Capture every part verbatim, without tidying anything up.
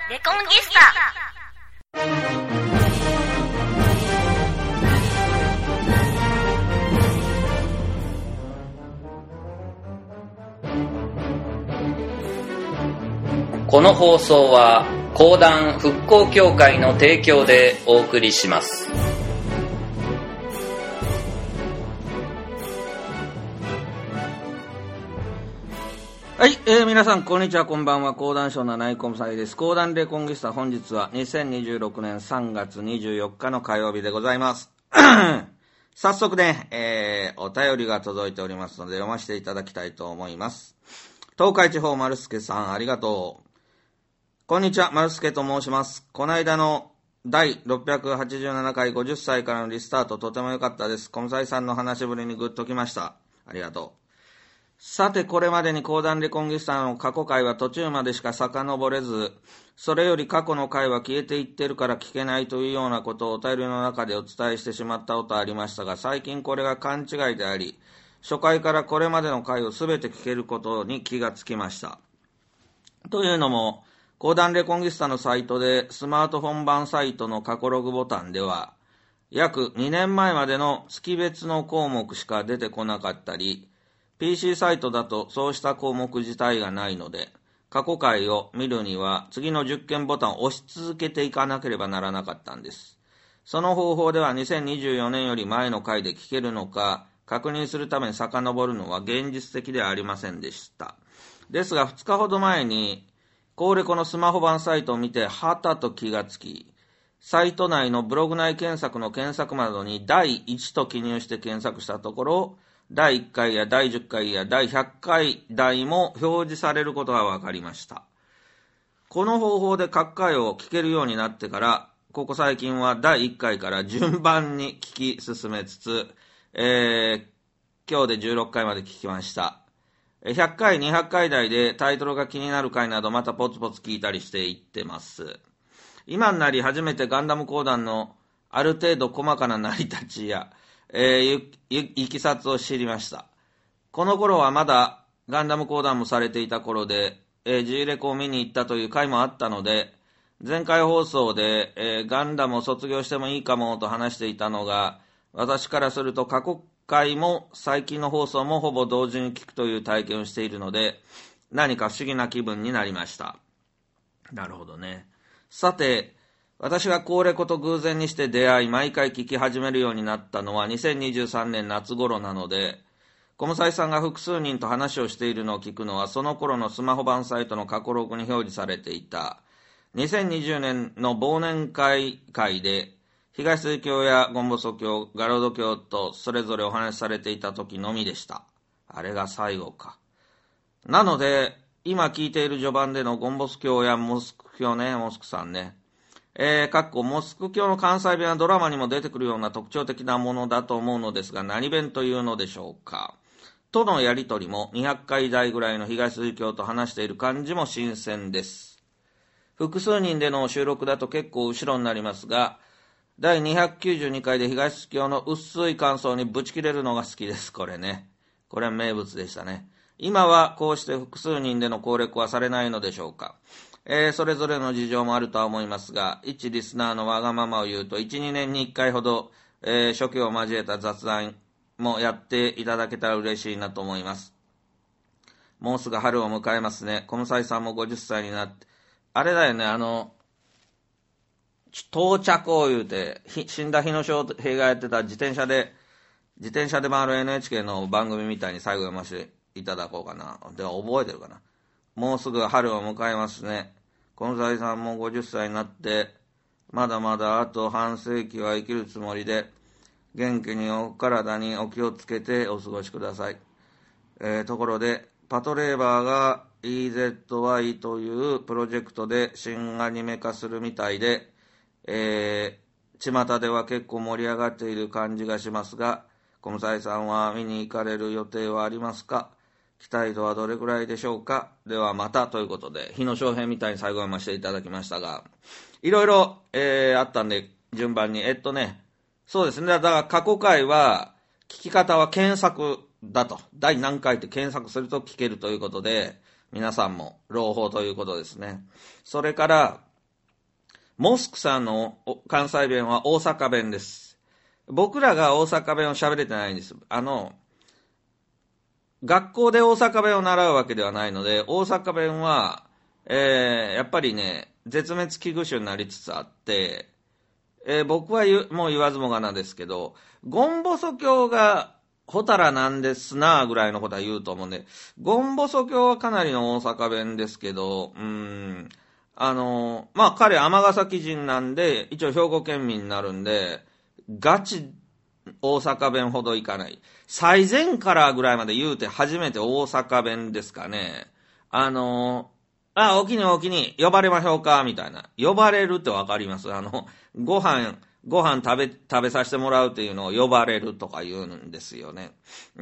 レコンギスタ。 この放送は講談復興協会の提供でお送りします。 はい、えー、皆さんこんにちは、こんばんは。講談師の内コムサイです。講談レコンギスタ、本日はにせんにじゅうろくねんさんがつにじゅうよっかの火曜日でございます。早速ね、えー、お便りが届いておりますので読ませていただきたいと思います。東海地方丸助さん、ありがとう。こんにちは、丸助と申します。この間のだいろっぴゃくはちじゅうななかいごじゅっさいからのリスタート、とても良かったです。コムサイさんの話しぶりにグッときました。ありがとう。さて、これまでに講談レコンギスタの過去回は途中までしか遡れず、それより過去の回は消えていってるから聞けないというようなことをお便りの中でお伝えしてしまったことありましたが、最近これが勘違いであり、初回からこれまでの回をすべて聞けることに気がつきました。というのも、講談レコンギスタのサイトでスマートフォン版サイトの過去ログボタンでは、約にねんまえまでの月別の項目しか出てこなかったり、ピーシー サイトだとそうした項目自体がないので、過去回を見るには次のじゅっけんボタンを押し続けていかなければならなかったんです。その方法ではにせんにじゅうよねんより前の回で聞けるのか確認するために遡るのは現実的ではありませんでした。ですがふつかほど前にコーレコのスマホ版サイトを見てはたと気がつき、サイト内のブログ内検索の検索窓にだいいちと記入して検索したところ、だいいっかいやだいじゅっかいやだいひゃっかい台も表示されることが分かりました。この方法で各回を聞けるようになってから、ここ最近はだいいっかいから順番に聞き進めつつ、えー、今日でじゅうろっかいまで聞きました。ひゃっかい、にひゃっかい台でタイトルが気になる回などまたポツポツ聞いたりしていってます。今になり初めてガンダム講談のある程度細かな成り立ちや、えー、いきさつを知りました。この頃はまだガンダム講談もされていた頃で、えー、G レコを見に行ったという回もあったので、前回放送で、えー、ガンダムを卒業してもいいかもと話していたのが、私からすると過去回も最近の放送もほぼ同時に聞くという体験をしているので、何か不思議な気分になりました。なるほどね。さて、私がコーレコと偶然にして出会い、毎回聞き始めるようになったのはにせんにじゅうさんねん夏頃なので、コムサイさんが複数人と話をしているのを聞くのは、その頃のスマホ版サイトの過去ログに表示されていた、にせんにじゅうねんの忘年会会で、東水教やゴンボソ教、ガロド教とそれぞれお話しされていた時のみでした。あれが最後か。なので、今聞いている序盤でのゴンボス教やモスク教ね、モスクさんね、えー、かっこモスク教の関西弁はドラマにも出てくるような特徴的なものだと思うのですが、何弁というのでしょうか。とのやりとりもにひゃっかい台ぐらいの東水教と話している感じも新鮮です。複数人での収録だと結構後ろになりますが、だいにひゃくきゅうじゅうにかいで東水教の薄い感想にぶち切れるのが好きです。これね。これは名物でしたね。今はこうして複数人での攻略はされないのでしょうか。えー、それぞれの事情もあるとは思いますが、一リスナーのわがままを言うと、いち、にねんにいっかいほど、えー、初期を交えた雑談もやっていただけたら嬉しいなと思います。もうすぐ春を迎えますね。コムサイさんもごじゅっさいになって、あれだよね、あの、到着を言うて、死んだ日野翔平がやってた自転車で、自転車で回る エヌエイチケー の番組みたいに最後読ませていただこうかな。では覚えてるかな。もうすぐ春を迎えますね。コムサイさんもごじゅっさいになって、まだまだあと半世紀は生きるつもりで、元気にお体にお気をつけてお過ごしください。えー、ところで、パトレーバーが イーゼットワイ というプロジェクトで新アニメ化するみたいで、えー、巷では結構盛り上がっている感じがしますが、コムサイさんは見に行かれる予定はありますか？期待度はどれくらいでしょうか。ではまたということで、日野翔平みたいに最後読ませていただきましたが、いろいろ、えー、あったんで順番にえっとねそうですね、だから過去回は聞き方は検索だと、第何回って検索すると聞けるということで、皆さんも朗報ということですね。それからモスクさんの関西弁は大阪弁です。僕らが大阪弁を喋れてないんです。あの、学校で大阪弁を習うわけではないので、大阪弁は、えー、やっぱりね、絶滅危惧種になりつつあって、えー、僕はもう言わずもがなですけど、ゴンボソ教がホタラなんですなぐらいのことは言うと思うんで、ゴンボソ教はかなりの大阪弁ですけど、うーん、あの、まあ、彼尼崎人なんで、一応兵庫県民になるんで、ガチ大阪弁ほどいかない。最前からぐらいまで言うて初めて大阪弁ですかね。あの、あ、おきにおきに呼ばれましょうかみたいな。呼ばれるってわかります？あの、ご飯、ご飯食べ、食べさせてもらうっていうのを呼ばれるとか言うんですよね。うん。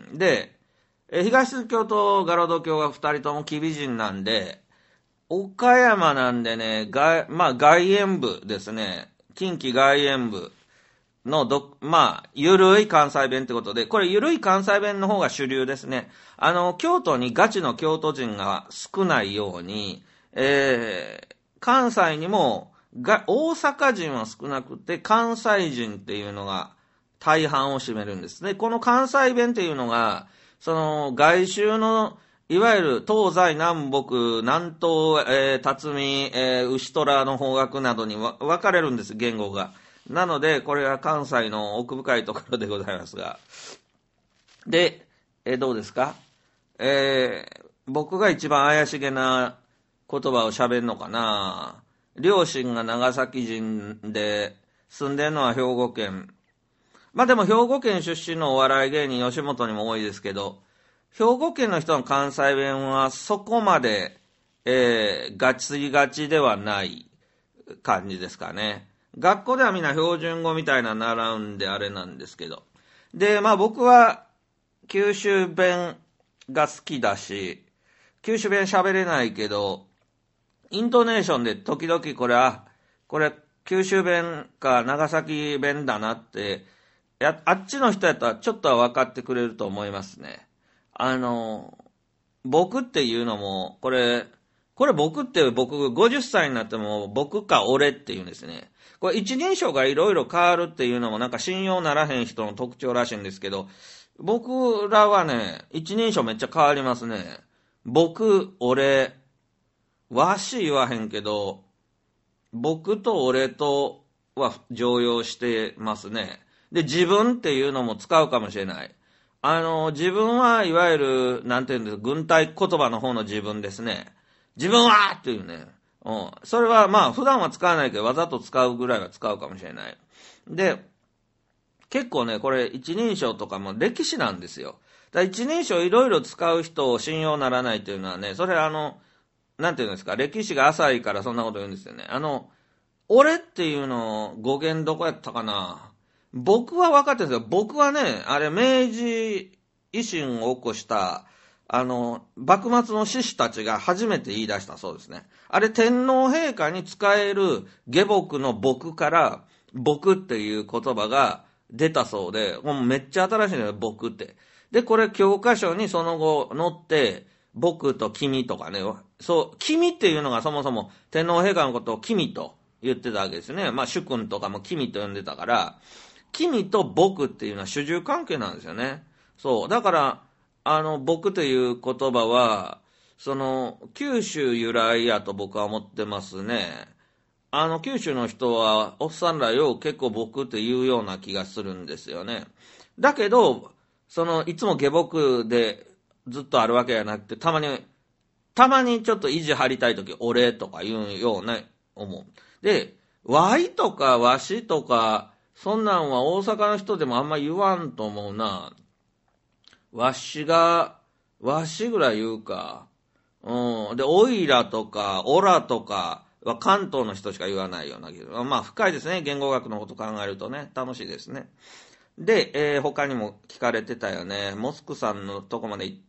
で、え東京とガロド教が二人ともキビ人なんで、岡山なんでね、外、まあ外縁部ですね。近畿外縁部のど、まあ、ゆるい関西弁ってことで、これゆるい関西弁の方が主流ですね。あの、京都にガチの京都人が少ないように、えー、関西にもが、大阪人は少なくて、関西人っていうのが大半を占めるんですね。この関西弁っていうのが、その、外州の、いわゆる東西南北、南東、えー、辰巳、えー、牛虎の方角などに分かれるんです、言語が。なので、これは関西の奥深いところでございますが。で、えー、どうですか？えー、僕が一番怪しげな言葉を喋るのかな。両親が長崎人で、住んでるのは兵庫県。まあでも兵庫県出身のお笑い芸人吉本にも多いですけど、兵庫県の人の関西弁はそこまで、えー、ガチガチではない感じですかね。学校ではみんな標準語みたいなの習うんであれなんですけど。で、まあ僕は九州弁が好きだし、九州弁喋れないけど、イントネーションで時々これは、これ九州弁か長崎弁だなって、やあっちの人やったらちょっとは分かってくれると思いますね。あの、僕っていうのも、これ、これ僕って僕ごじゅっさいになっても僕か俺って言うんですね。これ一人称がいろいろ変わるっていうのもなんか信用ならへん人の特徴らしいんですけど、僕らはね、一人称めっちゃ変わりますね。僕、俺、わし言わへんけど、僕と俺とは常用してますね。で、自分っていうのも使うかもしれない。あの、自分はいわゆる、なんていうんです、軍隊言葉の方の自分ですね。自分はっていうね。うん。それはまあ普段は使わないけどわざと使うぐらいは使うかもしれない。で、結構ね、これ一人称とかも歴史なんですよ。だ一人称いろいろ使う人を信用ならないというのはね、それあの、なんていうんですか、歴史が浅いからそんなこと言うんですよね。あの、俺っていうの語源どこやったかな。僕は分かってるんですよ。僕はね、あれ明治維新を起こしたあの、幕末の志士たちが初めて言い出したそうですね。あれ天皇陛下に使える下僕の僕から僕っていう言葉が出たそうで、もうめっちゃ新しいのよ、僕って。で、これ教科書にその後載って、僕と君とかね、そう、君っていうのがそもそも天皇陛下のことを君と言ってたわけですね。まあ主君とかも君と呼んでたから、君と僕っていうのは主従関係なんですよね。そう。だから、あの、僕という言葉は、その、九州由来やと僕は思ってますね。あの、九州の人は、おっさんらよ、結構僕って言うような気がするんですよね。だけど、その、いつも下僕でずっとあるわけじゃなくて、たまに、たまにちょっと意地張りたいとき、俺とか言うような、思う。で、わいとかわしとか、そんなんは大阪の人でもあんま言わんと思うな。わしが、わしぐらい言うか。うん。で、おいらとか、おらとかは関東の人しか言わないような気が。まあ、深いですね。言語学のこと考えるとね。楽しいですね。で、えー、他にも聞かれてたよね。モスクさんのとこまで行って、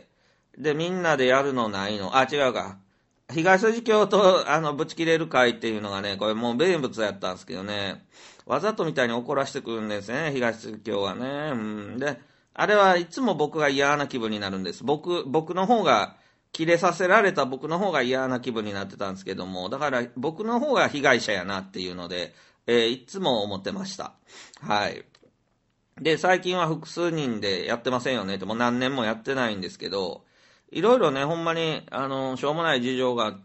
で、みんなでやるのないの。あ、違うか。東筋教と、あの、ぶち切れる会っていうのがね、これもう名物やったんですけどね。わざとみたいに怒らしてくるんですね。東筋教はね。うん。で、あれはいつも僕が嫌な気分になるんです。僕、僕の方が切れさせられた僕の方が嫌な気分になってたんですけども、だから僕の方が被害者やなっていうので、えー、いつも思ってました。はい。で、最近は複数人でやってませんよねって、もう何年もやってないんですけど、いろいろね、ほんまに、あの、しょうもない事情があって、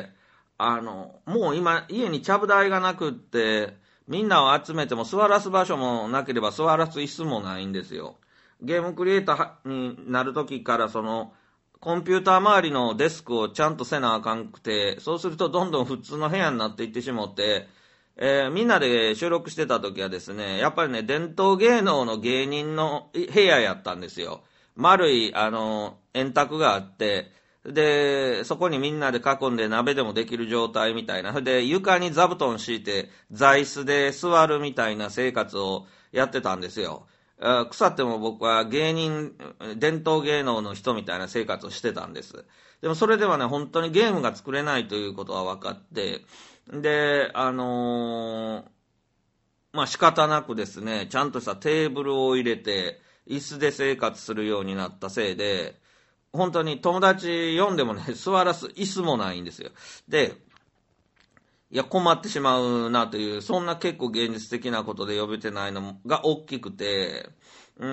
あの、もう今、家にちゃぶ台がなくって、みんなを集めても座らす場所もなければ座らす椅子もないんですよ。ゲームクリエイターになるときから、その、コンピューター周りのデスクをちゃんとせなあかんくて、そうするとどんどん普通の部屋になっていってしまって、えー、みんなで収録してた時はですね、やっぱりね、伝統芸能の芸人の部屋やったんですよ。丸い、あの、円卓があって、で、そこにみんなで囲んで鍋でもできる状態みたいな。で、床に座布団敷いて、座椅子で座るみたいな生活をやってたんですよ。腐っても僕は芸人、伝統芸能の人みたいな生活をしてたんです。でもそれではね、本当にゲームが作れないということは分かって、で、あのー、まあ仕方なくですね、ちゃんとしたテーブルを入れて、椅子で生活するようになったせいで、本当に友達呼んでもね、座らす椅子もないんですよ。で、いや、困ってしまうなという、そんな結構現実的なことで呼べてないのが大きくて、うん、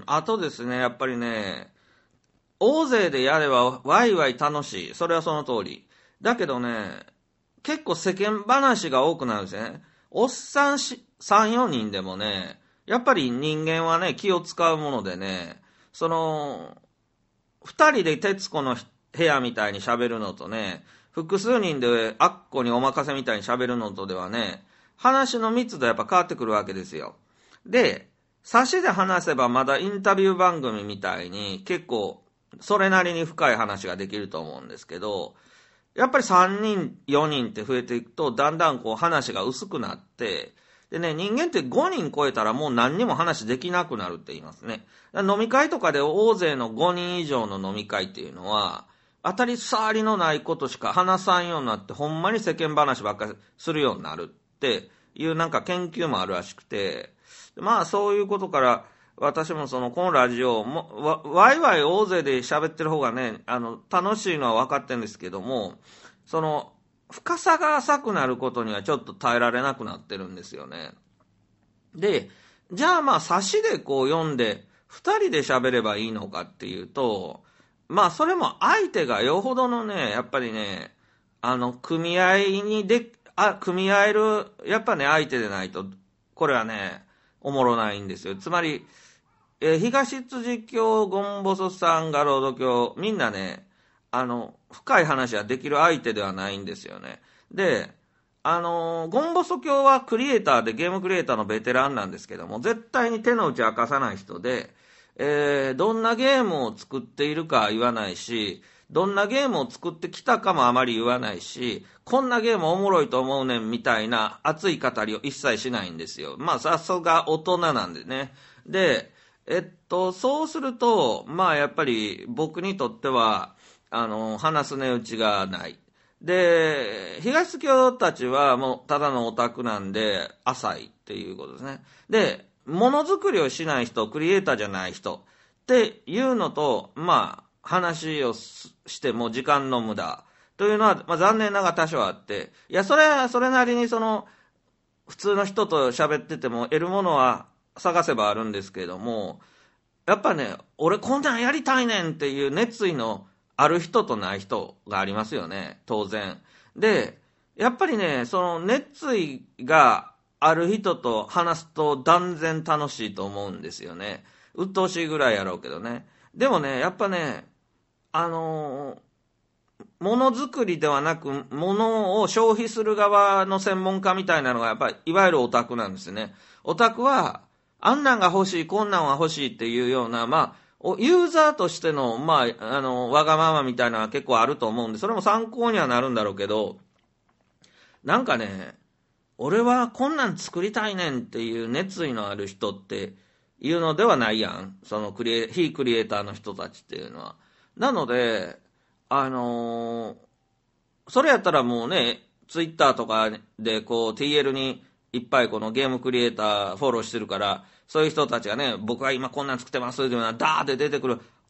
あとですね、やっぱりね、大勢でやればワイワイ楽しい。それはその通り。だけどね、結構世間話が多くなるんですね。おっさんさん、よにんでもね、やっぱり人間はね、気を使うものでね、その、二人で徹子の部屋みたいに喋るのとね、複数人であっこにお任せみたいに喋るのとではね、話の密度やっぱ変わってくるわけですよ。で、差しで話せばまだインタビュー番組みたいに結構それなりに深い話ができると思うんですけど、やっぱりさんにん、よにんって増えていくとだんだんこう話が薄くなって、でね、人間ってごにん超えたらもう何にも話できなくなるって言いますね。飲み会とかで大勢のごにん以上の飲み会っていうのは、当たり障りのないことしか話さんようになって、ほんまに世間話ばっかりするようになるっていうなんか研究もあるらしくて、まあそういうことから、私もそのこのラジオもわわいわい大勢で喋ってる方がね、あの楽しいのは分かってるんですけども、その深さが浅くなることにはちょっと耐えられなくなってるんですよね。で、じゃあまあ差しでこう読んで二人で喋ればいいのかっていうと、まあそれも相手がよほどのね、やっぱりね、あの組合にであ組み合えるやっぱね相手でないとこれはねおもろないんですよ。つまり、えー、東辻教、ゴンボソさん、ガロード教、みんなね、あの深い話ができる相手ではないんですよね。で、あのー、ゴンボソ教はクリエイターでゲームクリエイターのベテランなんですけども、絶対に手の内明かさない人で、えー、どんなゲームを作っているか言わないし、どんなゲームを作ってきたかもあまり言わないし、こんなゲームおもろいと思うねんみたいな熱い語りを一切しないんですよ。まあさすが大人なんでね。で、えっと、そうすると、まあやっぱり僕にとっては、あの、話す値打ちがない。で、東京たちはもうただのオタクなんで浅いっていうことですね。で、ものづくりをしない人、クリエイターじゃない人っていうのと、まあ、話をしても時間の無駄というのは、まあ、残念ながら多少あって、いや、それはそれなりにその、普通の人と喋ってても得るものは探せばあるんですけれども、やっぱね、俺こんなんやりたいねんっていう熱意のある人とない人がありますよね、当然。で、やっぱりね、その熱意がある人と話すと断然楽しいと思うんですよね。鬱陶しいぐらいやろうけどね。でもね、やっぱね、あのー、ものづくりではなく、ものを消費する側の専門家みたいなのが、やっぱり、いわゆるオタクなんですね。オタクは、あんなんが欲しい、こんなんは欲しいっていうような、まあ、ユーザーとしての、まあ、あの、わがままみたいなのは結構あると思うんで、それも参考にはなるんだろうけど、なんかね、俺はこんなん作りたいねんっていう熱意のある人っていうのではないやん。そのクリエ、非クリエイターの人たちっていうのは。なので、あのー、それやったらもうね、ツイッターとかでこう ティーエル にいっぱいこのゲームクリエイターフォローしてるから、そういう人たちがね、僕は今こんなん作ってますっていうのはダーって出てくる。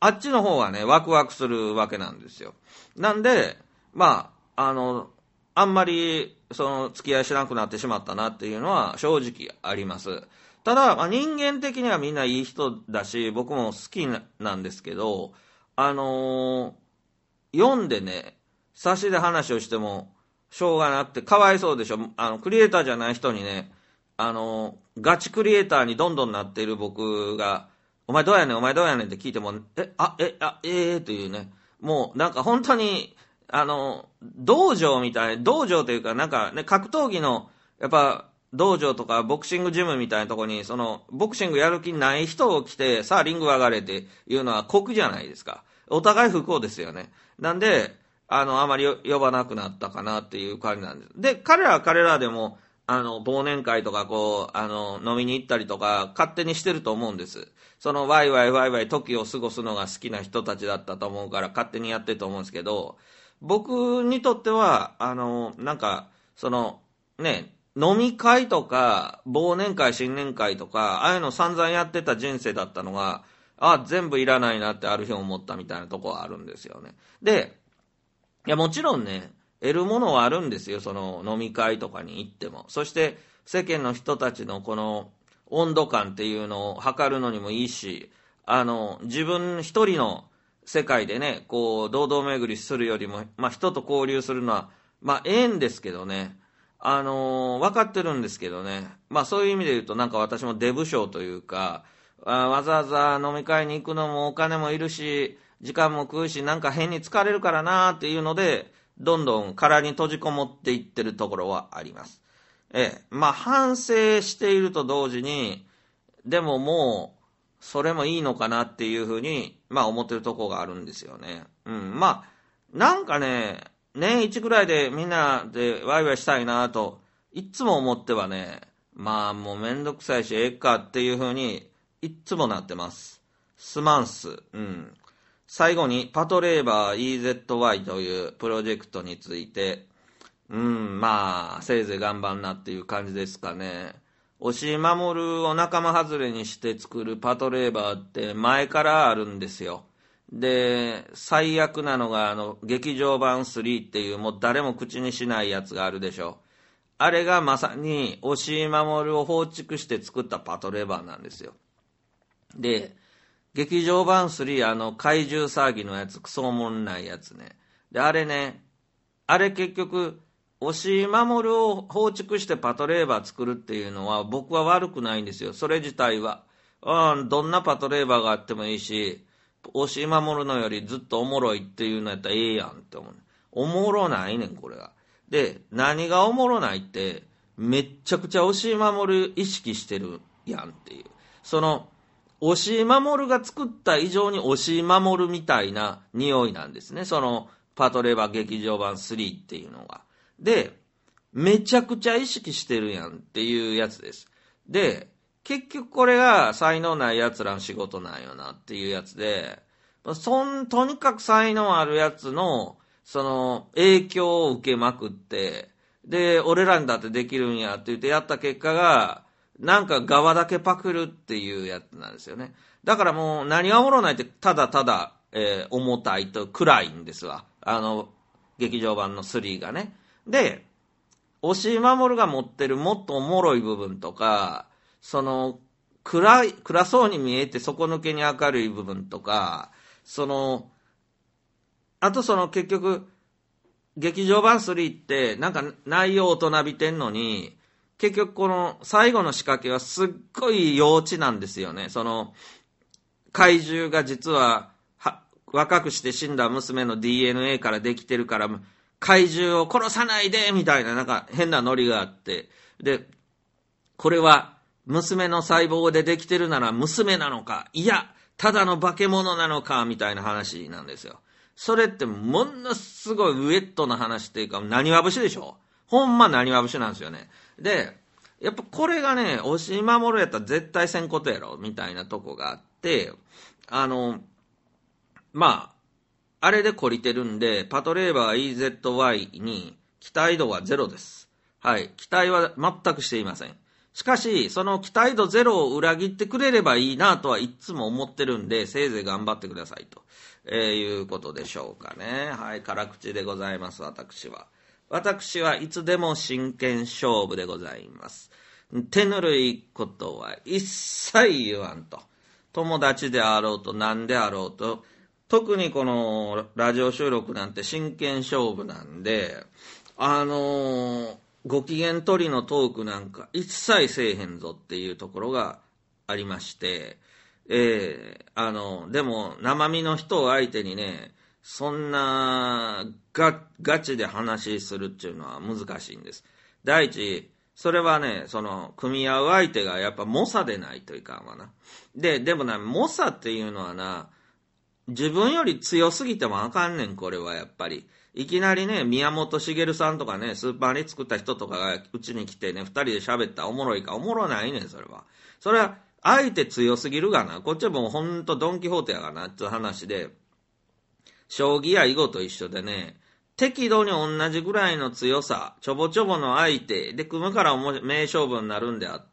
あっちの方はね、ワクワクするわけなんですよ。なんで、まあ、あの、あんまり、その、付き合いしなくなってしまったなっていうのは正直あります。ただ、まあ、人間的にはみんないい人だし、僕も好きなんですけど、あのー、読んでね、差しで話をしても、しょうがなくて、かわいそうでしょ。あの、クリエイターじゃない人にね、あの、ガチクリエイターにどんどんなっている僕が、お前どうやねん、お前どうやねんって聞いても、え、あ、え、あ、えーというね、もうなんか本当に、あの、道場みたい、道場というかなんかね、格闘技の、やっぱ、道場とかボクシングジムみたいなとこに、その、ボクシングやる気ない人を来て、さあリング上がれっていうのは酷じゃないですか。お互い不幸ですよね。なんで、あの、あまり呼ばなくなったかなっていう感じなんです。で、彼らは彼らでも、あの、忘年会とかこう、あの、飲みに行ったりとか、勝手にしてると思うんです。その、ワイワイワイワイ時を過ごすのが好きな人たちだったと思うから、勝手にやってると思うんですけど、僕にとっては、あの、なんか、その、ね、飲み会とか、忘年会、新年会とか、ああいうの散々やってた人生だったのが、あ、全部いらないなってある日思ったみたいなとこはあるんですよね。で、いや、もちろんね、得るものはあるんですよ、その飲み会とかに行っても。そして、世間の人たちのこの温度感っていうのを測るのにもいいし、あの、自分一人の世界でね、こう、堂々巡りするよりも、まあ、人と交流するのは、まあ、ええんですけどね、あのー、分かってるんですけどね、まあ、そういう意味で言うと、なんか私もデブ症というか、あわざわざ飲み会に行くのもお金もいるし、時間も食うし、なんか変に疲れるからなーっていうので、どんどん殻に閉じこもっていってるところはあります。ええ、まあ反省していると同時に、でももう、それもいいのかなっていうふうに、まあ思ってるところがあるんですよね。うん、まあ、なんかね、年一ぐらいでみんなでワイワイしたいなと、いっつも思ってはね、まあもうめんどくさいし、ええかっていうふうに、いっつもなってます。すまんす。うん。最後にパトレーバー イーゼットワイ というプロジェクトについて、うん、まあ、せいぜい頑張んなっていう感じですかね。押井守を仲間外れにして作るパトレーバーって前からあるんですよ。で、最悪なのが、あの、劇場版スリーっていう、もう誰も口にしないやつがあるでしょ。あれがまさに、押井守を放逐して作ったパトレーバーなんですよ。で、劇場版スリー、あの、怪獣騒ぎのやつ、クソおもんないやつね。で、あれね、あれ結局、押井守を放逐してパトレーバー作るっていうのは、僕は悪くないんですよ。それ自体は。うん、どんなパトレーバーがあってもいいし、押井守のよりずっとおもろいっていうのやったらええやんって思う。おもろないねん、これが。で、何がおもろないって、めっちゃくちゃ押井守意識してるやんっていう。その、押井守が作った以上に押井守みたいな匂いなんですね。そのパトレーバー劇場版スリーっていうのが。で、めちゃくちゃ意識してるやんっていうやつです。で、結局これが才能ない奴らの仕事なんよなっていうやつで、そん、とにかく才能あるやつの、その影響を受けまくって、で、俺らにだってできるんやって言ってやった結果が、なんか側だけパクるっていうやつなんですよね。だからもう何がおもろないってただただ、えー、重たいと暗いんですわ。あの、劇場版のスリーがね。で、押井守が持ってるもっとおもろい部分とか、その、暗い、暗そうに見えて底抜けに明るい部分とか、その、あとその結局、劇場版スリーってなんか内容大人びてんのに、結局この最後の仕掛けはすっごい幼稚なんですよね。その怪獣が実はは若くして死んだ娘の ディーエヌエー からできてるから怪獣を殺さないでみたいななんか変なノリがあって、でこれは娘の細胞でできてるなら娘なのか、いやただの化け物なのかみたいな話なんですよ。それってものすごいウェットな話っていうか何わ節でしょ。ほんま何わ節なんですよね。で、やっぱこれがね、押井守やったら絶対せんことやろ、みたいなとこがあって、あの、まあ、あれで懲りてるんで、パトレーバー イーゼットワイ に期待度はゼロです。はい。期待は全くしていません。 しかし、その期待度ゼロを裏切ってくれればいいなとはいつも思ってるんで、せいぜい頑張ってくださいと、えー、いうことでしょうかね。はい、辛口でございます、私は。私はいつでも真剣勝負でございます。手ぬるいことは一切言わんと。友達であろうと何であろうと、特にこのラジオ収録なんて真剣勝負なんで、あのー、ご機嫌取りのトークなんか一切せえへんぞっていうところがありまして、えー、あのでも生身の人を相手にね、そんなガガチで話するっていうのは難しいんです。第一、それはね、その組み合う相手がやっぱ猛者でないといかんわな。ででもな、猛者っていうのはな、自分より強すぎてもあかんねん。これはやっぱりいきなりね、宮本茂さんとかね、スーパーに作った人とかがうちに来てね、二人で喋ったらおもろいか、おもろないねん。それはそれは相手強すぎるがな、こっちはもうほんとドンキホーテやがなっていう話で、将棋や囲碁と一緒でね、適度に同じぐらいの強さ、ちょぼちょぼの相手で組むから名勝負になるんであって、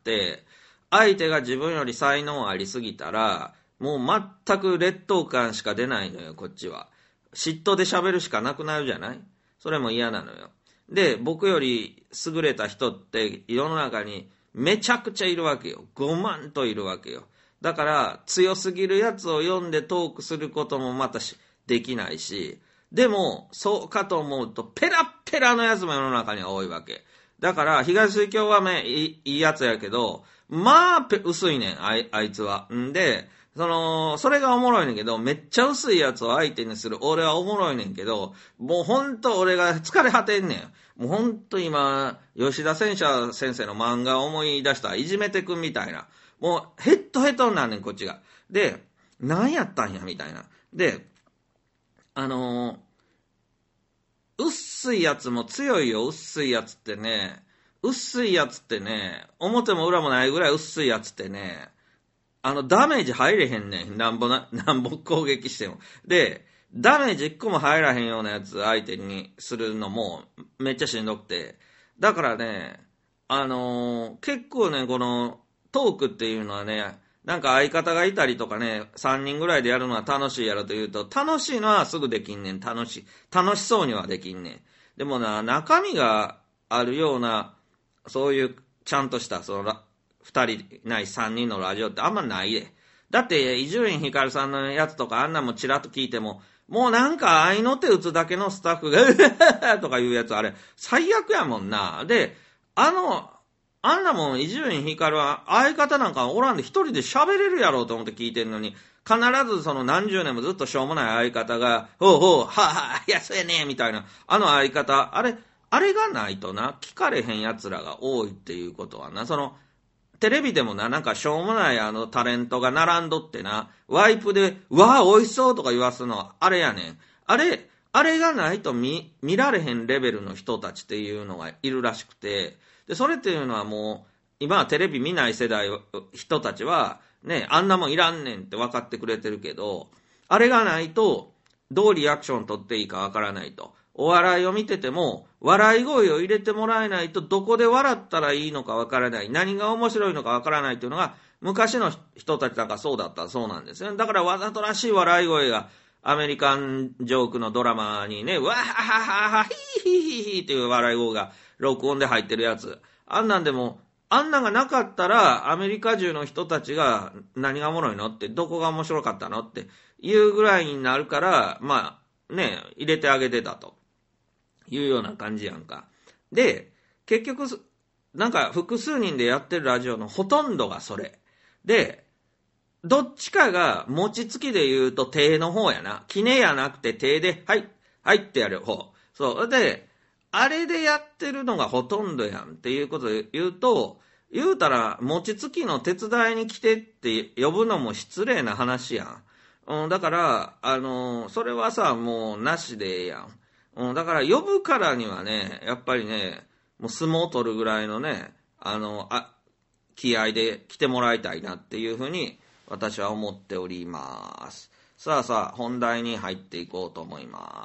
相手が自分より才能ありすぎたらもう全く劣等感しか出ないのよ。こっちは嫉妬で喋るしかなくなるじゃない。それも嫌なのよ。で、僕より優れた人って世の中にめちゃくちゃいるわけよ。ごまんといるわけよ。だから強すぎるやつを読んでトークすることもまたできないし、でもそうかと思うとペラッペラのやつも世の中には多いわけだから、東水京はね、いい、いいやつやけど、まあ薄いねん、あい、あいつは。んで、そのそれがおもろいねんけど、めっちゃ薄いやつを相手にする俺はおもろいねんけど、もうほんと俺が疲れ果てんねん。もうほんと今吉田戦車先生の漫画を思い出した。いじめてくんみたいな、もうヘッドヘッドになんねんこっちが。で、何やったんやみたいな。で、あのー、薄いやつも強いよ。薄いやつってね、薄いやつってね、表も裏もないぐらい薄いやつってね、あのダメージ入れへんねん。なんぼな、なんぼ攻撃しても。で、ダメージいっこも入らへんようなやつ相手にするのもめっちゃしんどくて。だからね、あのー、結構ね、このトークっていうのはね、なんか相方がいたりとかね、さんにんぐらいでやるのは楽しいやろというと、楽しいのはすぐできんねん。楽しい。楽しそうにはできんねん。でもな、中身があるような、そういうちゃんとしたそのふたりないさんにんのラジオってあんまないで。だって伊集院光さんのやつとかあんなもちらっと聞いても、もうなんか合いの手打つだけのスタッフがとかいうやつ、あれ最悪やもんな。で、あのあんなもん伊集院光は相方なんかおらんで一人で喋れるやろうと思って聞いてんのに、必ずその何十年もずっとしょうもない相方がほうほうはあはあ、いやそうやねみたいな、あの相方、あれあれがないとな、聞かれへんやつらが多いっていうことはな、そのテレビでもな、なんかしょうもないあのタレントが並んどってな、ワイプでわあ美味しそうとか言わすのあれやねん。あれあれがないと 見, 見られへんレベルの人たちっていうのがいるらしくて、でそれっていうのはもう今はテレビ見ない世代人たちはね、あんなもんいらんねんって分かってくれてるけど、あれがないとどうリアクション取っていいか分からないと。お笑いを見てても笑い声を入れてもらえないと、どこで笑ったらいいのかわからない、何が面白いのかわからないというのが昔の人たちなんかそうだったそうなんですよ。だからわざとらしい笑い声がアメリカンジョークのドラマにね、わははははヒーヒーヒーヒーっていう笑い声が録音で入ってるやつ、あんなんでもあんなんがなかったらアメリカ中の人たちが何がおもろいのって、どこが面白かったのっていうぐらいになるから、まあね、入れてあげてたというような感じやんか。で、結局なんか複数人でやってるラジオのほとんどがそれで、どっちかが餅つきで言うと手の方やな。キネやなくて手ではいはいってやる方。そうで、あれでやってるのがほとんどやんっていうことで言うと、言うたら餅つきの手伝いに来てって呼ぶのも失礼な話やん。うん、だからあのー、それはさもうなしでええやん。うん、だから呼ぶからにはね、やっぱりね、もう相撲を取るぐらいのね、あのあ気合で来てもらいたいなっていうふうに私は思っております。さあさあ本題に入っていこうと思います。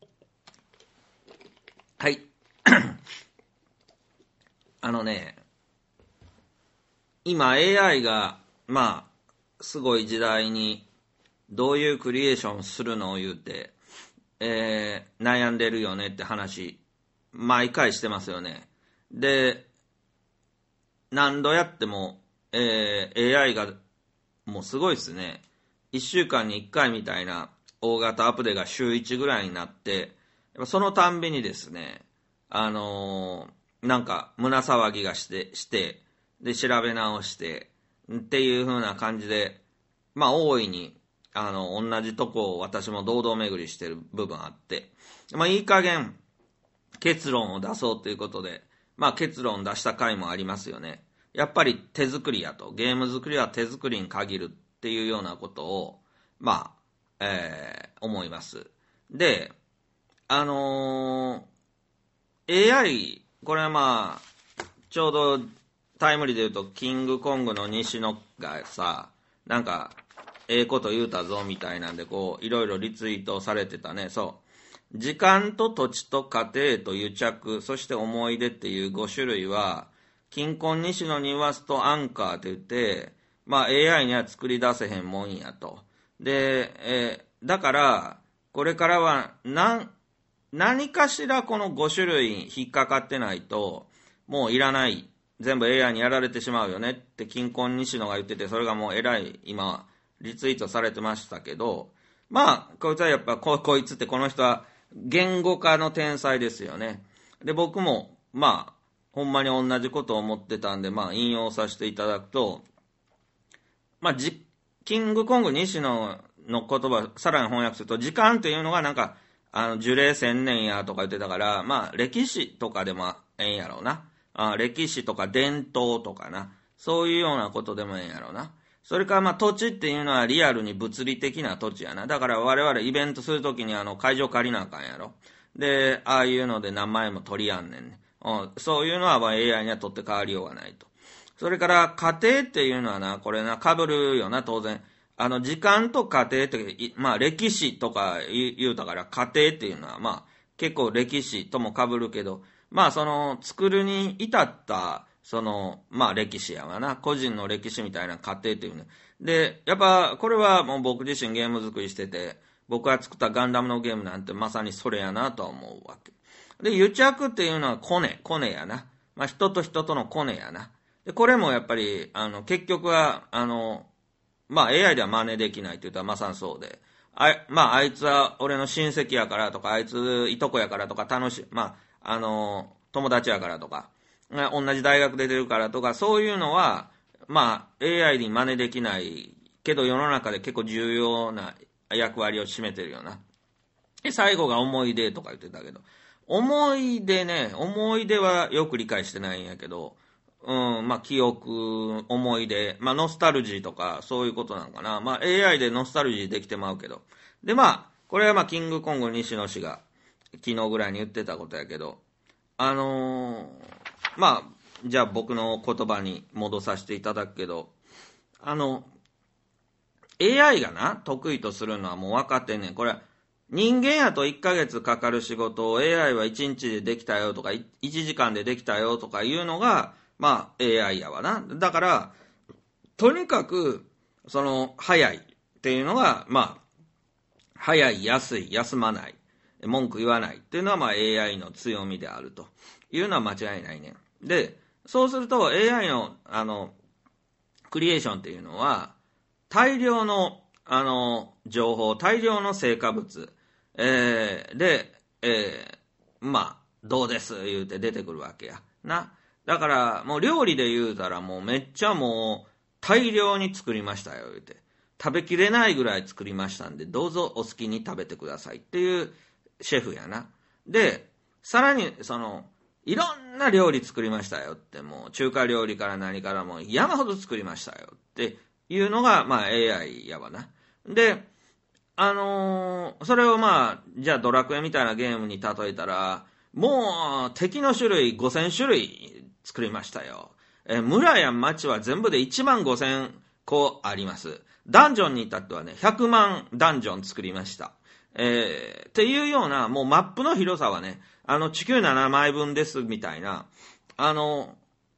はいあのね、 今 エーアイ が、まあ、すごい時代に、どういうクリエーションするのを言うて、えー、悩んでるよねって話、毎回してますよね。で、何度やっても、えー、エーアイ が、もうすごいですね。いっしゅうかんにいっかいみたいな大型アップデートが週いちぐらいになって、そのたんびにですね、あのー、なんか胸騒ぎがして、して、で、調べ直して、っていう風な感じで、まあ大いに、あの、同じとこを私も堂々巡りしてる部分あって、まあいい加減、結論を出そうということで、まあ結論出した回もありますよね。やっぱり手作りやと、ゲーム作りは手作りに限るっていうようなことを、まあ、えー、思います。で、あのー、エーアイ、これはまあ、ちょうどタイムリーで言うと、キングコングの西野がさ、なんか、ええこと言うたぞみたいなんで、こう、いろいろリツイートされてたね。そう。時間と土地と家庭と癒着、そして思い出っていうご種類は、金婚西野に言わすとアンカーって言って、まあ エーアイ には作り出せへんもんやと。で、えー、だから、これからは、なん、何かしらこのご種類引っかかってないと、もういらない。全部 エーアイ にやられてしまうよねって金婚西野が言ってて、それがもうえらい今、リツイートされてましたけど、まあ、こいつはやっぱこ、こいつってこの人は言語化の天才ですよね。で、僕も、まあ、ほんまに同じことを思ってたんで、まあ、引用させていただくと、まあ、じ、キングコング西野の言葉、さらに翻訳すると、時間っていうのがなんか、あの、樹齢千年やとか言ってたから、まあ、歴史とかでもええんやろうな。あ、歴史とか伝統とかな。そういうようなことでもええんやろうな。それからまあ土地っていうのはリアルに物理的な土地やな。だから我々イベントするときにあの会場借りなあかんやろ。で、ああいうので名前も取りやんねんね。うん、そういうのはまあ エーアイ には取って代わりようがないと。それから家庭っていうのはな、これな、被るよな、当然。あの、時間と家庭って、まあ歴史とか言うたから家庭っていうのはまあ結構歴史とも被るけど、まあその作るに至ったその、まあ歴史やわな。個人の歴史みたいな過程っていうね。で、やっぱこれはもう僕自身ゲーム作りしてて、僕が作ったガンダムのゲームなんてまさにそれやなとは思うわけ。で、癒着っていうのはコネ、コネやな。まあ人と人とのコネやな。で、これもやっぱり、あの、結局は、あの、まあ エーアイ では真似できないって言ったらまさにそうで、あい、まああいつは俺の親戚やからとか、あいついとこやからとか楽しい、まあ、あの、友達やからとか、同じ大学で出るからとか、そういうのは、まあ、エーアイ に真似できないけど、世の中で結構重要な役割を占めてるよな。で、最後が思い出とか言ってたけど、思い出ね、思い出はよく理解してないんやけど、うん、まあ、記憶、思い出、まあ、ノスタルジーとか、そういうことなのかな。まあ、エーアイ でノスタルジーできてまうけど。で、まあ、これはまあ、キングコング西野氏が、昨日ぐらいに言ってたことやけど、あのー、まあ、じゃあ僕の言葉に戻させていただくけど、あの、エーアイ がな、得意とするのはもう分かってんねん。これ、人間やといっかげつかかる仕事を エーアイ はいちにちでできたよとか、いちじかんでできたよとかいうのが、まあ エーアイ やわな。だから、とにかく、その、早いっていうのが、まあ、早い、安い、休まない、文句言わないっていうのは、まあ エーアイ の強みであるというのは間違いないね。で、そうすると エーアイ の、あの、クリエーションっていうのは、大量の、あの、情報、大量の成果物、えー、で、えー、まあ、どうです言うて出てくるわけや。な。だから、もう料理で言うたらもうめっちゃもう大量に作りましたよ、言うて。食べきれないぐらい作りましたんで、どうぞお好きに食べてくださいっていうシェフやな。で、さらに、その、いろんな料理作りましたよって、もう中華料理から何からも山ほど作りましたよっていうのが、まあ エーアイ やわな。で、あのー、それをまあ、じゃあドラクエみたいなゲームに例えたら、もう敵の種類ごせん種類作りましたよ。え村や町は全部でいちまんごせんこあります。ダンジョンに至ってはね、ひゃくまんダンジョン作りました。えー、っていうような、もうマップの広さはね、あの地球ななまいぶんですみたいな、あの、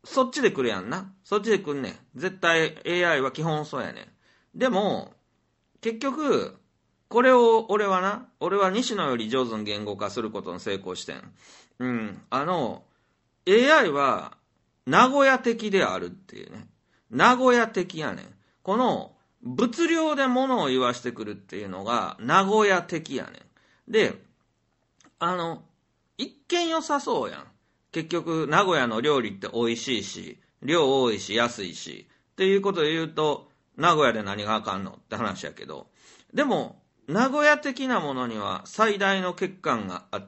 そっちで来るやんな。そっちで来んねん。絶対 エーアイ は基本そうやねん。でも、結局、これを俺はな、俺は西野より上手に言語化することに成功してん。うん。あの、エーアイ は名古屋的であるっていうね。名古屋的やねん。この物量で物を言わしてくるっていうのが名古屋的やねん。で、あの、一見良さそうやん。結局、名古屋の料理って美味しいし、量多いし、安いし、っていうことで言うと、名古屋で何があかんのって話やけど、でも、名古屋的なものには最大の欠陥があって、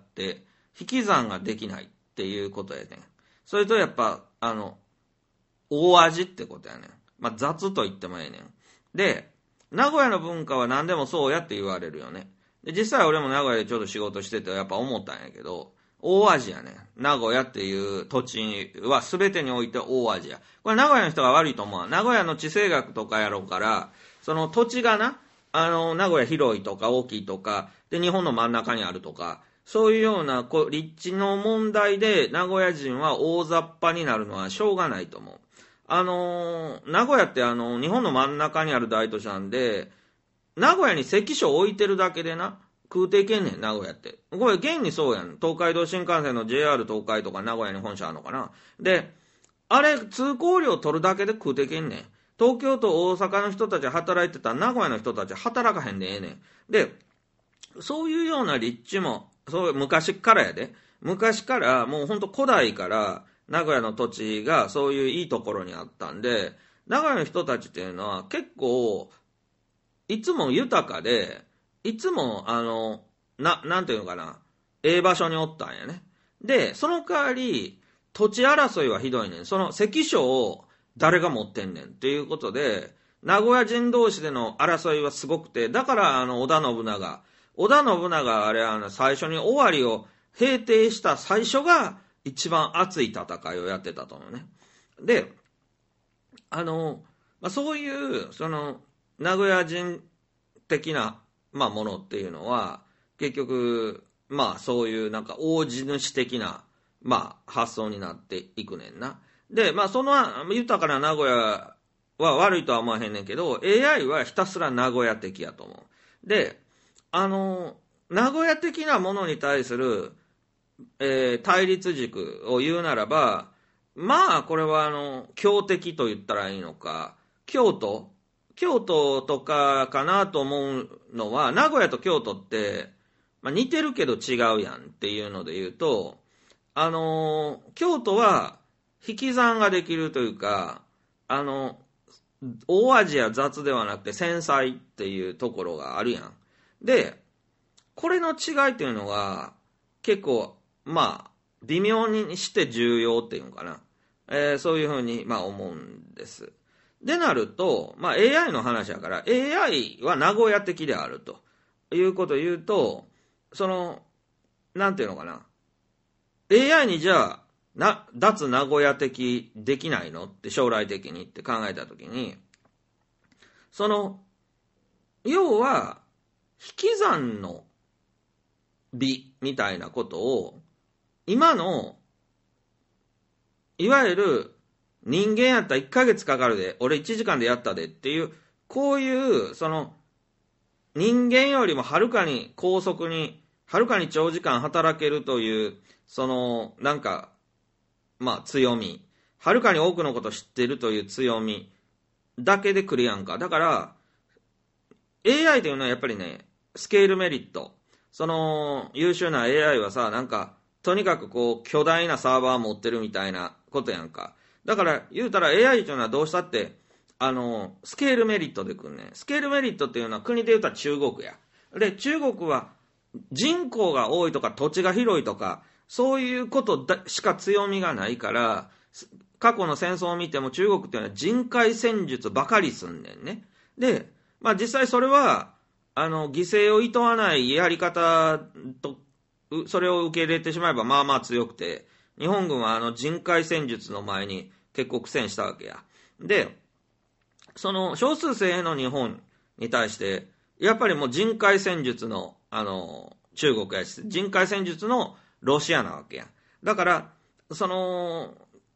引き算ができないっていうことやねん。それとやっぱ、あの、大味ってことやねん。まあ、雑と言ってもええねん。で、名古屋の文化は何でもそうやって言われるよね。で、実際俺も名古屋でちょっと仕事しててやっぱ思ったんやけど、大味やね。名古屋っていう土地は全てにおいて大味や。これ名古屋の人が悪いと思う。名古屋の地政学とかやろうから、その土地がな、あの、名古屋広いとか大きいとか、で、日本の真ん中にあるとか、そういうようなこう立地の問題で名古屋人は大雑把になるのはしょうがないと思う。あのー、名古屋ってあの、日本の真ん中にある大都市なんで、名古屋に関所置いてるだけでな、食うていけんねん、名古屋って。これ現にそうやん。東海道新幹線の ジェイアール 東海とか名古屋に本社あるのかな。で、あれ、通行料取るだけで食うていけんねん。東京と大阪の人たち働いてたら名古屋の人たち働かへんでええねん。で、そういうような立地も、そう昔からやで。昔から、もうほんと古代から、名古屋の土地がそういういいところにあったんで、名古屋の人たちっていうのは結構、いつも豊かで、いつも、あの、な、なんていうのかな、ええ場所におったんやね。で、その代わり、土地争いはひどいねん。その関所を誰が持ってんねんっていうことで、名古屋人同士での争いはすごくて、だから、あの、織田信長、織田信長あれあの最初に尾張を平定した最初が一番熱い戦いをやってたと思うね。で、あの、まあ、そういうその名古屋人的な、まあ、ものっていうのは結局まあそういうなんか大地主的な、まあ、発想になっていくねんな。で、まあその豊かな名古屋は悪いとは思わへんねんけど エーアイ はひたすら名古屋的やと思う。で、あの、名古屋的なものに対する、えー、対立軸を言うならば、まあ、これはあの、京的と言ったらいいのか、京都京都とかかなと思うのは、名古屋と京都って、まあ、似てるけど違うやんっていうので言うと、あのー、京都は引き算ができるというか、あの、大味や雑ではなくて繊細っていうところがあるやん。で、これの違いっていうのが結構まあ微妙にして重要っていうのかな、えー、そういうふうにまあ思うんです。でなると、まあ、エーアイ の話だから エーアイ は名古屋的であるということを言うと、そのなんていうのかな、 エーアイ にじゃあな脱名古屋的できないのって将来的にって考えたときに、その要は引き算の美みたいなことを今のいわゆる人間やったらいっかげつかかるで俺いちじかんでやったでっていう、こういうその人間よりもはるかに高速にはるかに長時間働けるというそのなんかまあ強み、はるかに多くのこと知ってるという強みだけで来るやんか。だから エーアイ というのはやっぱりね、スケールメリット、その優秀な エーアイ はさ、なんかとにかくこう巨大なサーバー持ってるみたいなことやんか。だから言うたら エーアイ というのはどうしたってあのスケールメリットでくんねん。スケールメリットっていうのは国で言うたら中国や。で中国は人口が多いとか土地が広いとかそういうことだしか強みがないから、過去の戦争を見ても中国っていうのは人海戦術ばかりすんねんね。で、まあ実際それはあの犠牲をいとわないやり方とそれを受け入れてしまえばまあまあ強くて、日本軍はあの人海戦術の前に結構苦戦したわけや。で、その少数精鋭の日本に対してやっぱりもう人海戦術のあの中国やし、人海戦術のロシアなわけや。だからその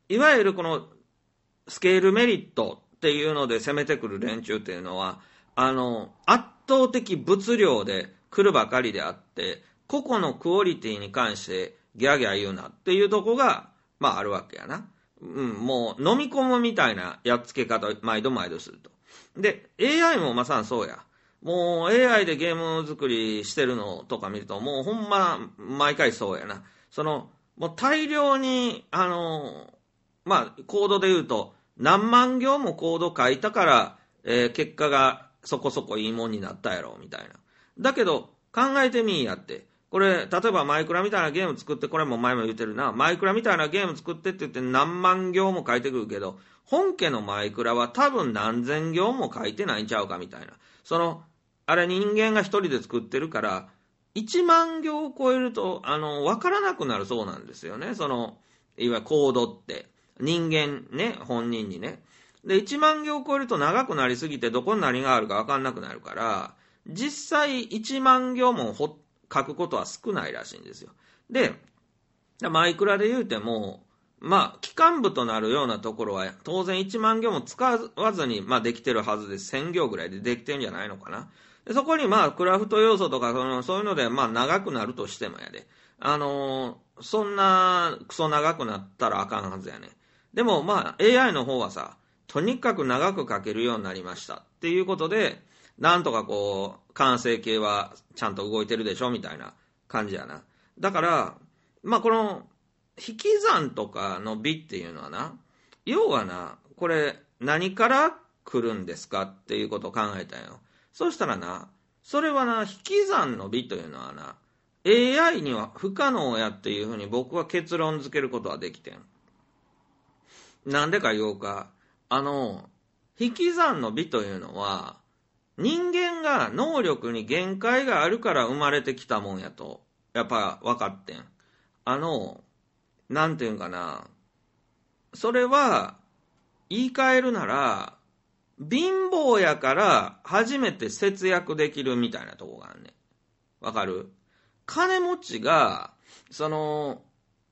いわゆるこのスケールメリットっていうので攻めてくる連中っていうのは、あの、圧倒的物量で来るばかりであって、個々のクオリティに関してギャーギャー言うなっていうとこが、まああるわけやな。うん、もう飲み込むみたいなやっつけ方を毎度毎度すると。で、エーアイ もまさにそうや。もう エーアイ でゲーム作りしてるのとか見ると、もうほんま毎回そうやな。その、もう大量に、あの、まあコードで言うと、何万行もコード書いたから、えー、結果がそこそこいいもんになったやろ、みたいな。だけど、考えてみーやって。これ、例えばマイクラみたいなゲーム作って、これも前も言ってるな。マイクラみたいなゲーム作ってって言って何万行も書いてくるけど、本家のマイクラは多分何千行も書いてないんちゃうか、みたいな。その、あれ人間が一人で作ってるから、いちまん行を超えると、あの、わからなくなるそうなんですよね。その、いわゆるコードって。人間ね、本人にね。で、いちまん行を超えると長くなりすぎてどこに何があるか分かんなくなるから、実際いちまん行もほ書くことは少ないらしいんですよ。で、マイクラで言うても、まあ、機関部となるようなところは当然いちまん行も使わずに、まあ、できてるはずです。せん行ぐらいでできてるんじゃないのかな。でそこにまあ、クラフト要素とかその、そういうので、まあ、長くなるとしてもやで。あのー、そんなクソ長くなったらあかんはずやね。でもまあ エーアイ の方はさ、とにかく長く書けるようになりましたっていうことで、なんとかこう、完成形はちゃんと動いてるでしょみたいな感じやな。だから、まあこの、引き算とかの美っていうのはな、要はな、これ何から来るんですかっていうことを考えたよ。そしたらな、それはな、引き算の美というのはな、エーアイ には不可能やっていうふうに僕は結論付けることはできてん。なんでか言おうか。あの、引き算の美というのは、人間が能力に限界があるから生まれてきたもんやと、やっぱ分かってん。あの、なんていうんかな。それは、言い換えるなら、貧乏やから初めて節約できるみたいなとこがあるね。わかる？金持ちが、その、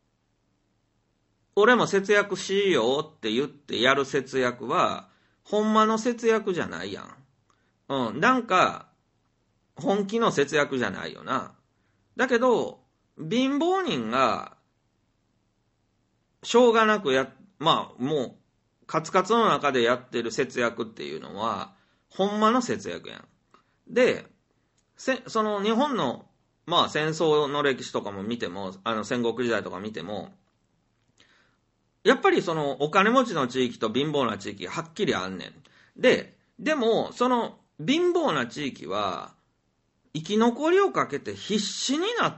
俺も節約しようって言ってやる節約は、ほんまの節約じゃないやん。うん、なんか、本気の節約じゃないよな。だけど、貧乏人が、しょうがなくや、まあ、もう、カツカツの中でやってる節約っていうのは、ほんまの節約やん。で、せその日本の、まあ戦争の歴史とかも見ても、あの戦国時代とか見ても、やっぱりそのお金持ちの地域と貧乏な地域がはっきりあんねん。で、でも、その貧乏な地域は、生き残りをかけて必死になって、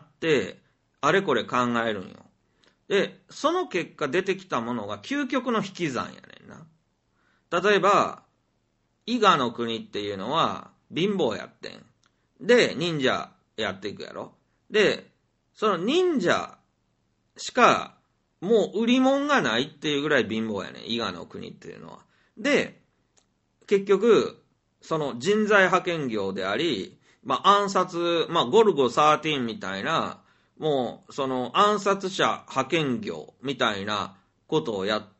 あれこれ考えるんよ。で、その結果出てきたものが究極の引き算やねんな。例えば、伊賀の国っていうのは貧乏やってん。で、忍者やっていくやろ。で、その忍者しかもう売り物がないっていうぐらい貧乏やねん。伊賀の国っていうのは。で、結局、その人材派遣業であり、まあ暗殺、まあゴルゴじゅうさんみたいな、もうその暗殺者派遣業みたいなことをやって、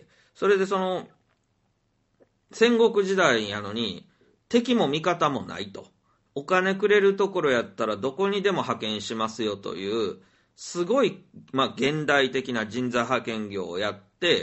それでその戦国時代やのに敵も味方もないと。お金くれるところやったらどこにでも派遣しますよという、すごい、まあ現代的な人材派遣業をやって、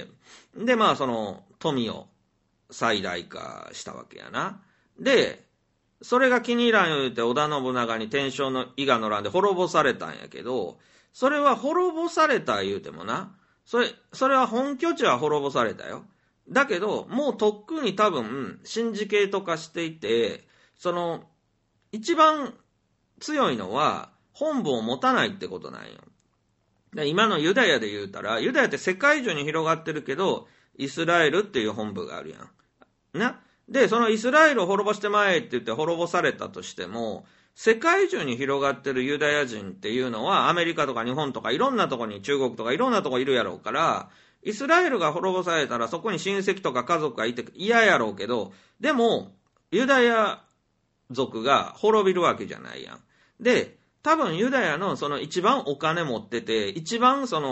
でまあその富を最大化したわけやな。で、それが気に入らん言うて織田信長に天正の伊賀の乱で滅ぼされたんやけど、それは滅ぼされた言うてもな、それ、それは本拠地は滅ぼされたよ。だけど、もうとっくに多分、シンジケート化していて、その、一番強いのは、本部を持たないってことなんよ。で今のユダヤで言うたら、ユダヤって世界中に広がってるけど、イスラエルっていう本部があるやん。な。で、そのイスラエルを滅ぼしてまえって言って滅ぼされたとしても、世界中に広がってるユダヤ人っていうのは、アメリカとか日本とかいろんなとこに、中国とかいろんなとこいるやろうから、イスラエルが滅ぼされたらそこに親戚とか家族がいて嫌やろうけど、でも、ユダヤ族が滅びるわけじゃないやん。で、多分ユダヤのその一番お金持ってて、一番その、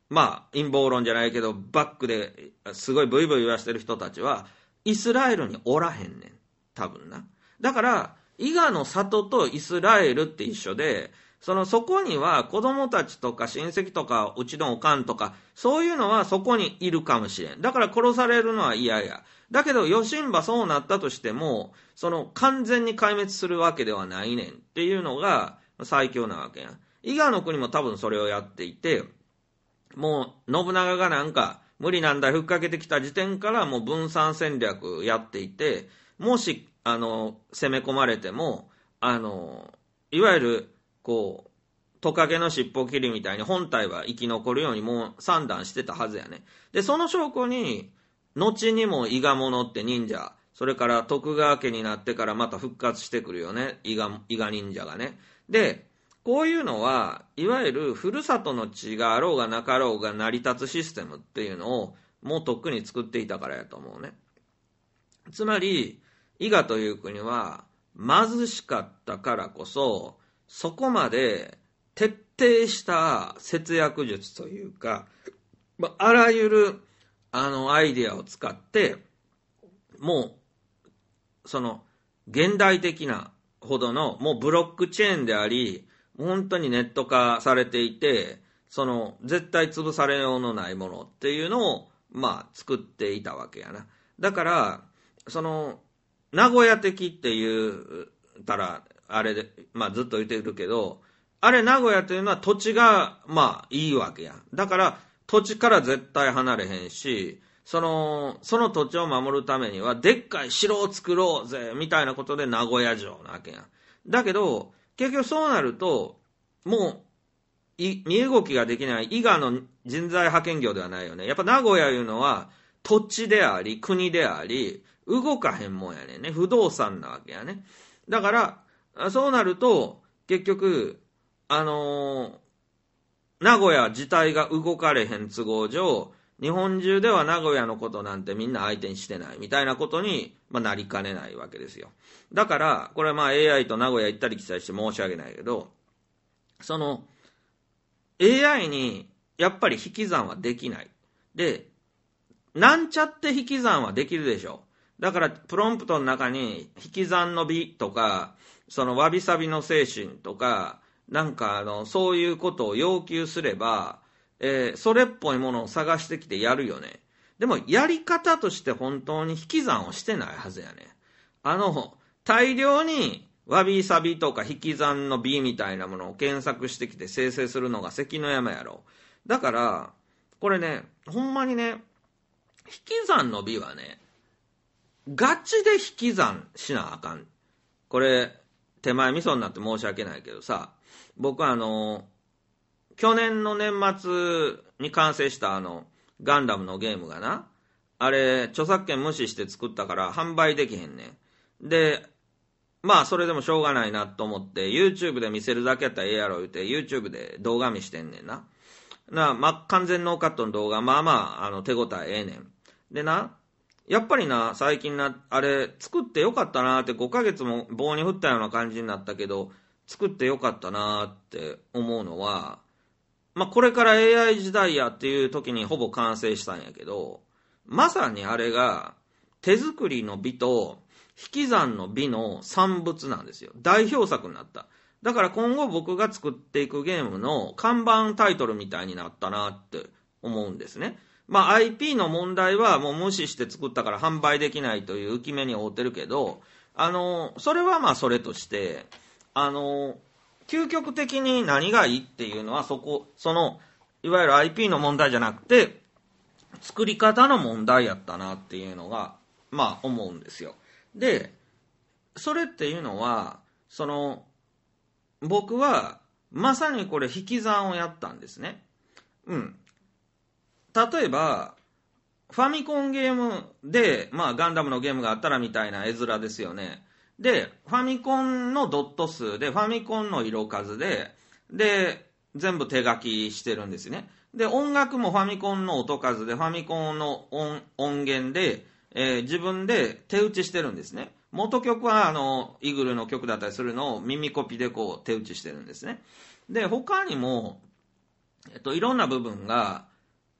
まあ陰謀論じゃないけどバックですごいブイブイ言わしてる人たちはイスラエルにおらへんねん、多分な。だから伊賀の里とイスラエルって一緒で、そのそこには子供たちとか親戚とかうちのおかんとかそういうのはそこにいるかもしれん。だから殺されるのは嫌や。だけどヨシンバそうなったとしてもその完全に壊滅するわけではないねんっていうのが最強なわけやん。伊賀の国も多分それをやっていて、もう信長がなんか無理難題ふっかけてきた時点からもう分散戦略やっていて、もしあの攻め込まれてもあのいわゆるこうトカゲの尻尾切りみたいに本体は生き残るようにもう算段してたはずやね。でその証拠に後にも伊賀者って忍者、それから徳川家になってからまた復活してくるよね、伊賀、伊賀忍者がね。でこういうのはいわゆるふるさとの地があろうがなかろうが成り立つシステムっていうのをもうとっくに作っていたからやと思うね。つまり伊賀という国は貧しかったからこそそこまで徹底した節約術というか、あらゆるあのアイデアを使ってもうその現代的なほどのもうブロックチェーンであり本当にネット化されていて、その絶対潰されようのないものっていうのをまあ作っていたわけやな。だからその名古屋的っていうたらあれで、まあ、ずっと言ってるけど、あれ名古屋というのは土地がまあいいわけや。だから土地から絶対離れへんし、そのその土地を守るためにはでっかい城を作ろうぜみたいなことで名古屋城なわけや。だけど結局そうなるともう身動きができない伊賀の人材派遣業ではないよね。やっぱ名古屋いうのは土地であり国であり動かへんもんやねんね。不動産なわけやね。だからそうなると結局あのー、名古屋自体が動かれへん都合上日本中では名古屋のことなんてみんな相手にしてないみたいなことに、まあ、なりかねないわけですよ。だからこれはまあ エーアイ と名古屋行ったり来たりして申し訳ないけど、その エーアイ にやっぱり引き算はできない。でなんちゃって引き算はできるでしょ。だからプロンプトの中に引き算の美とかそのわびさびの精神とかなんかあのそういうことを要求すれば、えー、それっぽいものを探してきてやるよね。でもやり方として本当に引き算をしてないはずやね。あの大量にわびさびとか引き算の美みたいなものを検索してきて生成するのが関の山やろ。だからこれねほんまにね引き算の美はねガチで引き算しなあかん。これ手前味噌になって申し訳ないけどさ、僕はあの去年の年末に完成したあのガンダムのゲームがな、あれ著作権無視して作ったから販売できへんねん。でまあそれでもしょうがないなと思って YouTube で見せるだけやったらええやろ言うて YouTube で動画見してんねんな。な、ま、完全ノーカットの動画まあまあ、あの手応えええねん。でなやっぱりな最近なあれ作ってよかったなってごかげつも棒に振ったような感じになったけど作ってよかったなって思うのは、まあこれから エーアイ 時代やっていう時にほぼ完成したんやけど、まさにあれが手作りの美と引き算の美の産物なんですよ。代表作になった。だから今後僕が作っていくゲームの看板タイトルみたいになったなって思うんですね。まあ アイピー の問題はもう無視して作ったから販売できないという浮き目に負ってるけど、あのそれはまあそれとしてあの究極的に何がいいっていうのはそこそのいわゆる アイピー の問題じゃなくて作り方の問題やったなっていうのがまあ思うんですよ。でそれっていうのはその僕はまさにこれ引き算をやったんですね。うん例えばファミコンゲームで、まあ、ガンダムのゲームがあったらみたいな絵面ですよね。でファミコンのドット数でファミコンの色数でで全部手書きしてるんですね。で音楽もファミコンの音数でファミコンの 音, 音源で、えー、自分で手打ちしてるんですね。元曲はあのイグルの曲だったりするのを耳コピでこう手打ちしてるんですね。で他にも、えっと、いろんな部分が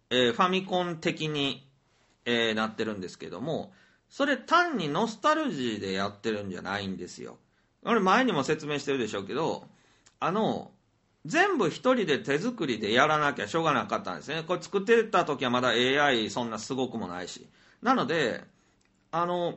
えー、ファミコン的に、えー、なってるんですけども、それ単にノスタルジーでやってるんじゃないんですよ。これ前にも説明してるでしょうけど、あの全部一人で手作りでやらなきゃしょうがなかったんですね。これ作ってた時はまだ エーアイ そんなすごくもないし、なのであの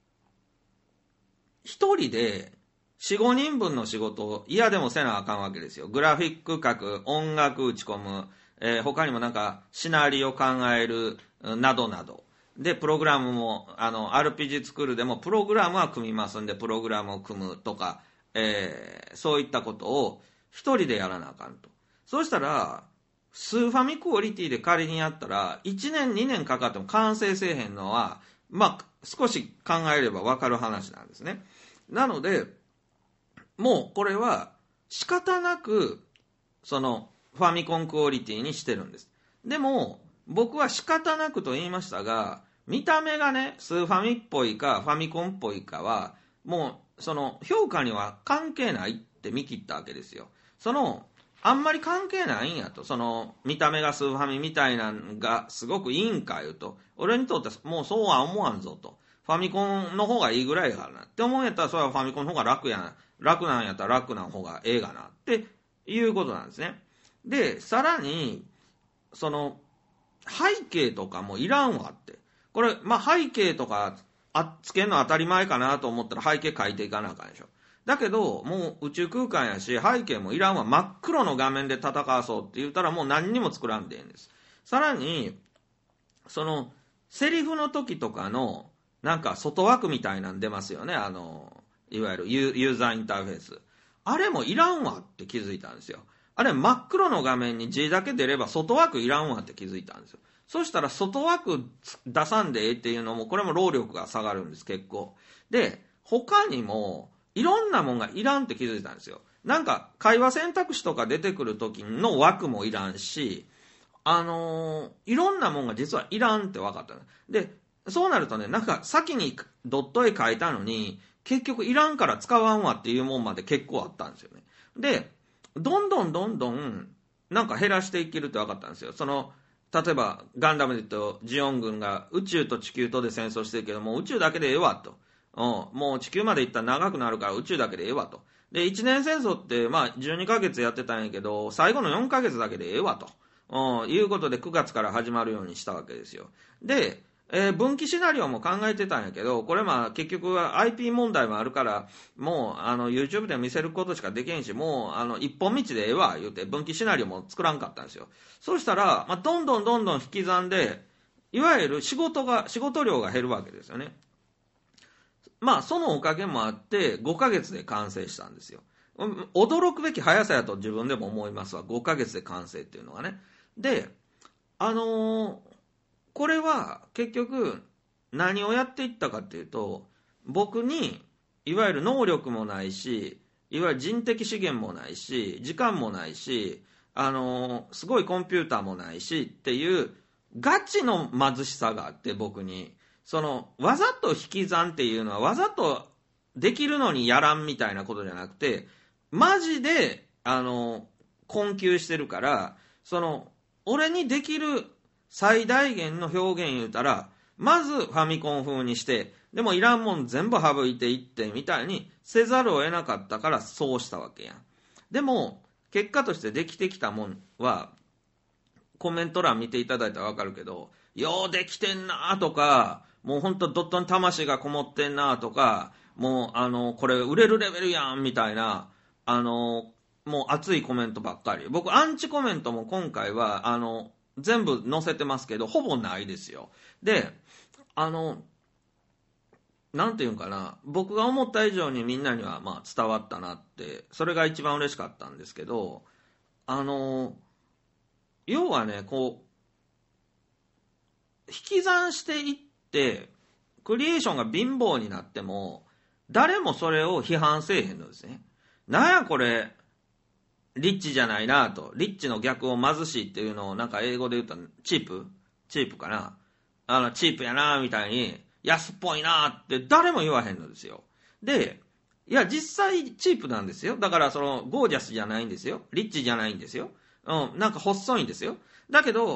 一人でよん、ごにんぶんの仕事を嫌でもせなあかんわけですよ。グラフィック書く、音楽打ち込む、えー、他にもなんかシナリオ考えるなどなどで、プログラムもあの アールピージー 作るでもプログラムは組みますんで、プログラムを組むとか、えー、そういったことを一人でやらなあかんと。そうしたらスーファミクオリティで仮にやったらいちねんにねんかかっても完成せえへんのは、まあ少し考えれば分かる話なんですね。なのでもうこれは仕方なくそのファミコンクオリティにしてるんです。でも僕は仕方なくと言いましたが、見た目がねスーファミっぽいかファミコンっぽいかはもうその評価には関係ないって見切ったわけですよ。そのあんまり関係ないんやと、その見た目がスーファミみたいなのがすごくいいんかいうと、俺にとってもうそうは思わんぞと、ファミコンの方がいいぐらいやからなって思うんやったら、それはファミコンの方が楽やな、楽なんやったら楽な方がええがなっていうことなんですね。でさらにその背景とかもいらんわって、これまあ背景とかあつけるの当たり前かなと思ったら背景書いていかなあかんでしょ。だけどもう宇宙空間やし背景もいらんわ、真っ黒の画面で戦わそうって言ったらもう何にも作らんでいいんです。さらにそのセリフの時とかのなんか外枠みたいなん出ますよね、あのいわゆるユーザーインターフェース、あれもいらんわって気づいたんですよ。あれ真っ黒の画面に字だけ出れば外枠いらんわって気づいたんですよ。そしたら外枠出さんでええっていうのもこれも労力が下がるんです結構で、他にもいろんなもんがいらんって気づいたんですよ。なんか会話選択肢とか出てくる時の枠もいらんし、あのー、いろんなもんが実はいらんって分かった。でそうなるとね、なんか先にドット絵描いたのに結局いらんから使わんわっていうもんまで結構あったんですよね。でどんどんどんどんなんか減らしていけるって分かったんですよ。その例えばガンダムで言うとジオン軍が宇宙と地球とで戦争してるけども宇宙だけでええわと、うん、もう地球まで行ったら長くなるから宇宙だけでええわと。でいちねん戦争ってまあじゅうにかげつやってたんやけど最後のよんかげつだけでええわと、うん、いうことでくがつから始まるようにしたわけですよ。でえー、分岐シナリオも考えてたんやけど、これまあ結局は アイピー 問題もあるからもうあの YouTube で見せることしかできへんし、もうあの一本道でええわ言うて分岐シナリオも作らんかったんですよ。そうしたら、まあ、どんどんどんどん引き算でいわゆる仕事が仕事量が減るわけですよね。まあそのおかげもあってごかげつで完成したんですよ。驚くべき速さやと自分でも思いますわ、ごかげつで完成っていうのがね。であのーこれは結局何をやっていったかっていうと、僕にいわゆる能力もないし、いわゆる人的資源もないし、時間もないし、あのすごいコンピューターもないしっていうガチの貧しさがあって、僕にそのわざと引き算っていうのはわざとできるのにやらんみたいなことじゃなくて、マジであの困窮してるから、その俺にできる最大限の表現言うたら、まずファミコン風にして、でもいらんもん全部省いていってみたいにせざるを得なかったからそうしたわけやん。でも結果としてできてきたもんはコメント欄見ていただいたら分かるけど、ようできてんなとか、もうほんとドットに魂がこもってんなとか、もうあのこれ売れるレベルやんみたいな、あのもう熱いコメントばっかり。僕アンチコメントも今回はあの全部載せてますけどほぼないですよ。であのなんていうんかな、僕が思った以上にみんなにはまあ伝わったなって、それが一番嬉しかったんですけど、あの要はね、こう引き算していってクリエーションが貧乏になっても誰もそれを批判せえへんのですね。なんやこれリッチじゃないなと、リッチの逆を貧しいっていうのをなんか英語で言ったらチープチープかな、あのチープやなみたいに安っぽいなって誰も言わへんのですよ。でいや実際チープなんですよ。だからそのゴージャスじゃないんですよ、リッチじゃないんですよ、うん、なんか細いんですよ。だけど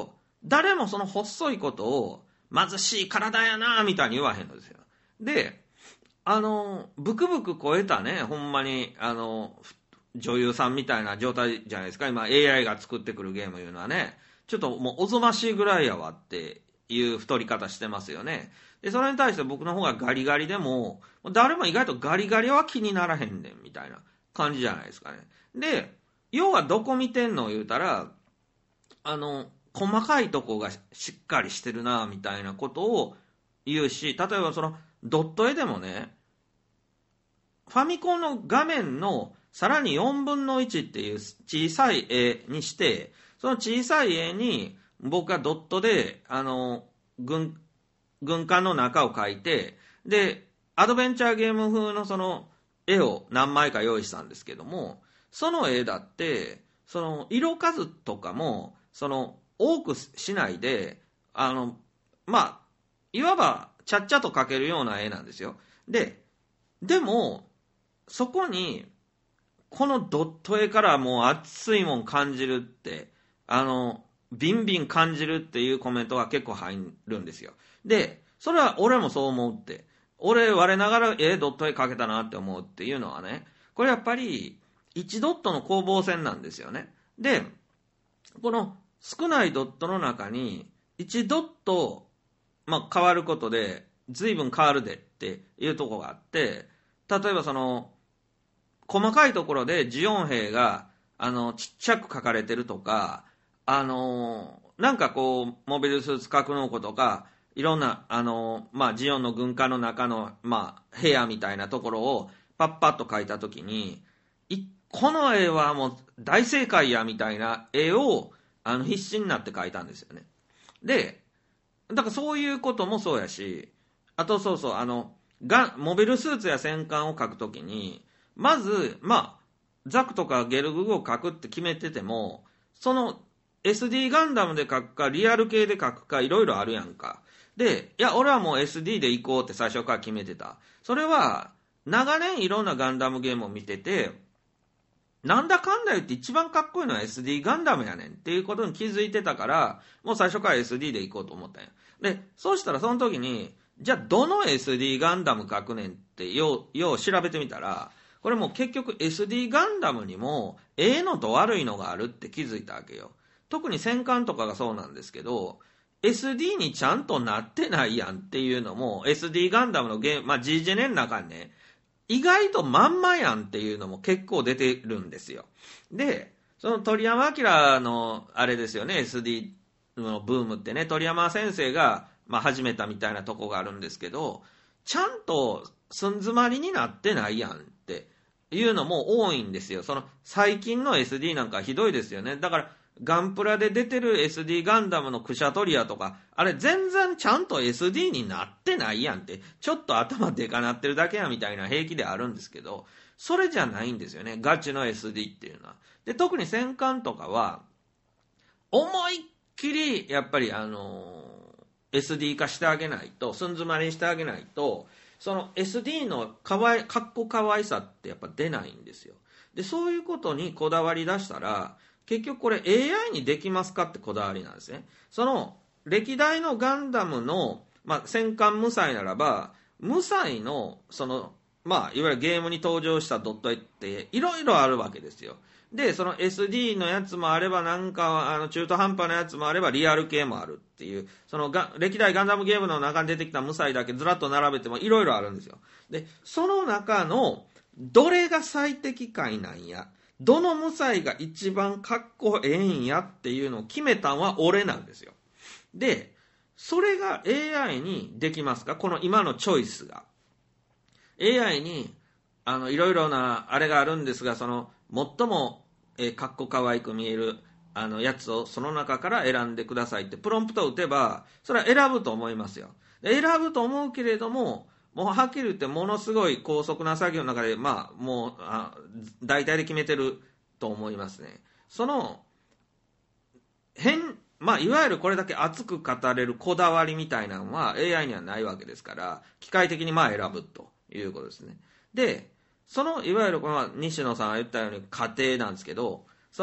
誰もその細いことを貧しい体やなみたいに言わへんのですよ。で、あの、ブクブク超えたね、ほんまに、あの、女優さんみたいな状態じゃないですか。今 エーアイ が作ってくるゲームいうのはね、ちょっともうおぞましいぐらいやわっていう太り方してますよね。で、それに対して僕の方がガリガリでも、誰も意外とガリガリは気にならへんねんみたいな感じじゃないですかね。で、要はどこ見てんの言うたら、あの、細かいとこがしっかりしてるなみたいなことを言うし、例えばそのドット絵でもね、ファミコンの画面のさらによんぶんのいちっていう小さい絵にして、その小さい絵に僕がドットで、あの、軍、軍艦の中を描いて、で、アドベンチャーゲーム風のその絵を何枚か用意したんですけども、その絵だって、その色数とかも、その多くしないで、あの、まあ、いわばちゃっちゃと描けるような絵なんですよ。で、でも、そこに、このドット絵からもう熱いもん感じるって、あの、ビンビン感じるっていうコメントが結構入るんですよ。で、それは俺もそう思うって。俺、我ながら、え、ドット絵描けたなって思うっていうのはね、これやっぱり、いちドットの攻防戦なんですよね。で、この少ないドットの中に、いちドット、まあ、変わることで、随分変わるでっていうところがあって、例えばその、細かいところでジオン兵が、あの、ちっちゃく書かれてるとか、あの、なんかこう、モビルスーツ格納庫とか、いろんな、あの、まあ、ジオンの軍艦の中の、まあ、部屋みたいなところを、パッパッと書いたときに、いこの絵はもう大正解や、みたいな絵を、あの、必死になって描いたんですよね。で、だからそういうこともそうやし、あとそうそう、あの、がモビルスーツや戦艦を描くときに、まず、まあ、ザクとかゲルググを書くって決めてても、その エスディー ガンダムで書くか、リアル系で書くか、いろいろあるやんか。で、いや、俺はもう エスディー で行こうって最初から決めてた。それは、長年いろんなガンダムゲームを見てて、なんだかんだ言って一番かっこいいのは エスディー ガンダムやねんっていうことに気づいてたから、もう最初から エスディー で行こうと思ったんや。で、そうしたらその時に、じゃあどの エスディー ガンダム書くねんってよう、よう調べてみたら、これもう結局 エスディー ガンダムにもええのと悪いのがあるって気づいたわけよ。特に戦艦とかがそうなんですけど、エスディー にちゃんとなってないやんっていうのも エスディー ガンダムのゲーム、まあ G ジェネの中にね、意外とまんまやんっていうのも結構出てるんですよ。で、その鳥山明のあれですよね、エスディー のブームってね、鳥山先生がまあ始めたみたいなとこがあるんですけど、ちゃんと寸詰まりになってないやんっていうのも多いんですよ。その最近の エスディー なんかひどいですよね。だからガンプラで出てる エスディー ガンダムのクシャトリアとか、あれ全然ちゃんと エスディー になってないやんって、ちょっと頭でかなってるだけやみたいな平気であるんですけど、それじゃないんですよね、ガチの エスディー っていうのは。で、特に戦艦とかは、思いっきり、やっぱりあのー、エスディー 化してあげないと、寸詰まりにしてあげないと、その エスディー のかわい、かっこかわいさってやっぱ出ないんですよ。で、そういうことにこだわり出したら、結局これ エーアイ にできますかってこだわりなんですね。その歴代のガンダムの、まあ、戦艦無彩ならば、無彩のその、まあ、いわゆるゲームに登場したドット絵っていろいろあるわけですよ。で、その エスディー のやつもあれば、なんかあの中途半端なやつもあれば、リアル系もあるっていう、そのが歴代ガンダムゲームの中に出てきた無彩だけずらっと並べてもいろいろあるんですよ。で、その中のどれが最適解なんや、どの無彩が一番かっこええんやっていうのを決めたんは俺なんですよ。で、それが エーアイ にできますか？この今のチョイスが。エーアイ に、あの、いろいろなあれがあるんですが、その、最も、えー、かっこかわいく見える、あの、やつをその中から選んでくださいってプロンプトを打てば、それは選ぶと思いますよ。選ぶと思うけれども、もうはっきり言ってものすごい高速な作業の中で、まあ、もう、あ大体で決めてると思いますね。その、変、まあ、いわゆるこれだけ熱く語れるこだわりみたいなのは エーアイ にはないわけですから、機械的にまあ選ぶということですね。で、その、いわゆるこの西野さんが言ったように過程なんですけど、その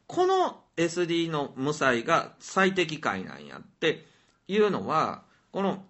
この エスディー の無彩が最適解なんやっていうのは、この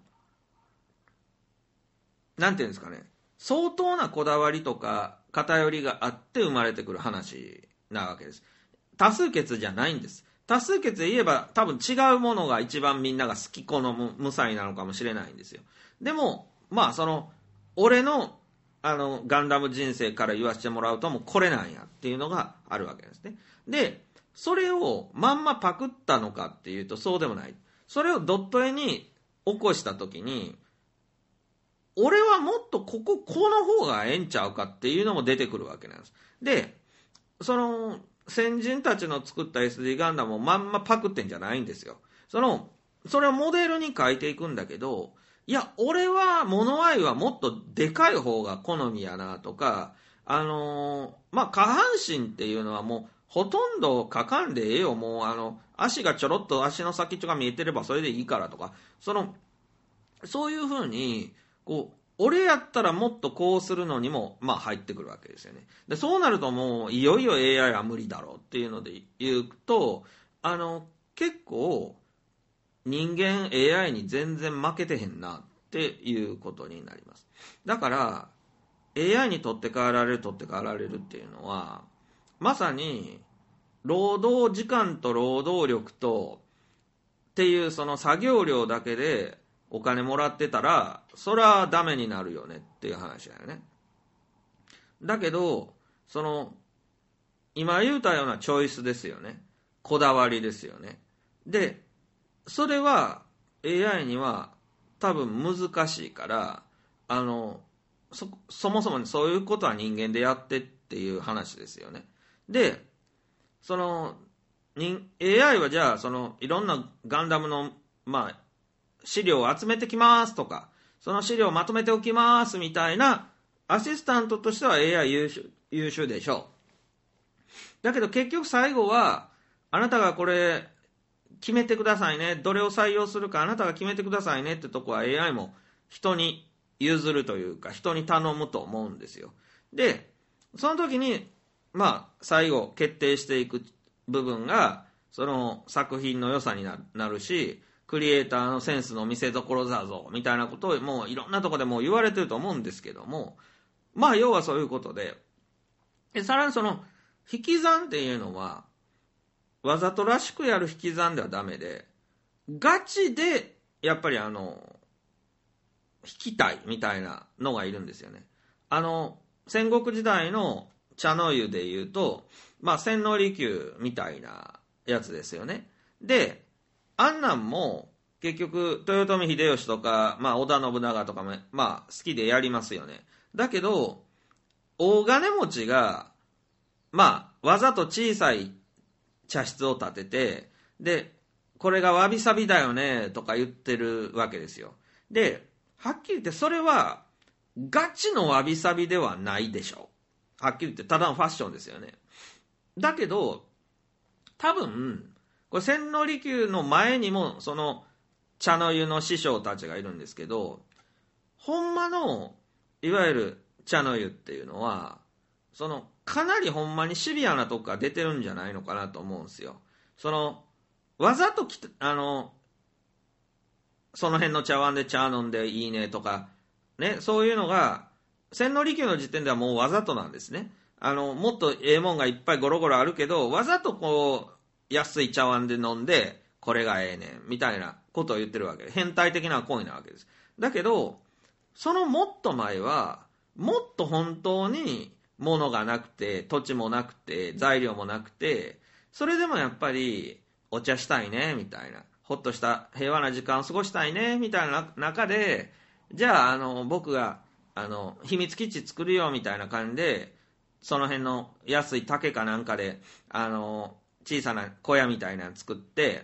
なんていうんですかね、相当なこだわりとか偏りがあって生まれてくる話なわけです。多数決じゃないんです。多数決で言えば多分違うものが一番みんなが好き好む無彩なのかもしれないんですよ。でもまあその俺のあのガンダム人生から言わせてもらうともうこれなんやっていうのがあるわけですね。でそれをまんまパクったのかっていうとそうでもない。それをドット絵に起こした時に俺はもっとこここの方がええんちゃうかっていうのも出てくるわけなんです。でその先人たちの作った エスディー ガンダムをまんまパクってんじゃないんですよ。そのそれをモデルに書いていくんだけど、いや俺はモノアイはもっとでかい方が好みやなとか、あのー、まあ下半身っていうのはもうほとんど書かんでええよ、もうあの足がちょろっと足の先っちょが見えてればそれでいいからとか、そのそういうふうにこう俺やったらもっとこうするのにもまあ入ってくるわけですよね。でそうなるともういよいよ エーアイ は無理だろうっていうので言うと、あの結構人間 エーアイ に全然負けてへんなっていうことになります。だから エーアイ に取って代わられる取って代わられるっていうのはまさに労働時間と労働力とっていうその作業量だけでお金もらってたらそりゃダメになるよねっていう話だよね。だけどその今言うたようなチョイスですよね、こだわりですよね。でそれは エーアイ には多分難しいから、あの そ, そもそも、ね、そういうことは人間でやってっていう話ですよね。でその エーアイ はじゃあそのいろんなガンダムのまあ資料を集めてきますとか、その資料をまとめておきますみたいなアシスタントとしては エーアイ 優秀、優秀でしょう。だけど結局最後はあなたがこれ決めてくださいね、どれを採用するかあなたが決めてくださいねってとこは エーアイ も人に譲るというか人に頼むと思うんですよ。でその時にまあ最後決定していく部分がその作品の良さになるし、クリエイターのセンスの見せ所だぞみたいなことをもういろんなところでもう言われてると思うんですけども、まあ要はそういうことで、でさらにその引き算っていうのはわざとらしくやる引き算ではダメで、ガチでやっぱりあの引きたいみたいなのがいるんですよね。あの戦国時代の茶の湯でいうと、まあ千利休みたいなやつですよね。であんなんも結局豊臣秀吉とか、まあ、織田信長とかも、まあ、好きでやりますよね。だけど大金持ちがまあわざと小さい茶室を建てて、でこれがわびさびだよねとか言ってるわけですよ。ではっきり言ってそれはガチのわびさびではないでしょう。はっきり言ってただのファッションですよね。だけど多分これ千利休の前にもその茶の湯の師匠たちがいるんですけど、ほんまのいわゆる茶の湯っていうのはそのかなりほんまにシビアなとこが出てるんじゃないのかなと思うんですよ。そのわざときあのその辺の茶碗で茶飲んでいいねとかね、そういうのが千利休の時点ではもうわざとなんですね。あのもっとええもんがいっぱいゴロゴロあるけどわざとこう安い茶碗で飲んでこれがええねんみたいなことを言ってるわけで、変態的な行為なわけです。だけどそのもっと前はもっと本当に物がなくて土地もなくて材料もなくて、それでもやっぱりお茶したいねみたいな、ほっとした平和な時間を過ごしたいねみたいな中で、じゃあ、あの僕があの秘密基地作るよみたいな感じでその辺の安い竹かなんかであの小さな小屋みたいなの作って、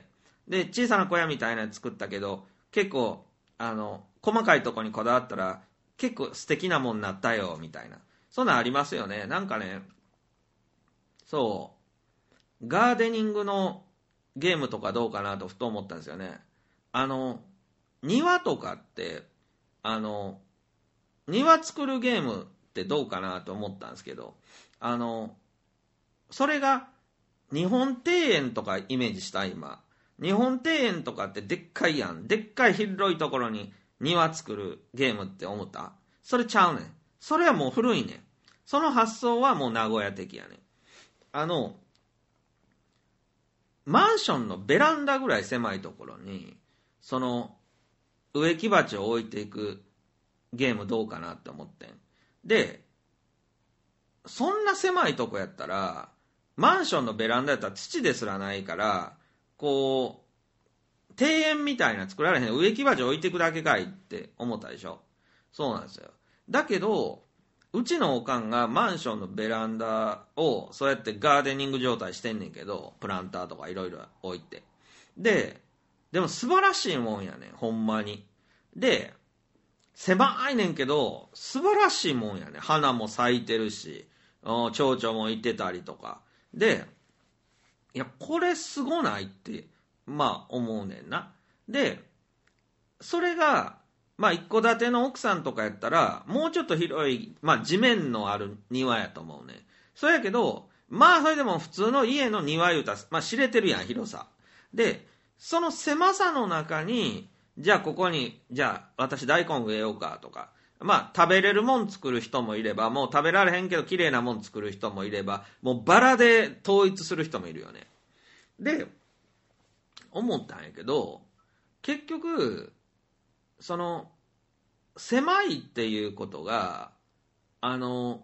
で小さな小屋みたいなの作ったけど結構あの細かいとこにこだわったら結構素敵なもんになったよみたいな、そんなんありますよね。なんかね、そうガーデニングのゲームとかどうかなとふと思ったんですよね。あの庭とかってあの庭作るゲームってどうかなと思ったんですけど、あのそれが日本庭園とかイメージした今。日本庭園とかってでっかいやん。でっかい広いところに庭作るゲームって思った？それちゃうねん。それはもう古いねん。その発想はもう名古屋的やねん。あの、マンションのベランダぐらい狭いところに、その、植木鉢を置いていくゲームどうかなって思ってん。で、そんな狭いとこやったら、マンションのベランダやったら土ですらないから、こう、庭園みたいな作られへん、植木鉢置いていくだけかいって思ったでしょ。そうなんですよ。だけど、うちのおかんがマンションのベランダをそうやってガーデニング状態してんねんけど、プランターとかいろいろ置いて。で、でも素晴らしいもんやねん、ほんまに。で、狭いねんけど、素晴らしいもんやねん。花も咲いてるし、蝶々もいてたりとか。で、いや、これすごないって、まあ思うねんな。で、それが、まあ一戸建ての奥さんとかやったら、もうちょっと広い、まあ地面のある庭やと思うね。そうやけど、まあそれでも普通の家の庭言うたら、まあ知れてるやん、広さ。で、その狭さの中に、じゃあここに、じゃあ私大根植えようかとか、まあ食べれるもん作る人もいれば、もう食べられへんけど綺麗なもん作る人もいれば、もうバラで統一する人もいるよね。で、思ったんやけど、結局、その、狭いっていうことが、あの、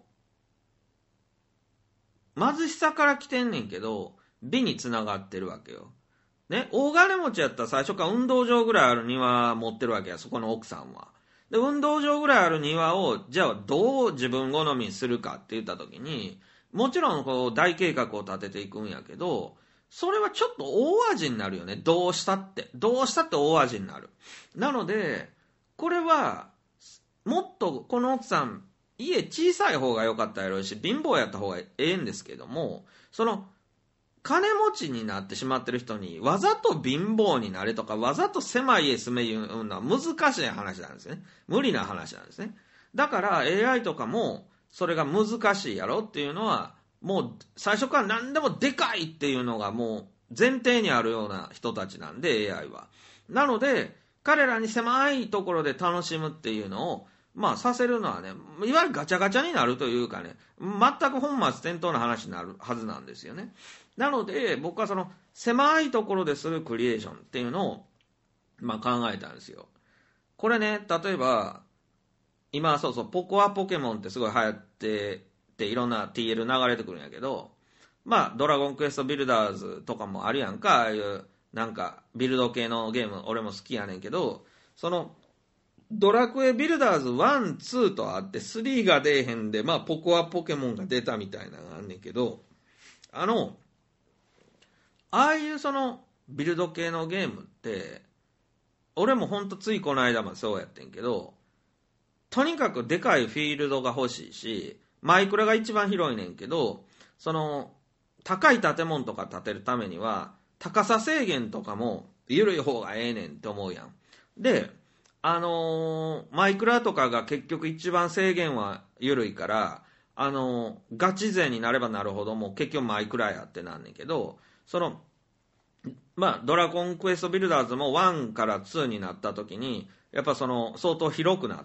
貧しさから来てんねんけど、美につながってるわけよ。ね、大金持ちやったら最初から運動場ぐらいある庭持ってるわけや、そこの奥さんは。で、運動場ぐらいある庭を、じゃあどう自分好みにするかって言った時に、もちろんこう大計画を立てていくんやけど、それはちょっと大味になるよね。どうしたって。どうしたって大味になる。なので、これは、もっとこの奥さん、家小さい方が良かったやろうし、貧乏やった方がええんですけども、その、金持ちになってしまってる人に、わざと貧乏になれとか、わざと狭い家住めいうのは難しい話なんですね。無理な話なんですね。だから エーアイ とかも、それが難しいやろっていうのは、もう最初から何でもでかいっていうのがもう前提にあるような人たちなんで エーアイ は。なので彼らに狭いところで楽しむっていうのをまあさせるのはね、いわゆるガチャガチャになるというかね、全く本末転倒な話になるはずなんですよね。なので僕はその狭いところでするクリエーションっていうのをまあ考えたんですよ。これね、例えば今そうそうポコアポケモンってすごい流行ってっていろんな ティーエル 流れてくるんやけど、まあドラゴンクエストビルダーズとかもあるやんか、ああいうなんかビルド系のゲーム俺も好きやねんけど、そのドラクエビルダーズワン、ツーとあってスリーが出えへんで、まあポコアポケモンが出たみたいなのがあんねんけど、あのああいうそのビルド系のゲームって俺もほんとついこの間もそうやってんけど、とにかくでかいフィールドが欲しいし、マイクラが一番広いねんけど、その高い建物とか建てるためには高さ制限とかも緩い方がええねんって思うやん。で、あのー、マイクラとかが結局一番制限は緩いから、あのー、ガチ勢になればなるほどもう結局マイクラやってなんねんけど、そのまあドラゴンクエストビルダーズもワンからツーになった時にやっぱその相当広くなって、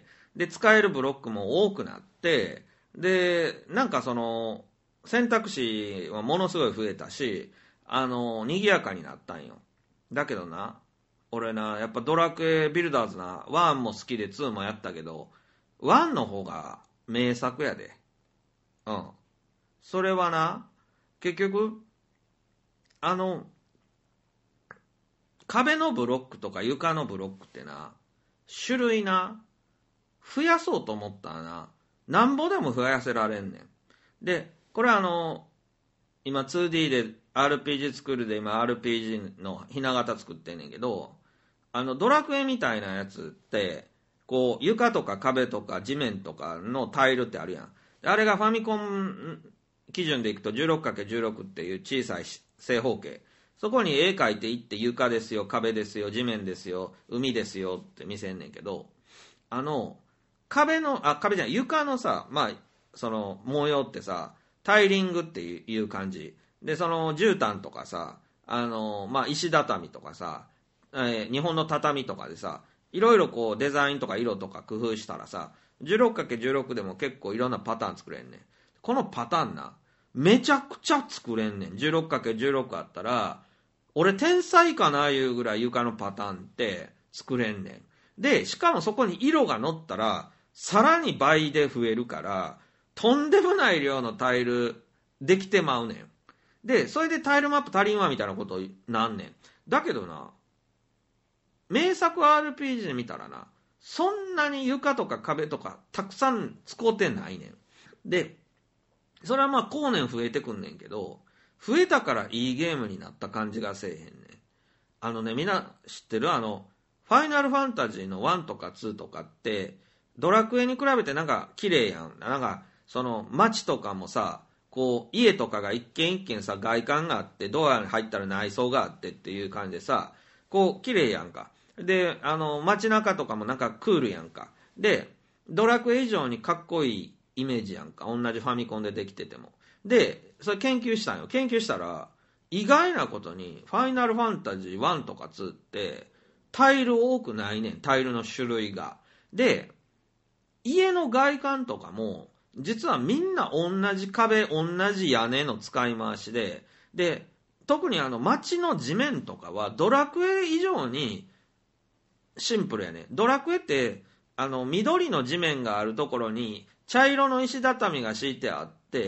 で使えるブロックも多くなって、でなんかその選択肢はものすごい増えたし、あの賑やかになったんよ。だけどな、俺なやっぱドラクエビルダーズなワンも好きでツーもやったけど、ワンの方が名作やで。うん。それはな、結局あの壁のブロックとか床のブロックってな、種類な増やそうと思ったらな、なんぼでも増やせられんねん。でこれはあの今 ツーディー で アールピージー 作るで今 アールピージー のひな形作ってんねんけど、あのドラクエみたいなやつってこう床とか壁とか地面とかのタイルってあるやん。あれがファミコン基準でいくと じゅうろくかけるじゅうろく っていう小さい正方形、そこに絵描いていって床ですよ、壁ですよ、地面ですよ、海ですよって見せんねんけど、あの壁のあ壁じゃない床のさ、まあその模様ってさタイリングっていう感じで、その絨毯とかさ、あの、まあ、石畳とかさ、えー日本の畳とかでさ、いろいろこうデザインとか色とか工夫したらさ、じゅうろくかけるじゅうろく でも結構いろんなパターン作れんねん。このパターンな、めちゃくちゃ作れんねん。じゅうろくかけるじゅうろく あったら、俺天才かないうぐらい床のパターンって作れんねん。で、しかもそこに色が乗ったら、さらに倍で増えるから、とんでもない量のタイルできてまうねん。で、それでタイルマップ足りんわみたいなことなんねん。だけどな、名作 アールピージー 見たらな、そんなに床とか壁とかたくさん使うてないねん。で、それはまあ後年増えてくんねんけど、増えたからいいゲームになった感じがせえへんねん。あのね、みんな知ってるあの、ファイナルファンタジーのワンとかツーとかって、ドラクエに比べてなんか綺麗やん。なんか、その街とかもさ、こう、家とかが一軒一軒さ、外観があって、ドアに入ったら内装があってっていう感じでさ、こう、綺麗やんか。で、あの、街中とかもなんかクールやんか。で、ドラクエ以上にかっこいいイメージやんか。同じファミコンでできてても。で、それ研究したんよ。研究したら、意外なことに、ファイナルファンタジーワンとかツーって、タイル多くないねん。タイルの種類が。で、家の外観とかも、実はみんな同じ壁、同じ屋根の使い回しで、で、特にあの街の地面とかはドラクエ以上にシンプルやね。ドラクエってあの緑の地面があるところに茶色の石畳が敷いてあって、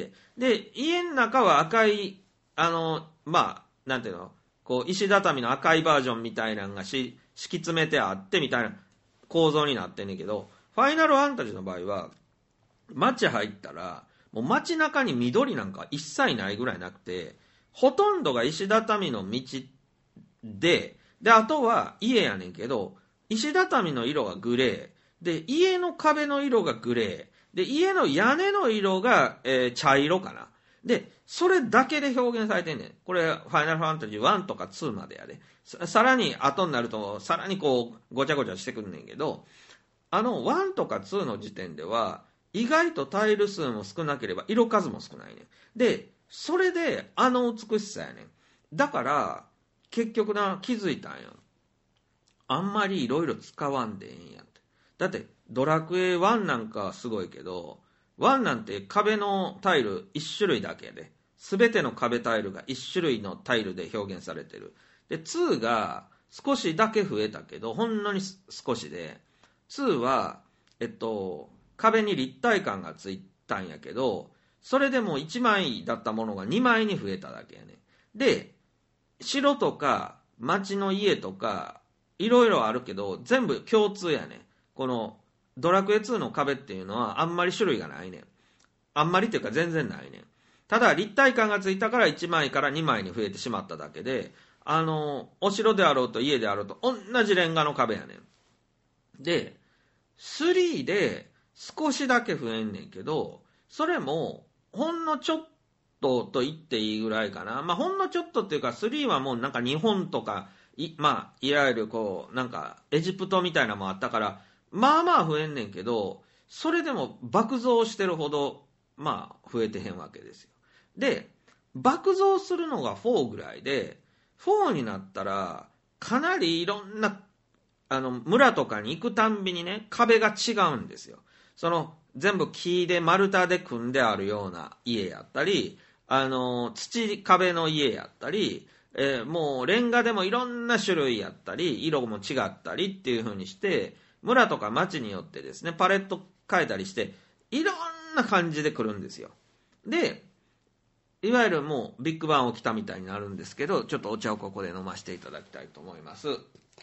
で家の中は赤いあのまあなんていうのこう石畳の赤いバージョンみたいなのがし敷き詰めてあってみたいな構造になってんねんけど、ファイナルファンタジーの場合は街入ったらもう街中に緑なんか一切ないぐらいなくて、ほとんどが石畳の道で、で、あとは家やねんけど、石畳の色がグレー、で、家の壁の色がグレー、で、家の屋根の色が、えー茶色かな。で、それだけで表現されてんねん。これ、ファイナルファンタジーワンとかツーまでやで。さ, さらに後になると、さらにこう、ごちゃごちゃしてくんねんけど、あのワンとかツーの時点では、意外とタイル数も少なければ色数も少ないねん。で、それであの美しさやねん。だから結局な気づいたんや。あんまりいろいろ使わんでええんやって。だってドラクエワンなんかはすごいけど、ワンなんて壁のタイルいち種類だけで、全ての壁タイルがいち種類のタイルで表現されてる。でツーが少しだけ増えたけど、ほんのに少しで、ツーはえっと壁に立体感がついたんやけど、それでもいちまいだったものがにまいに増えただけやね。で、城とか町の家とかいろいろあるけど全部共通やね。このドラクエツーの壁っていうのはあんまり種類がないね。あんまりっていうか全然ないね。ただ立体感がついたからいちまいからにまいに増えてしまっただけで、あのお城であろうと家であろうと同じレンガの壁やねん。で、スリーで少しだけ増えんねんけど、それもほんのちょっとと言っていいぐらいかな。まあほんのちょっとっていうか、スリーはもうなんか日本とかいまあいわゆるこうなんかエジプトみたいなのもあったから、まあまあ増えんねんけど、それでも爆増してるほどまあ増えてへんわけですよ。で、爆増するのがフォーぐらいで、フォーになったらかなりいろんなあの村とかに行くたんびにね、壁が違うんですよ。その全部木で丸太で組んであるような家やったり、あの土壁の家やったり、えー、もうレンガでもいろんな種類やったり色も違ったりっていう風にして、村とか町によってですねパレット変えたりしていろんな感じで来るんですよ。で、いわゆるもうビッグバン起きたみたいになるんですけど、ちょっとお茶をここで飲ませていただきたいと思います。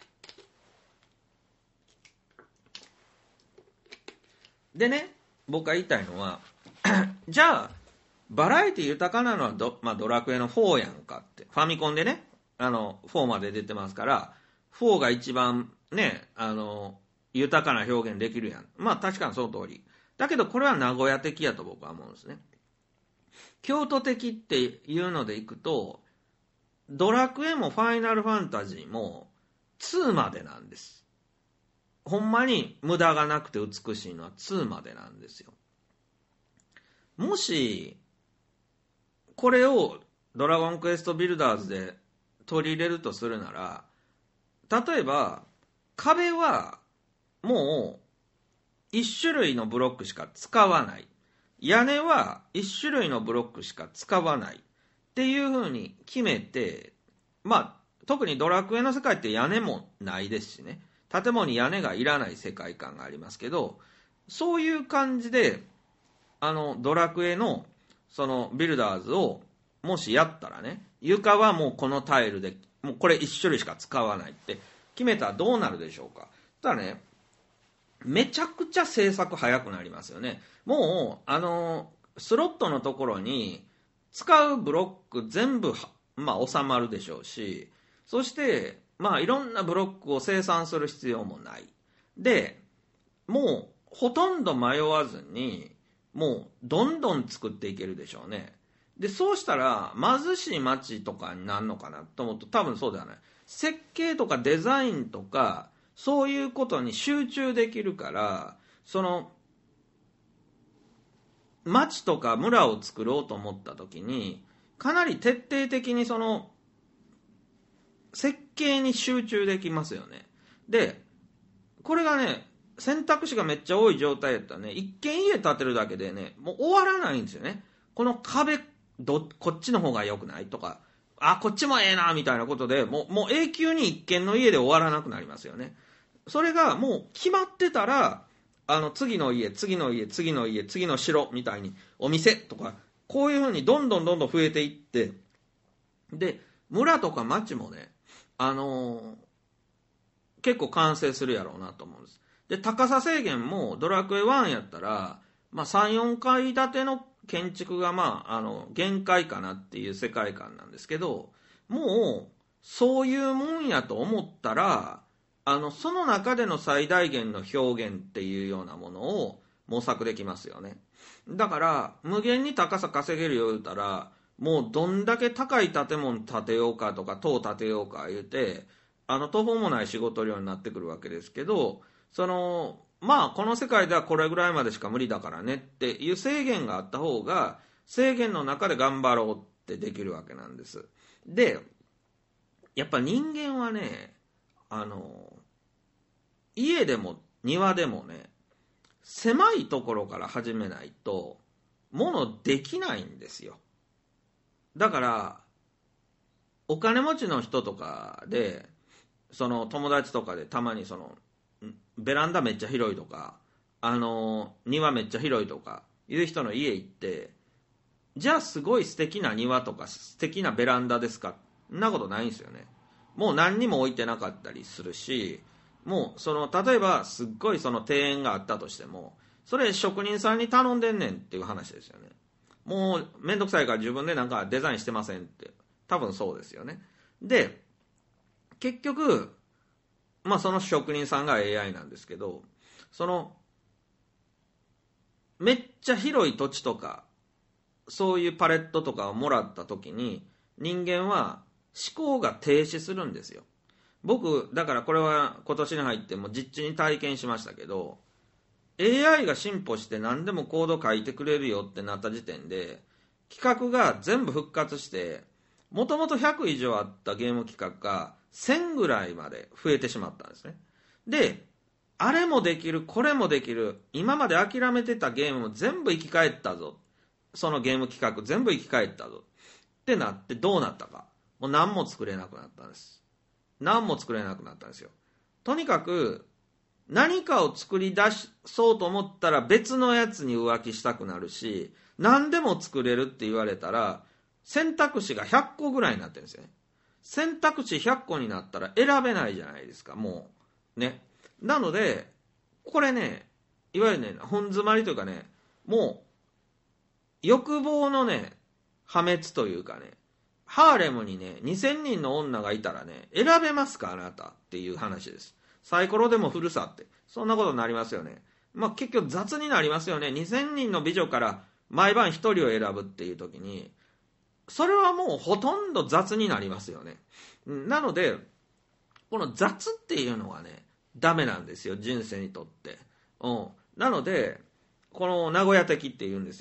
でね、僕が言いたいのはじゃあバラエティ豊かなのは ド,、まあ、ドラクエのフォーやんかって。ファミコンでね、あのフォーまで出てますから、フォーが一番ね、あの豊かな表現できるやん。まあ確かにその通りだけど、これは名古屋的やと僕は思うんですね。京都的っていうのでいくと、ドラクエもファイナルファンタジーもツーまでなんです。ほんまに無駄がなくて美しいのはツーまでなんですよ。もしこれをドラゴンクエストビルダーズで取り入れるとするなら、例えば壁はもう一種類のブロックしか使わない、屋根は一種類のブロックしか使わないっていう風に決めて、まあ特にドラクエの世界って屋根もないですしね、建物に屋根がいらない世界観がありますけど、そういう感じであのドラクエのそのビルダーズをもしやったらね、床はもうこのタイルでもうこれ一種類しか使わないって決めたらどうなるでしょうか。ただね、めちゃくちゃ制作早くなりますよね。もうあのスロットのところに使うブロック全部、まあ、収まるでしょうし、そしてまあいろんなブロックを生産する必要もないで、もうほとんど迷わずにもうどんどん作っていけるでしょうね。でそうしたら貧しい町とかになるのかなと思うと、多分そうではない。設計とかデザインとかそういうことに集中できるから、その町とか村を作ろうと思った時にかなり徹底的にその設計に集中できますよね。でこれがね、選択肢がめっちゃ多い状態やったらね、一軒家建てるだけでね、もう終わらないんですよね。この壁どこっちの方が良くないとか、あこっちもええなみたいなことでもう、もう永久に一軒の家で終わらなくなりますよね。それがもう決まってたら、あの次の家次の家次の家次の城みたいにお店とかこういう風にどんどんどんどん増えていって、で村とか町もね、あのー、結構完成するやろうなと思うんです。で高さ制限もドラクエワンやったら、まあ、さんよんかい建ての建築が、まあ、あの限界かなっていう世界観なんですけど、もうそういうもんやと思ったら、あのその中での最大限の表現っていうようなものを模索できますよね。だから無限に高さ稼げるよう言うたら、もうどんだけ高い建物建てようかとか塔建てようか言うて、あの途方もない仕事量になってくるわけですけど、そのまあこの世界ではこれぐらいまでしか無理だからねっていう制限があった方が、制限の中で頑張ろうってできるわけなんです。でやっぱ人間はね、あの家でも庭でもね、狭いところから始めないとものできないんですよ。だからお金持ちの人とかで、その友達とかでたまにそのベランダめっちゃ広いとか、あの庭めっちゃ広いとかいう人の家行って、じゃあすごい素敵な庭とか素敵なベランダですか、そんなことないんですよね。もう何にも置いてなかったりするし、もうその例えばすっごいその庭園があったとしても、それ職人さんに頼んでんねんっていう話ですよね。もうめんどくさいから自分でなんかデザインしてませんって、多分そうですよね。で結局まあその職人さんが エーアイ なんですけど、そのめっちゃ広い土地とかそういうパレットとかをもらった時に、人間は思考が停止するんですよ。僕だからこれは今年に入っても実地に体験しましたけど、 エーアイ が進歩して何でもコード書いてくれるよってなった時点で、企画が全部復活して、もともとひゃく以上あったゲーム企画がせんぐらいまで増えてしまったんですね。であれもできるこれもできる、今まで諦めてたゲームも全部生き返ったぞ、そのゲーム企画全部生き返ったぞってなって、どうなったか、もう何も作れなくなったんです。何も作れなくなったんですよ。とにかく何かを作り出そうと思ったら別のやつに浮気したくなるし、何でも作れるって言われたら選択肢がひゃっこぐらいになってるんですよね。選択肢ひゃっこになったら選べないじゃないですか、もうね。なのでこれね、いわゆるね本詰まりというかね、もう欲望のね破滅というかね、ハーレムにねにせんにんの女がいたらね、選べますかあなたっていう話です。サイコロでも振るさって、そんなことになりますよね。まあ結局雑になりますよね。にせんにんの美女から毎晩ひとりを選ぶっていう時に、それはもうほとんど雑になりますよね。なのでこの雑っていうのはねダメなんですよ、人生にとって。うん、なのでこの名古屋的っていうんですよね。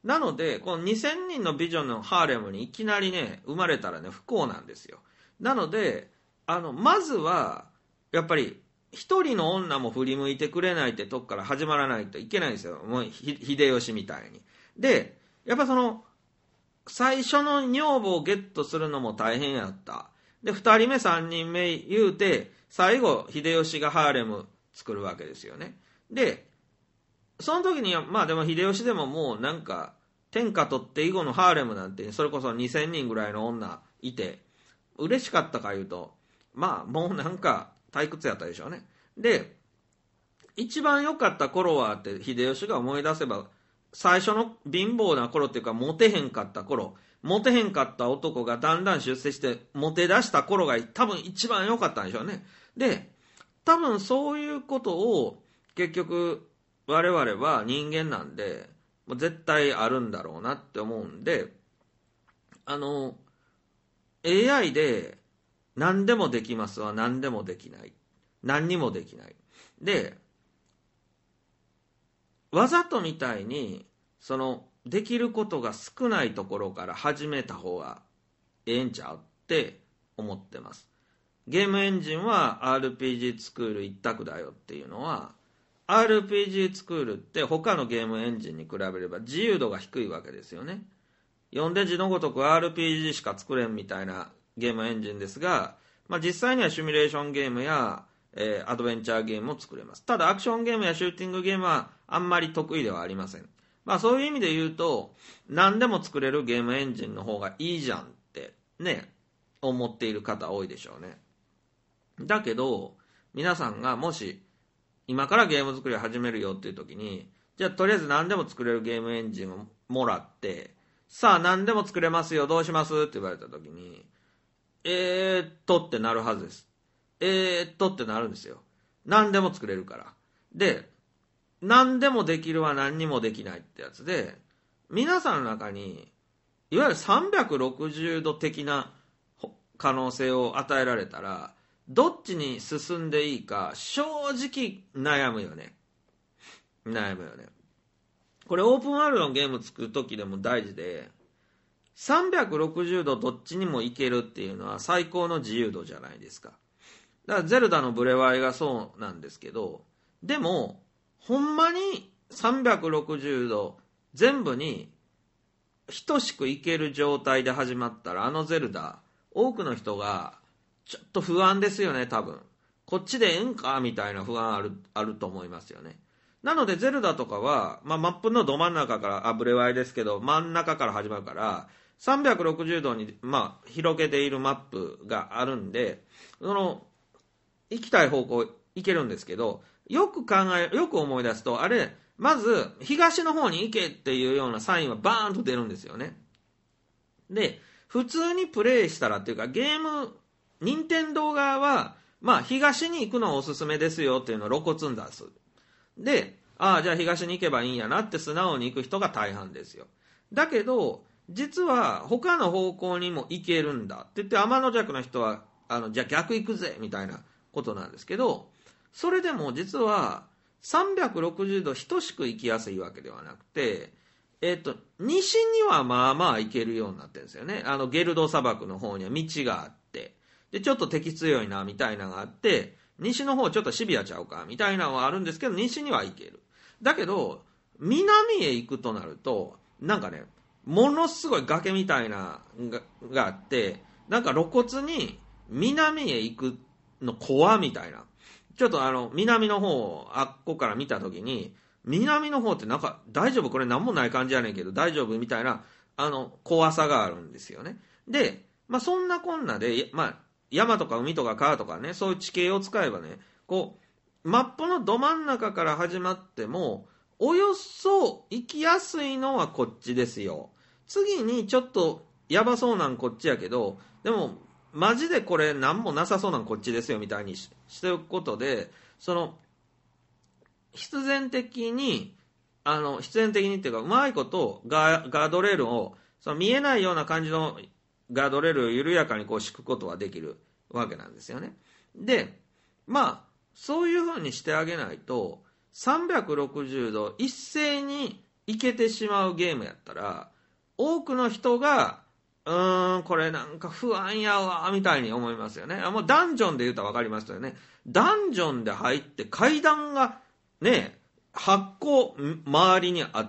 なのでこのにせんにんの美女のハーレムにいきなりね生まれたらね不幸なんですよ。なのであのまずはやっぱり一人の女も振り向いてくれないってとこから始まらないといけないんですよ。もう秀吉みたいに。でやっぱその最初の女房をゲットするのも大変やった。でふたりめさんにんめ言うて最後秀吉がハーレム作るわけですよね。でその時にはまあでも秀吉でももうなんか天下取って以後のハーレムなんてそれこそにせんにんぐらいの女いて嬉しかったか言うとまあもうなんか退屈やったでしょうね。で一番良かった頃はって秀吉が思い出せば最初の貧乏な頃っていうかモテへんかった頃モテへんかった男がだんだん出世してモテ出した頃が多分一番良かったんでしょうね。で多分そういうことを結局我々は人間なんでもう絶対あるんだろうなって思うんであの エーアイ で何でもできますは何でもできない何にもできないでわざとみたいにそのできることが少ないところから始めた方がええんちゃうって思ってます。ゲームエンジンは アールピージー スクール一択だよっていうのは アールピージー スクールって他のゲームエンジンに比べれば自由度が低いわけですよね。読んで字のごとく アールピージー しか作れんみたいなゲームエンジンですが、まあ、実際にはシミュレーションゲームや、えー、アドベンチャーゲームも作れます。ただアクションゲームやシューティングゲームはあんまり得意ではありません。まあそういう意味で言うと何でも作れるゲームエンジンの方がいいじゃんってね思っている方多いでしょうね。だけど皆さんがもし今からゲーム作りを始めるよっていう時にじゃあとりあえず何でも作れるゲームエンジンをもらってさあ何でも作れますよどうしますって言われた時にえーっとってなるはずです。えーっとってなるんですよ。何でも作れるからで何でもできるは何にもできないってやつで皆さんの中にいわゆるさんびゃくろくじゅうど的な可能性を与えられたらどっちに進んでいいか正直悩むよね悩むよね。これオープンワールドのゲーム作る時でも大事でさんびゃくろくじゅうどどっちにもいけるっていうのは最高の自由度じゃないですか。だからゼルダのブレワイがそうなんですけどでもほんまにさんびゃくろくじゅうど全部に等しくいける状態で始まったらあのゼルダ多くの人がちょっと不安ですよね。多分こっちでええんかみたいな不安ある、あると思いますよね。なのでゼルダとかは、まあ、マップのど真ん中からあブレワイですけど真ん中から始まるからさんびゃくろくじゅうどに、まあ、広げているマップがあるんでその行きたい方向行けるんですけどよく考えよく思い出すとあれまず東の方に行けっていうようなサインはバーンと出るんですよね。で普通にプレイしたらっていうかゲーム任天堂側はまあ東に行くのがおすすめですよっていうのを露骨に出す。でああじゃあ東に行けばいいんやなって素直に行く人が大半ですよ。だけど実は他の方向にも行けるんだって言って天の弱の人はあのじゃあ逆行くぜみたいなことなんですけどそれでも実はさんびゃくろくじゅうど等しく行きやすいわけではなくて、えっと、西にはまあまあ行けるようになってるんですよね。あのゲルド砂漠の方には道があってでちょっと敵強いなみたいなのがあって西の方ちょっとシビアちゃうかみたいなのはあるんですけど西には行ける。だけど南へ行くとなるとなんかねものすごい崖みたいなががあってなんか露骨に南へ行くの怖みたいなちょっとあの南の方あっこから見た時に南の方ってなんか大丈夫これ何もない感じやねんけど大丈夫みたいなあの怖さがあるんですよね。で、まあ、そんなこんなで、まあ、山とか海とか川とかねそういう地形を使えばねこうマップのど真ん中から始まってもおよそ行きやすいのはこっちですよ。次にちょっとやばそうなんこっちやけどでもマジでこれ何もなさそうなんこっちですよみたいに し, しておくことでその必然的にあの必然的にっていうかうまいことガ ー, ガードレールをその見えないような感じのガードレールを緩やかにこう敷くことはできるわけなんですよね。でまあそういう風にしてあげないとさんびゃくろくじゅうど一斉にいけてしまうゲームやったら、多くの人が、うーん、これなんか不安やわ、みたいに思いますよね。あもうダンジョンで言うと分かりますよね。ダンジョンで入って階段がね、はっこ周りにあって、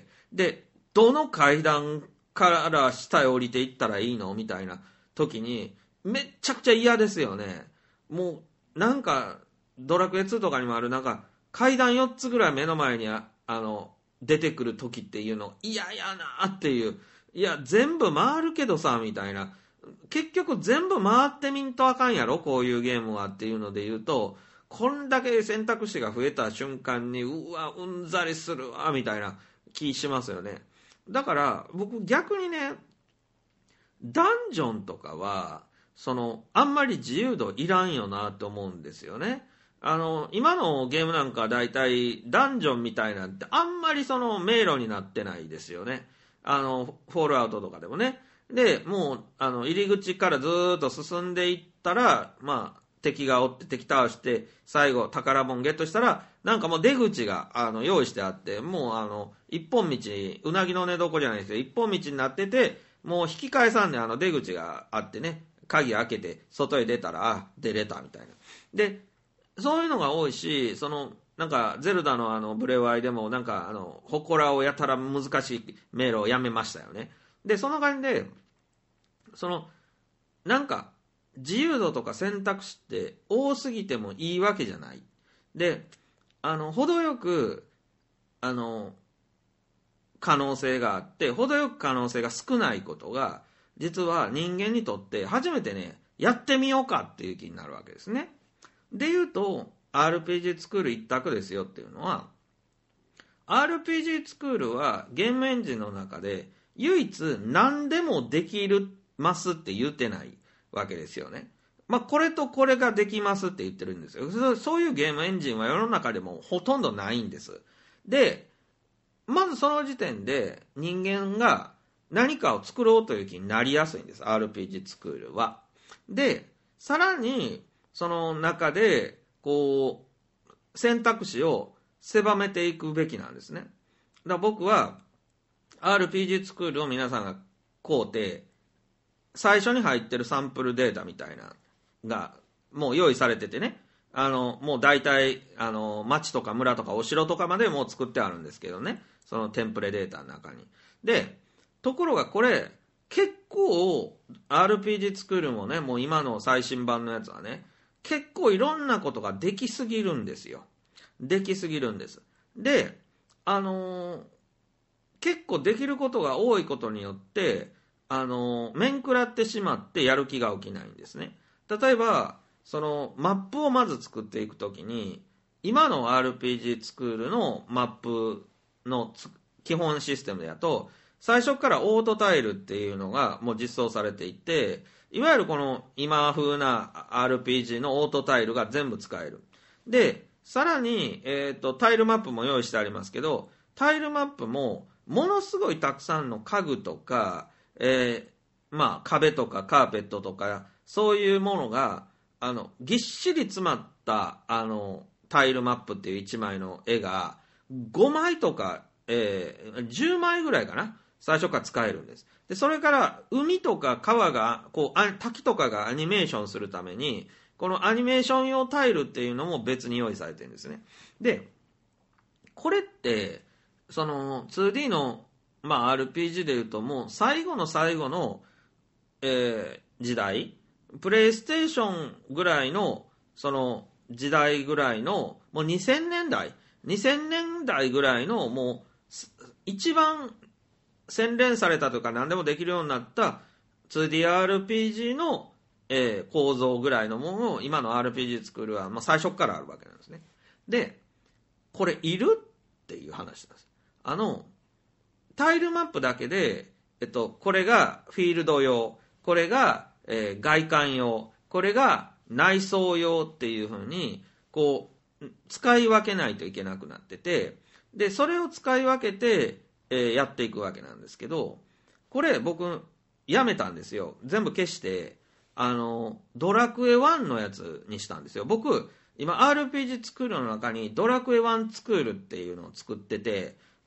で、どの階段から下へ降りていったらいいのみたいな時に、めっちゃくちゃ嫌ですよね。もう、なんか、ドラクエツーとかにもある、なんか、階段よっつぐらい目の前にああの出てくる時っていうの嫌やなっていう、いや全部回るけどさみたいな、結局全部回ってみんとあかんやろこういうゲームはっていうので言うと、こんだけ選択肢が増えた瞬間にうわうんざりするわみたいな気しますよね。だから僕逆にね、ダンジョンとかはそのあんまり自由度いらんよなと思うんですよね。あの今のゲームなんかだいたいダンジョンみたいなんてあんまりその迷路になってないですよね。あのフォールアウトとかでもね。でもうあの入り口からずーっと進んでいったら、まあ敵がおって敵倒して最後宝物ゲットしたらなんかもう出口があの用意してあって、もうあの一本道、うなぎの寝床じゃないですよ、一本道になってて、もう引き返さんであの出口があってね、鍵開けて外へ出たらあ出れたみたいな。でそういうのが多いし、そのなんかゼルダのあのブレワイでもなんかあの祠をやたら難しい迷路をやめましたよね。でその感じでそのなんか自由度とか選択肢って多すぎてもいいわけじゃない。であの程よくあの可能性があって、程よく可能性が少ないことが実は人間にとって初めてねやってみようかっていう気になるわけですね。で言うと アールピージー スクール一択ですよっていうのは、 アールピージー スクールはゲームエンジンの中で唯一何でもできるますって言ってないわけですよね。まあこれとこれができますって言ってるんですよ。そういうゲームエンジンは世の中でもほとんどないんです。でまずその時点で人間が何かを作ろうという気になりやすいんです、 アールピージー スクールは。でさらにその中でこう選択肢を狭めていくべきなんですね。だから僕は アールピージー スクールを皆さんが買うて、最初に入ってるサンプルデータみたいながもう用意されててね、あのもう大体あの町とか村とかお城とかまでもう作ってあるんですけどね、そのテンプレデータの中に。でところがこれ結構 アールピージー スクールもね、もう今の最新版のやつはね結構いろんなことができすぎるんですよ。できすぎるんです。であのー、結構できることが多いことによってあのー、面食らってしまってやる気が起きないんですね。例えばそのマップをまず作っていくときに、今の アールピージー スクールのマップの基本システムだと最初からオートタイルっていうのがもう実装されていて、いわゆるこの今風な アールピージー のオートタイルが全部使える。でさらに、えーと、タイルマップも用意してありますけど、タイルマップもものすごいたくさんの家具とか、えーまあ、壁とかカーペットとかそういうものがあのぎっしり詰まったあのタイルマップっていういちまいの絵がごまいとか、えー、じゅうまいぐらいかな、最初から使えるんです。でそれから海とか川がこう滝とかがアニメーションするためにこのアニメーション用タイルっていうのも別に用意されてるんですね。でこれってその ツーディー の、まあ、アールピージー でいうともう最後の最後の、えー、時代、プレイステーションぐらいのその時代ぐらいのもうにせんねんだいにせんねんだいぐらいのもう一番洗練されたというか何でもできるようになった ツーディーアールピージー の、えー、構造ぐらいのものを今の アールピージー 作るは、まあ、最初からあるわけなんですね。でこれいるっていう話なんです。あのタイルマップだけで、えっと、これがフィールド用、これが、えー、外観用、これが内装用っていう風にこう使い分けないといけなくなってて、でそれを使い分けてえー、やっていくわけなんですけど、これ僕やめたんですよ。全部消してあのドラクエワンのやつにしたんですよ。僕今 アールピージー スクールの中にドラクエワンスクールっていうのを作ってて、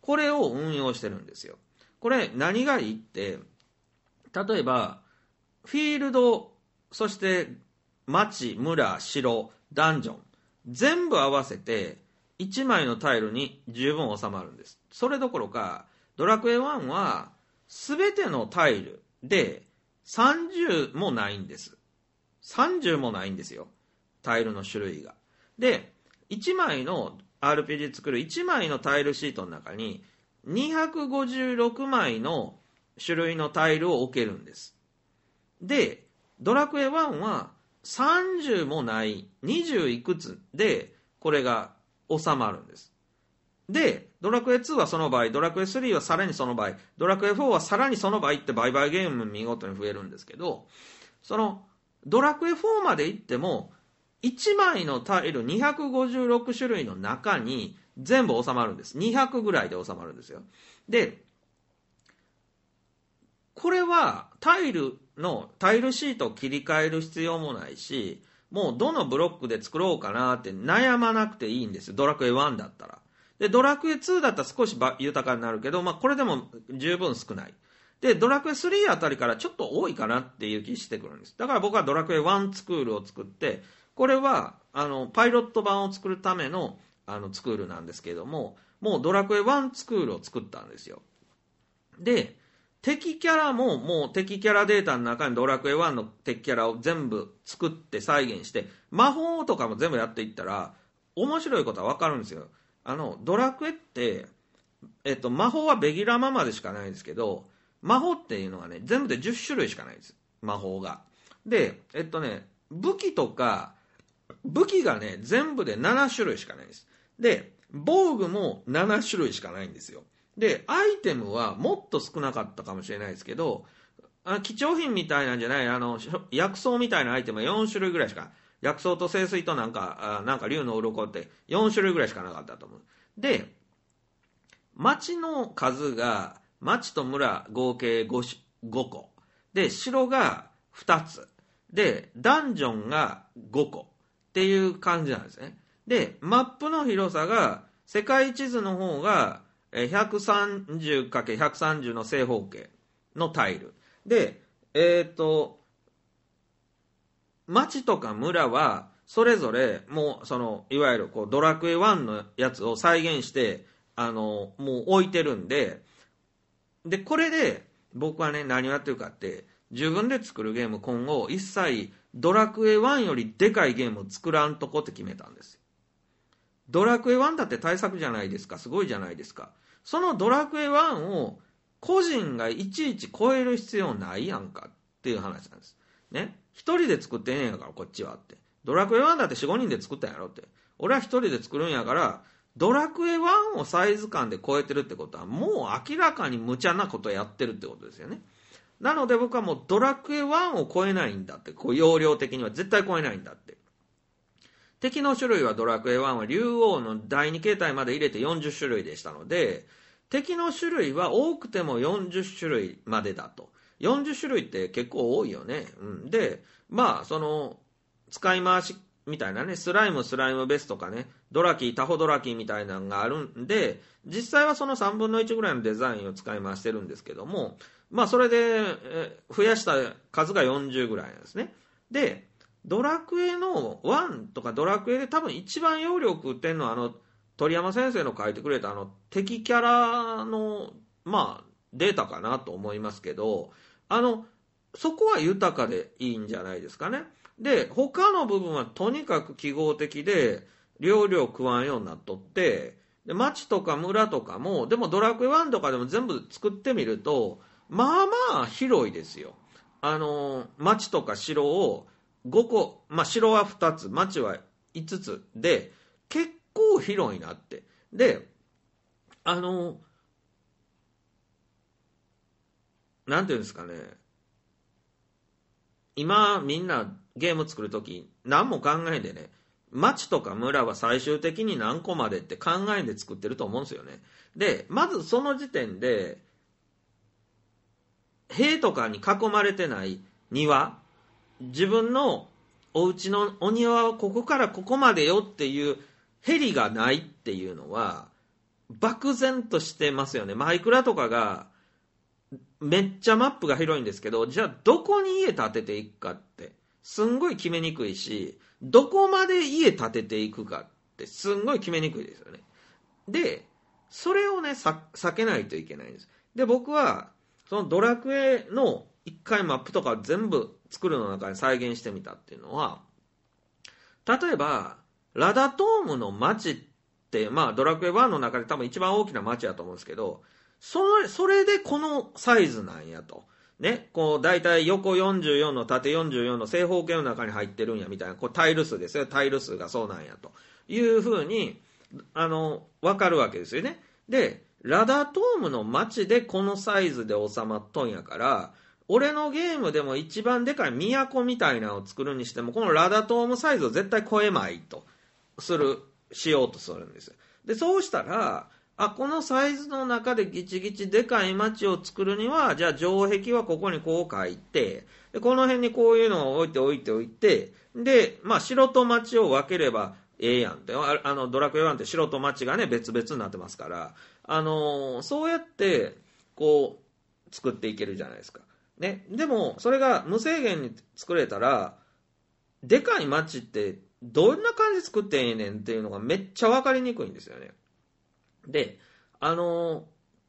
これを運用してるんですよ。これ何がいいって、例えばフィールド、そして町、村、城、ダンジョン全部合わせていちまいのタイルに十分収まるんです。それどころかドラクエワンは全てのタイルでさんじゅうもないんです。さんじゅうもないんですよ、タイルの種類が。でいちまいの アールピージー 作るいちまいのタイルシートの中ににひゃくごじゅうろくまいの種類のタイルを置けるんです。でドラクエワンはさんじゅうもないにじゅういくつでこれが収まるんです。でドラクエツーはその倍、ドラクエスリーはさらにその倍、ドラクエフォーはさらにその倍って倍々ゲーム見事に増えるんですけど、そのドラクエフォーまでいってもいちまいのタイルにひゃくごじゅうろくしゅるいの中に全部収まるんです。にひゃくぐらいで収まるんですよ。でこれはタイルのタイルシートを切り替える必要もないし、もうどのブロックで作ろうかなって悩まなくていいんです。ドラクエワンだったら。でドラクエツーだったら少し豊かになるけど、まあ、これでも十分少ない。でドラクエスリーあたりからちょっと多いかなっていう気してくるんです。だから僕はドラクエワンスクールを作って、これはあのパイロット版を作るためのあのスクールなんですけれども、もうドラクエワンスクールを作ったんですよ。で敵キャラももう敵キャラデータの中にドラクエワンの敵キャラを全部作って再現して、魔法とかも全部やっていったら面白いことは分かるんですよ。あのドラクエって、えっと、魔法はベギラマまでしかないんですけど、魔法っていうのはね全部でじゅっしゅるいしかないんです、魔法が。でえっとね武器とか武器がね全部でななしゅるいしかないんです。で防具もななしゅるいしかないんですよ。でアイテムはもっと少なかったかもしれないですけど、あ貴重品みたいなんじゃない、あの薬草みたいなアイテムはよんしゅるいぐらいしか、薬草と聖水となんかあなんか竜の鱗ってよんしゅるいぐらいしかなかったと思う。で町の数が町と村合計 ご, ごこで、城がふたつでダンジョンがごこっていう感じなんですね。でマップの広さが世界地図の方が ひゃくさんじゅうかけるひゃくさんじゅう の正方形のタイルで、えっと町とか村はそれぞれもうそのいわゆるこうドラクエワンのやつを再現してあのもう置いてるんで、でこれで僕はね何をやってるかって、自分で作るゲーム今後一切ドラクエワンよりでかいゲームを作らんとこって決めたんですよ。ドラクエワンだって大作じゃないですか、すごいじゃないですか。そのドラクエワンを個人がいちいち超える必要ないやんかっていう話なんですね。一人で作ってんねんやからこっちはって、ドラクエワンだってよん、ごにんで作ったんやろって、俺は一人で作るんやから、ドラクエワンをサイズ感で超えてるってことはもう明らかに無茶なことやってるってことですよね。なので僕はもうドラクエワンを超えないんだって、こう容量的には絶対超えないんだって。敵の種類はドラクエワンは竜王のだいに形態まで入れてよんじゅっしゅるいでしたので、敵の種類は多くてもよんじゅっしゅるいまでだと。よんじゅっしゅるいって結構多いよね、うん、でまあその使い回しみたいなね、スライムスライムベスとかね、ドラキータホドラキーみたいなのがあるんで、実際はそのさんぶんのいちぐらいのデザインを使い回してるんですけども、まあそれで増やした数がよんじゅうぐらいなんですね。でドラクエのワンとかドラクエで多分一番容量食ってんのはあの鳥山先生の書いてくれたあの敵キャラのまあデータかなと思いますけど、あのそこは豊かでいいんじゃないですかね。で他の部分はとにかく記号的で容量食わんようになっとって、で町とか村とかもでもドラクエワンとかでも全部作ってみるとまあまあ広いですよ。あの町とか城をごこ、まあ城はふたつ、町はいつつで結構広いなって。であのなんていうんですかね、今みんなゲーム作るとき何も考えんでね、町とか村は最終的に何個までって考えんで作ってると思うんですよね。でまずその時点で塀とかに囲まれてない庭、自分のお家のお庭はここからここまでよっていうヘリがないっていうのは漠然としてますよね。マイクラとかがめっちゃマップが広いんですけど、じゃあどこに家建てていくかってすんごい決めにくいし、どこまで家建てていくかってすんごい決めにくいですよね。でそれをねさ避けないといけないんです。で僕はそのドラクエのいっかいマップとか全部作るの中に再現してみたっていうのは、例えばラダトームの街って、まあ、ドラクエワンの中で多分一番大きな街やと思うんですけど、それ、それでこのサイズなんやと。ね、こう大体横よんじゅうよんの縦よんじゅうよんの正方形の中に入ってるんやみたいな、こうタイル数ですよ。タイル数がそうなんやというふうにあの分かるわけですよね。でラダトームの街でこのサイズで収まっとんやから、俺のゲームでも一番でかい都みたいなのを作るにしてもこのラダトームサイズを絶対超えまいとするしようとするんですよ。でそうしたら、あこのサイズの中でギチギチでかい街を作るには、じゃあ城壁はここにこう書いて、でこの辺にこういうのを置いて置いて置いて、でまあ城と町を分ければええやんって。ああのドラクエワンって城と町がね別々になってますから、あのー、そうやってこう作っていけるじゃないですか、ね、でもそれが無制限に作れたら、でかい町ってどんな感じで作ってええねんっていうのがめっちゃ分かりにくいんですよね。であの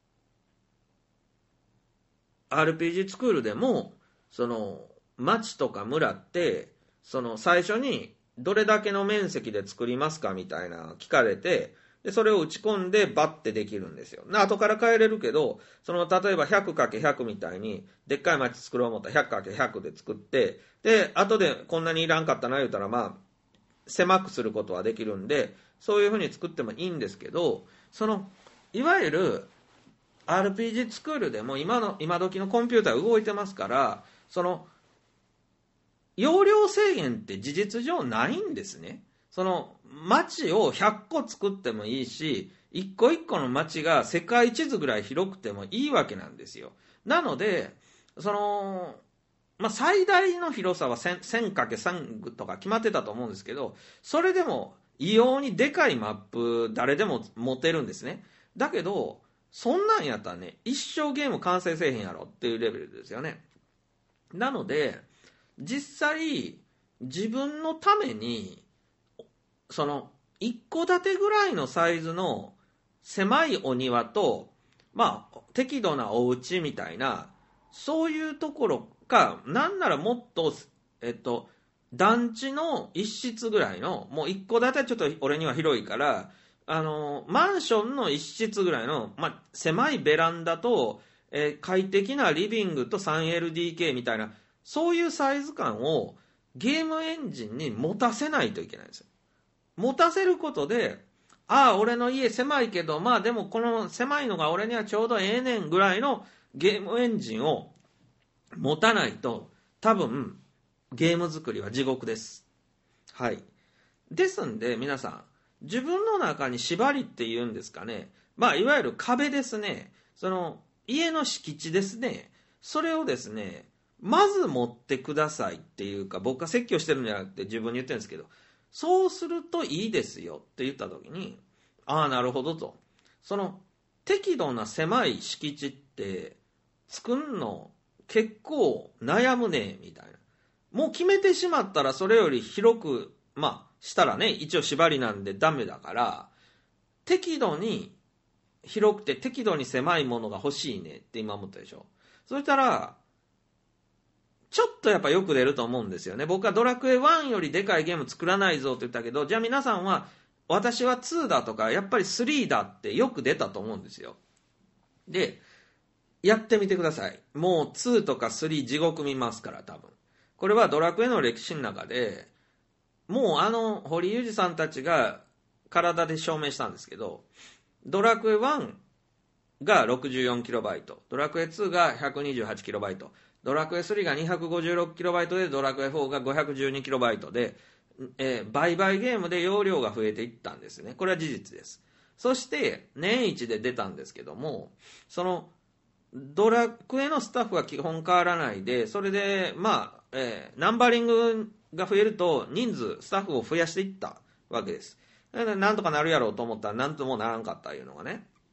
アールピージー スクールでもその町とか村ってその最初にどれだけの面積で作りますかみたいな聞かれて、でそれを打ち込んでバッてできるんですよ。後から変えれるけど、その例えば ひゃくかけるひゃく みたいにでっかい町作ろう思ったら ひゃくかけるひゃく で作って、で後でこんなにいらんかったな言うたら、まあ狭くすることはできるんで、そういうふうに作ってもいいんですけど、そのいわゆる アールピージー スクールでも今の今時のコンピューター動いてますから、その容量制限って事実上ないんですね。その街をひゃっこ作ってもいいし、一個一個の街が世界地図ぐらい広くてもいいわけなんですよ。なのでその、まあ、最大の広さは せんかけるさん とか決まってたと思うんですけど、それでも異様にでかいマップ誰でも持てるんですね。だけどそんなんやったらね、一生ゲーム完成せえへんやろっていうレベルですよね。なので実際自分のためにその一戸建てぐらいのサイズの狭いお庭と、まあ適度なお家みたいな、そういうところか、なんならもっとえっと団地の一室ぐらいの、もう一戸建てはちょっと俺には広いから、あのマンションの一室ぐらいの、まあ、狭いベランダと、えー、快適なリビングと スリーエルディーケー みたいな、そういうサイズ感をゲームエンジンに持たせないといけないんですよ。持たせることで、ああ俺の家狭いけど、まあでもこの狭いのが俺にはちょうどええねんぐらいのゲームエンジンを持たないと、多分ゲーム作りは地獄です。はい。ですんで皆さん、自分の中に縛りっていうんですかね、まあいわゆる壁ですね、その家の敷地ですね、それをですねまず持ってくださいっていうか、僕が説教してるんじゃなくて自分に言ってるんですけど、そうするといいですよって言った時に、ああなるほどと、その適度な狭い敷地って作るの結構悩むねみたいな、もう決めてしまったらそれより広くまあしたらね、一応縛りなんでダメだから、適度に広くて適度に狭いものが欲しいねって今思ったでしょ。そしたらちょっとやっぱよく出ると思うんですよね。僕はドラクエワンよりでかいゲーム作らないぞって言ったけど、じゃあ皆さんは私はツーだとかやっぱりスリーだってよく出たと思うんですよ。でやってみてください。もうツーとかスリー地獄見ますから。多分これはドラクエの歴史の中でもうあの堀裕二さんたちが体で証明したんですけど、ドラクエワンが ろくじゅうよんキロバイト、 ドラクエツーが ひゃくにじゅうはちキロバイト、ドラクエスリーが にひゃくごじゅうろくキロバイトで、ドラクエフォーが ごひゃくじゅうにキロバイトで、えー、倍々ゲームで容量が増えていったんですね。これは事実です。そして年一で出たんですけども、そのドラクエのスタッフは基本変わらないで、それでまあ、えー、ナンバリングが増えると人数スタッフを増やしていったわけです。だからなんとかなるやろうと思ったらなんともならんかったいうのがね。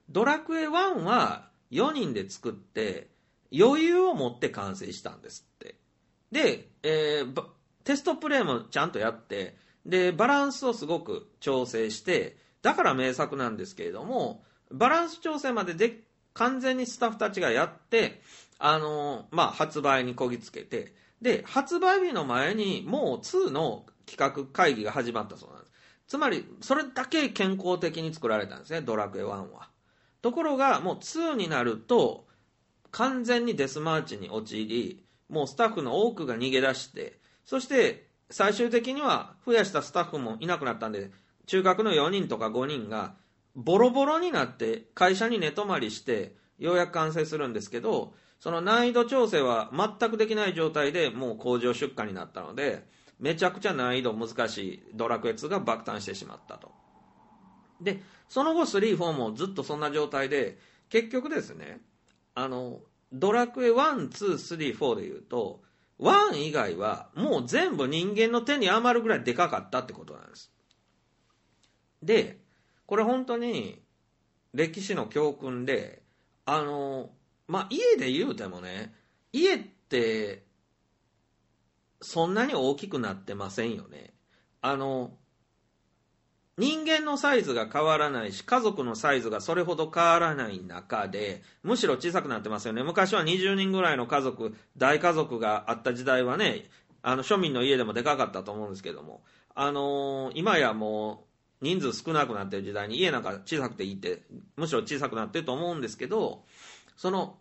ドラクエワンはよにんで作って余裕を持って完成したんですって。で、えー、テストプレイもちゃんとやって、でバランスをすごく調整して、だから名作なんですけれども、バランス調整までで完全にスタッフたちがやって、あのまあ、発売にこぎつけて、で発売日の前にもうにの企画会議が始まったそうなんです。つまりそれだけ健康的に作られたんですね、ドラクエワンは。ところがもうにになると完全にデスマーチに陥り、もうスタッフの多くが逃げ出して、そして最終的には増やしたスタッフもいなくなったんで、中核のよにんとかごにんがボロボロになって会社に寝泊まりしてようやく完成するんですけど、その難易度調整は全くできない状態でもう工場出荷になったので、めちゃくちゃ難易度難しいドラクエツーが爆誕してしまったと。でその後スリー、フォーもずっとそんな状態で、結局ですね、あのドラクエワン、ツー、スリー、フォーでいうとワン以外はもう全部人間の手に余るぐらいでかかったってことなんです。でこれ本当に歴史の教訓で、あのまあ家で言うてもね、家ってそんなに大きくなってませんよね。あの人間のサイズが変わらないし、家族のサイズがそれほど変わらない中で、むしろ小さくなってますよね。昔はにじゅうにんぐらいの家族、大家族があった時代はね、あの庶民の家でもでかかったと思うんですけども、あのー、今やもう人数少なくなってる時代に家なんか小さくていいって、むしろ小さくなってると思うんですけど、その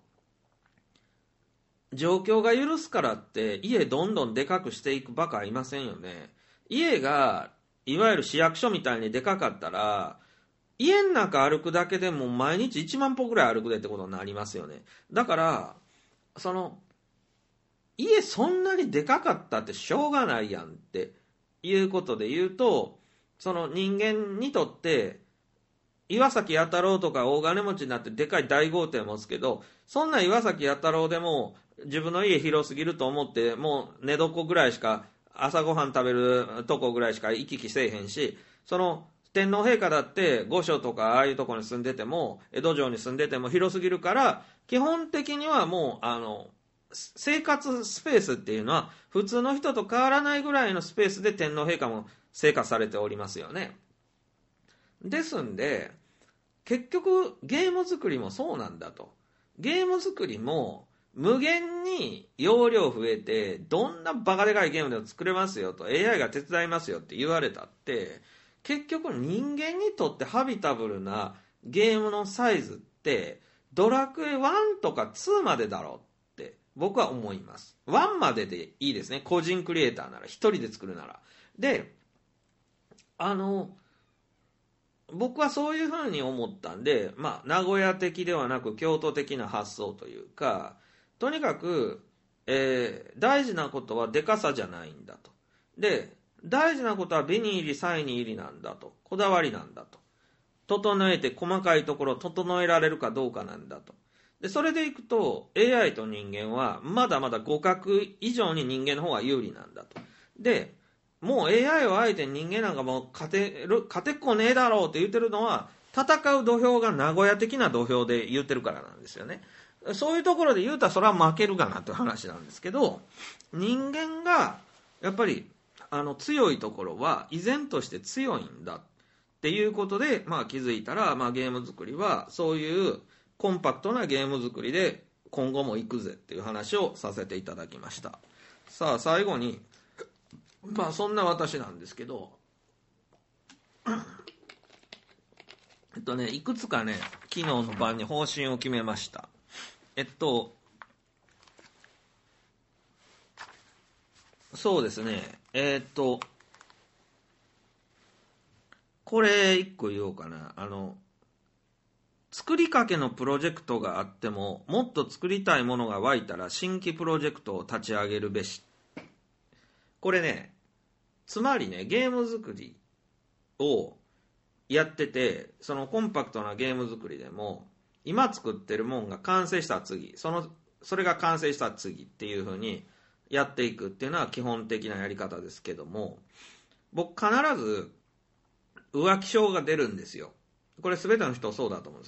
状況が許すからって家どんどんでかくしていくばかいませんよね。家がいわゆる市役所みたいにでかかったら、家の中歩くだけでも毎日いちまん歩ぐらい歩くでってことになりますよね。だからその家そんなにでかかったってしょうがないやんっていうことで言うと、その人間にとって岩崎弥太郎とか大金持ちになってでかい大豪邸持つけど、そんな岩崎弥太郎でも自分の家広すぎると思ってもう寝床ぐらいしか、朝ごはん食べるとこぐらいしか行き来せえへんし、その天皇陛下だって御所とかああいうとこに住んでても、江戸城に住んでても広すぎるから、基本的にはもうあの生活スペースっていうのは普通の人と変わらないぐらいのスペースで天皇陛下も生活されておりますよね。ですんで結局ゲーム作りもそうなんだと。ゲーム作りも無限に容量増えてどんなバカでかいゲームでも作れますよと、 エーアイ が手伝いますよって言われたって、結局人間にとってハビタブルなゲームのサイズってドラクエワンとかツーまでだろうって僕は思います。ワンまででいいですね、個人クリエイターなら、一人で作るなら。であの僕はそういうふうに思ったんで、まあ名古屋的ではなく京都的な発想というか、とにかく、えー、大事なことはでかさじゃないんだと。で大事なことは美に入り細に入りなんだと、こだわりなんだと、整えて細かいところを整えられるかどうかなんだと。でそれでいくと エーアイ と人間はまだまだ互角以上に人間の方が有利なんだと。でもう エーアイ を相手に人間なんかもう勝てる勝てっこねえだろうって言ってるのは、戦う土俵が名古屋的な土俵で言ってるからなんですよね。そういうところで言うたらそれは負けるかなという話なんですけど、人間がやっぱりあの強いところは依然として強いんだっていうことで、まあ、気づいたら、まあ、ゲーム作りはそういうコンパクトなゲーム作りで今後も行くぜっていう話をさせていただきました。さあ最後に、まあそんな私なんですけど、えっとねいくつかね昨日の晩に方針を決めました。えっとそうですねえー、っとこれ一個言おうかな。あの作りかけのプロジェクトがあっても、もっと作りたいものが湧いたら新規プロジェクトを立ち上げるべし。これね、つまりね、ゲーム作りをやってて、そのコンパクトなゲーム作りでも今作ってるもんが完成した次、そのそれが完成した次っていう風にやっていくっていうのは基本的なやり方ですけども、僕必ず浮気症が出るんですよ。これ全ての人そうだと思うんですよ。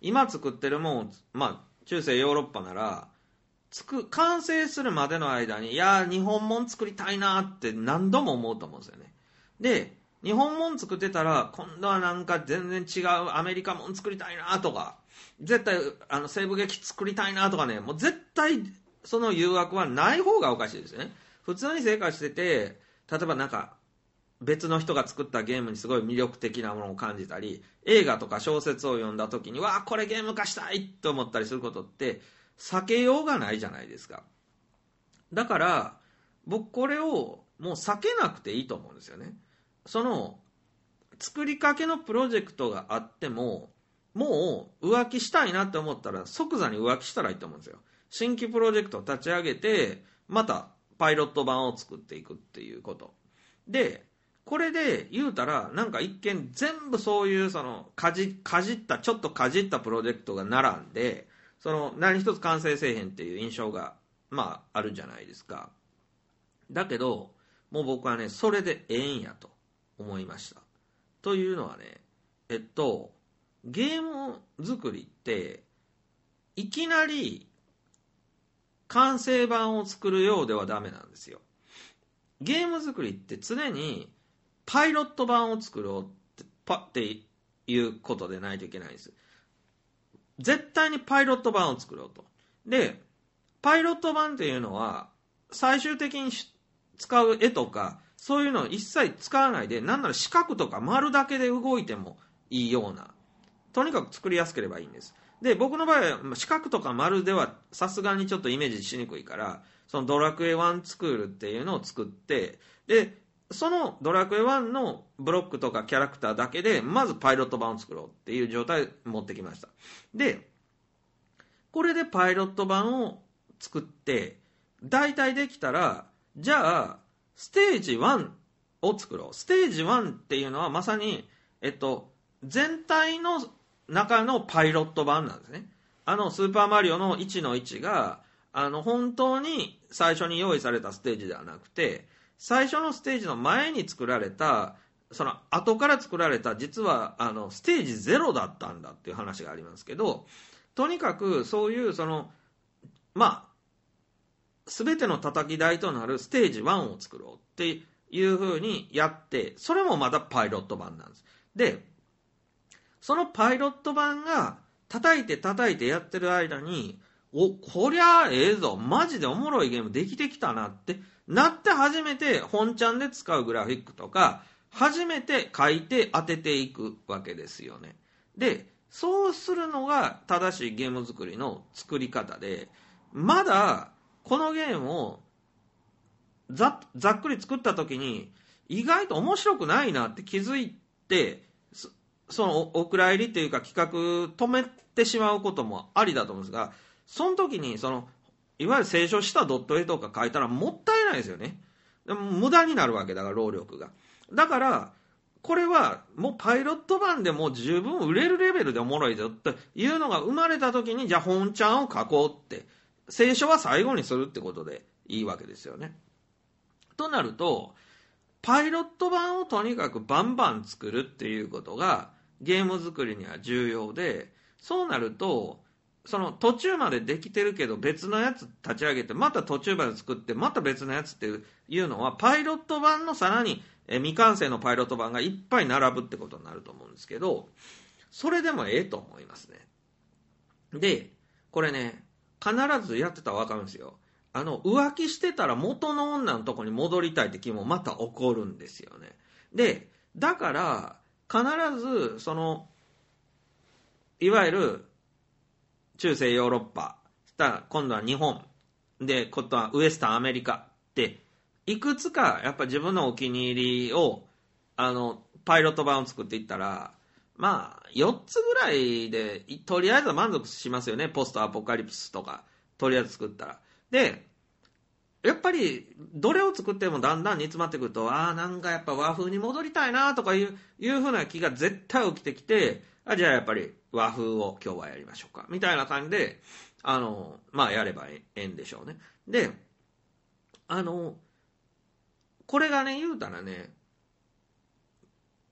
今作ってるもんを、まあ、中世ヨーロッパなら、つく、完成するまでの間に、いやー、日本もん作りたいなって何度も思うと思うんですよね。で、日本もん作ってたら、今度はなんか全然違うアメリカもん作りたいなとか、絶対、あの、西部劇作りたいなとかね、もう絶対、その誘惑はない方がおかしいですよね。普通に生活してて、例えばなんか、別の人が作ったゲームにすごい魅力的なものを感じたり、映画とか小説を読んだ時に、わあ、これゲーム化したいと思ったりすることって、避けようがないじゃないですか。だから、僕これをもう避けなくていいと思うんですよね。その、作りかけのプロジェクトがあっても、もう浮気したいなって思ったら即座に浮気したらいいと思うんですよ。新規プロジェクトを立ち上げて、またパイロット版を作っていくっていうこと。で、これで言うたら、なんか一見全部そういうそのかじ、かじった、ちょっとかじったプロジェクトが並んで、その何一つ完成せえへんっていう印象が、まああるじゃないですか。だけど、もう僕はね、それでええんやと思いました。というのはね、えっと、ゲーム作りっていきなり完成版を作るようではダメなんですよ。ゲーム作りって常にパイロット版を作ろうってパっていうことでないといけないんです。絶対にパイロット版を作ろうと。で、パイロット版っていうのは最終的に使う絵とかそういうのを一切使わないで、なんなら四角とか丸だけで動いてもいいような、とにかく作りやすければいいんです。で、僕の場合は四角とか丸ではさすがにちょっとイメージしにくいから、そのドラクエワンスクールっていうのを作って、で、そのドラクエワンのブロックとかキャラクターだけでまずパイロット版を作ろうっていう状態を持ってきました。で、これでパイロット版を作って大体できたら、じゃあステージワンを作ろう。ステージワンっていうのはまさに、えっと、全体の中のパイロット版なんですね。あのスーパーマリオのいちのいちがあの本当に最初に用意されたステージではなくて、最初のステージの前に作られた、その後から作られた、実はあのステージゼロだったんだっていう話がありますけど、とにかくそういうそのまあ全ての叩き台となるステージワンを作ろうっていう風にやって、それもまだパイロット版なんです。で、そのパイロット版が叩いて叩いてやってる間に、お、こりゃええぞ、マジでおもろいゲームできてきたなってなって初めて本ちゃんで使うグラフィックとか初めて書いて当てていくわけですよね。で、そうするのが正しいゲーム作りの作り方で、まだこのゲームを ざ, ざっくり作った時に意外と面白くないなって気づいて、そのお蔵入りっていうか企画止めてしまうこともありだと思うんですが、その時にそのいわゆる清書したドット絵とか書いたらもったいないですよね。でも無駄になるわけだから労力が。だからこれはもうパイロット版でもう十分売れるレベルでおもろいぞっていうのが生まれた時に、じゃあ本ちゃんを書こうって清書は最後にするってことでいいわけですよね。となるとパイロット版をとにかくバンバン作るっていうことがゲーム作りには重要で、そうなるとその途中までできてるけど別のやつ立ち上げてまた途中まで作ってまた別のやつっていうのはパイロット版のさらに未完成のパイロット版がいっぱい並ぶってことになると思うんですけど、それでもええと思いますね。で、これね、必ずやってたら分かるんですよ。あの浮気してたら元の女のとこに戻りたいって気もまた起こるんですよね。で、だから必ずそのいわゆる中世ヨーロッパ、今度は日本で、今度はウエスタンアメリカっていくつかやっぱ自分のお気に入りをあのパイロット版を作っていったら、まあよっつぐらいでとりあえずは満足しますよね。ポストアポカリプスとかとりあえず作ったら。で、やっぱりどれを作ってもだんだん煮詰まってくると、ああなんかやっぱ和風に戻りたいなとかいういう風な気が絶対起きてきて、あじゃあやっぱり和風を今日はやりましょうかみたいな感じで、あのまあやればええんでしょうね。で、あのこれがね言うたらね、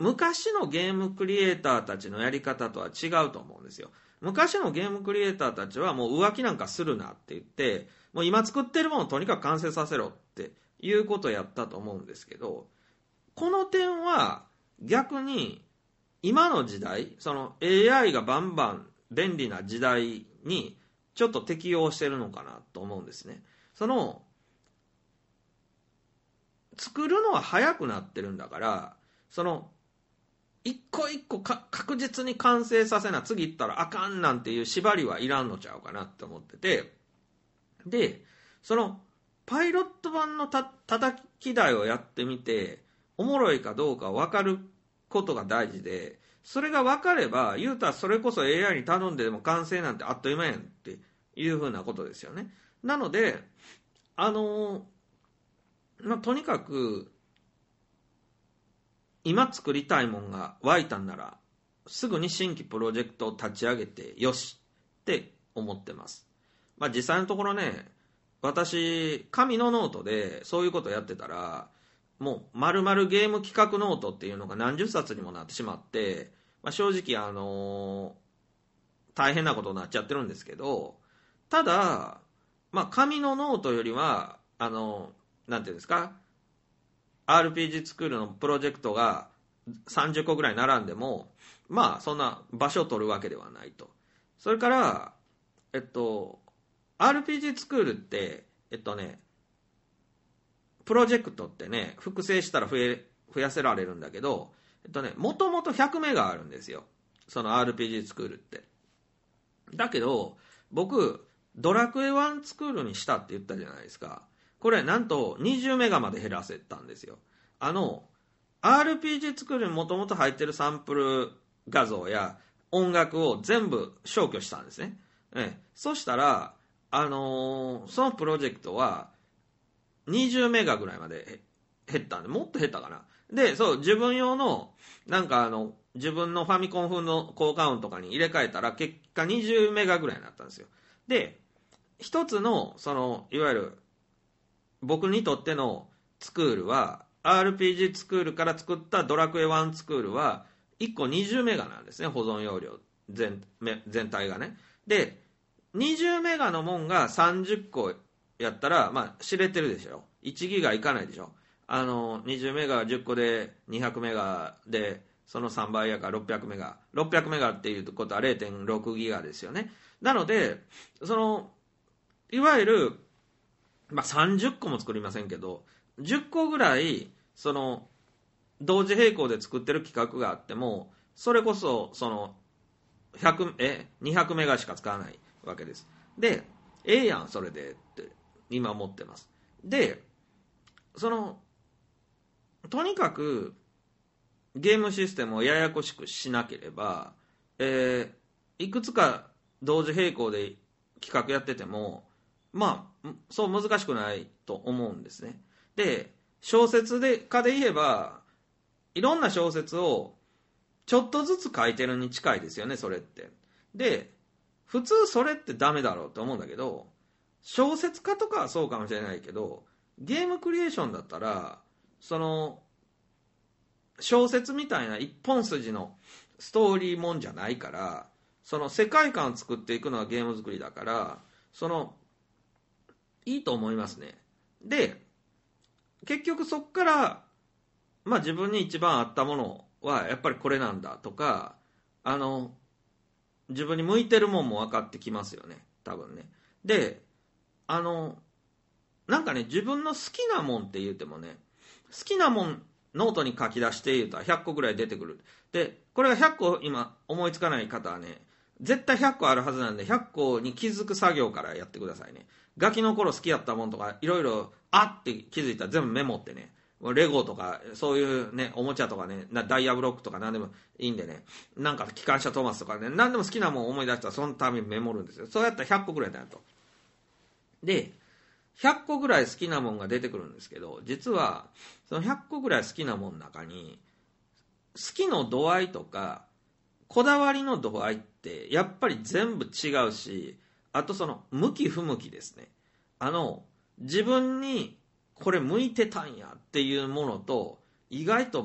昔のゲームクリエイターたちのやり方とは違うと思うんですよ。昔のゲームクリエイターたちはもう浮気なんかするなって言って、もう今作ってるものをとにかく完成させろっていうことをやったと思うんですけど、この点は逆に今の時代、その エーアイ がバンバン便利な時代にちょっと適用してるのかなと思うんですね。その作るのは早くなってるんだから、その一個一個か確実に完成させな、次行ったらあかんなんていう縛りはいらんのちゃうかなって思ってて、でそのパイロット版のた叩き台をやってみておもろいかどうか分かることが大事で、それが分かれば言うたらそれこそ エーアイ に頼んででも完成なんてあっという間やんっていうふうなことですよね。なのであのまあ、とにかく今作りたいもんが湧いたんならすぐに新規プロジェクトを立ち上げてよしって思ってます。まあ、実際のところね、私紙のノートでそういうことやってたらもう丸々ゲーム企画ノートっていうのが何十冊にもなってしまって、まあ、正直あのー、大変なことになっちゃってるんですけど、ただ、まあ、紙のノートよりはあのー、なんていうんですか、アールピージー 作るのプロジェクトがさんじゅっこぐらい並んでもまあそんな場所を取るわけではないと。それからえっと アールピージー スクールってえっとねプロジェクトってね複製したら増え増やせられるんだけど、えっとねもともとひゃくメガあるんですよ、その アールピージー スクールって。だけど僕ドラクエワンスクールにしたって言ったじゃないですか。これなんとにじゅうメガまで減らせたんですよ。あの アールピージー スクールにもともと入ってるサンプル画像や音楽を全部消去したんですね。えそしたら、あのー、そのプロジェクトはにじゅうメガぐらいまで減ったんで、もっと減ったかな。で、そう自分用のなんかあの自分のファミコン風の効果音とかに入れ替えたら結果にじゅうメガぐらいになったんですよ。で、一つのそのいわゆる僕にとってのスクールは アールピージー スクールから作ったドラクエワンスクールはいっこにじゅうメガなんですね、保存容量 全, 全体がね。でにじゅうメガのもんがさんじゅっこやったらまあ知れてるでしょ、いちギガいかないでしょ。あのにじゅうメガじゅっこでにひゃくメガでそのさんばいやからろっぴゃくメガろっぴゃくメガっていうことは れいてんろくギガですよね。なのでそのいわゆるまあ、さんじゅっこも作りませんけどじゅっこぐらいその同時並行で作ってる企画があってもそれこそそのひゃくえにひゃくメガしか使わないわけです。でええやんそれでって今思ってます。でそのとにかくゲームシステムをややこしくしなければ、えー、いくつか同時並行で企画やっててもまあそう難しくないと思うんですね。で小説で家で言えばいろんな小説をちょっとずつ書いてるに近いですよね、それって。で普通それってダメだろうと思うんだけど、小説家とかはそうかもしれないけどゲームクリエーションだったらその小説みたいな一本筋のストーリーもんじゃないから、その世界観を作っていくのはゲーム作りだから、そのいいと思いますね。で結局そこから、まあ、自分に一番合ったものはやっぱりこれなんだとか、あの自分に向いてるもんも分かってきますよね、多分ね。であのなんかね自分の好きなもんって言ってもね、好きなもんノートに書き出して言うたらひゃっこぐらい出てくる。でこれがひゃっこ今思いつかない方はね絶対ひゃっこあるはずなんでひゃっこに気づく作業からやってくださいね。ガキの頃好きやったもんとかいろいろあって気づいたら全部メモってね、レゴとかそういうねおもちゃとかねダイヤブロックとか何でもいいんでね、なんか機関車トーマスとかね何でも好きなもん思い出したらそのためにメモるんですよ。そうやったらひゃっこぐらいだよと。でひゃっこぐらい好きなもんが出てくるんですけど、実はそのひゃっこぐらい好きなもんの中に好きの度合いとかこだわりの度合いってやっぱり全部違うし、あとその向き不向きですね。あの自分にこれ向いてたんやっていうものと意外と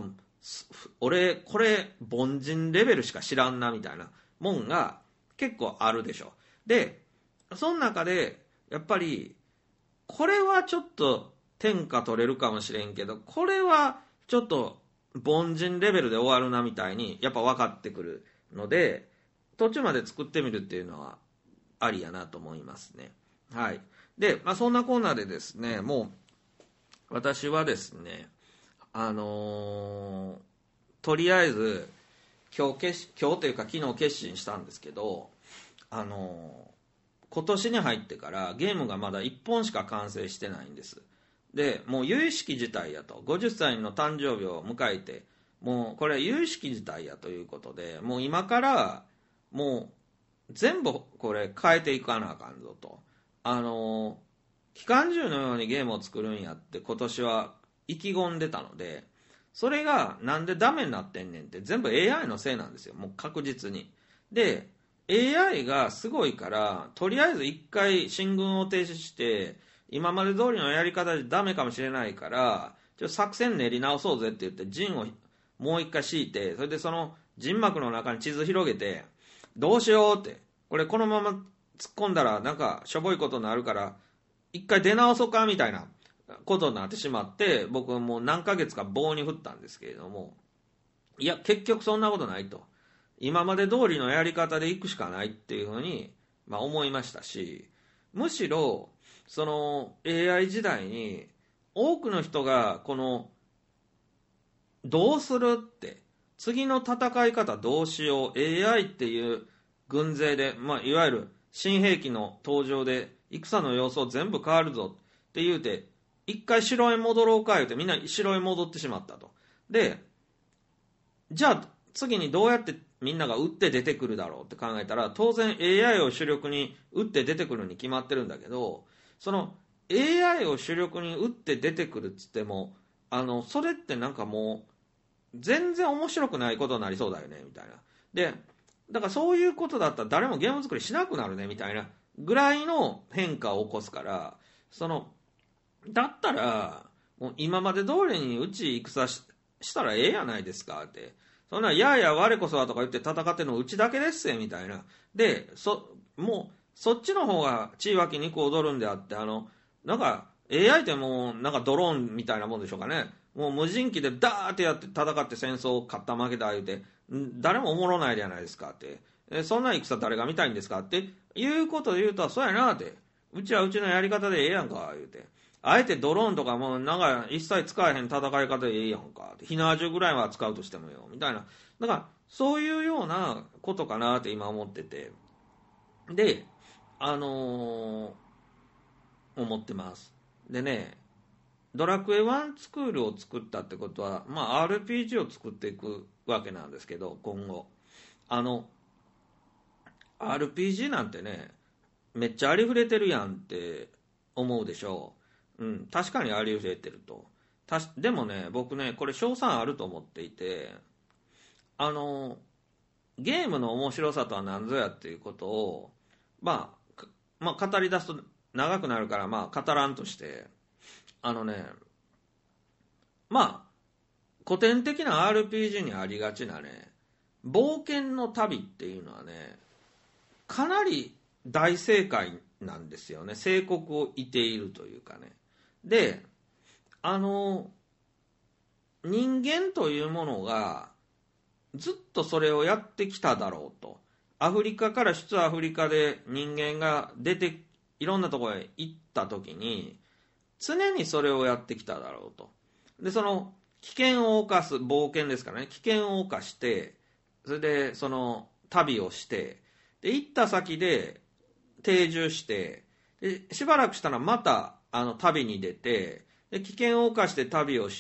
俺これ凡人レベルしか知らんなみたいなもんが結構あるでしょ。でその中でやっぱりこれはちょっと天下取れるかもしれんけど、これはちょっと凡人レベルで終わるなみたいにやっぱ分かってくるので、途中まで作ってみるっていうのはありやなと思いますね。はい。で、まあ、そんなコーナーでですね、もう私はですね、あのー、とりあえず今日決今日というか昨日決心したんですけど、あのー、今年に入ってからゲームがまだいっぽんしか完成してないんです。でもう由々しき事態やと、ごじゅっさいの誕生日を迎えて、もうこれは由々しき事態やということで、もう今からもう全部これ変えていかなあかんぞと、あの機関銃のようにゲームを作るんやって今年は意気込んでたので、それがなんでダメになってんねんって全部 エーアイ のせいなんですよ、もう確実に。で エーアイ がすごいから、とりあえず一回進軍を停止して今まで通りのやり方でダメかもしれないから、ちょっと作戦練り直そうぜって言って陣をもう一回敷いて、それでその陣幕の中に地図広げて、どうしようって、これこのまま突っ込んだらなんかしょぼいことになるから一回出直そうかみたいなことになってしまって、僕はもう何ヶ月か棒に振ったんですけれども、いや結局そんなことないと、今まで通りのやり方で行くしかないっていうふうに、まあ、思いましたし、むしろその エーアイ 時代に多くの人がこのどうするって、次の戦い方どうしよう、 エーアイ っていう軍勢で、まあ、いわゆる新兵器の登場で戦の様相全部変わるぞって言うて、一回城へ戻ろうか言うてみんな城へ戻ってしまったと。でじゃあ次にどうやってみんなが撃って出てくるだろうって考えたら、当然 エーアイ を主力に撃って出てくるに決まってるんだけど、その エーアイ を主力に撃って出てくるっつっても、あのそれってなんかもう全然面白くないことになりそうだよねみたいな。でだからそういうことだったら誰もゲーム作りしなくなるねみたいなぐらいの変化を起こすから、そのだったらもう今まで通りにうち戦 し, したらええやないですかって、そんなやや我こそはとか言って戦ってるのうちだけですよみたいな。でそもうそっちの方が血湧き肉踊るんであって、あのなんか エーアイ ってもうなんかドローンみたいなもんでしょうかね。もう無人機でダーってやって戦って戦争を勝った負けた言うて誰もおもろないじゃないですかって、えそんな戦誰が見たいんですかっていうことで言うと、そうやなって、うちはうちのやり方でええやんか言うて、あえてドローンとかもうなんか一切使えへん戦い方でええやんかって、火縄銃ぐらいは使うとしてもよみたいな、だからそういうようなことかなって今思ってて、であのー、思ってます。でね、ドラクエワンスクールを作ったってことは、まあ、アールピージー を作っていくわけなんですけど、今後あの アールピージー なんてねめっちゃありふれてるやんって思うでしょう。うん、確かにありふれてると。たしでもね、僕ねこれ賞賛あると思っていて、あのゲームの面白さとは何ぞやっていうことを、まあ、まあ語り出すと長くなるから、まあ語らんとして、あのねまあ古典的な アールピージー にありがちなね冒険の旅っていうのはね、かなり大正解なんですよね。正国をいているというかね。であの人間というものがずっとそれをやってきただろうと。アフリカから出アフリカで人間が出ていろんなところへ行った時に常にそれをやってきただろうと。でその危険を冒す冒険ですからね、危険を冒して、それでその旅をして、で行った先で定住して、でしばらくしたらまたあの旅に出て、で危険を冒して旅をして、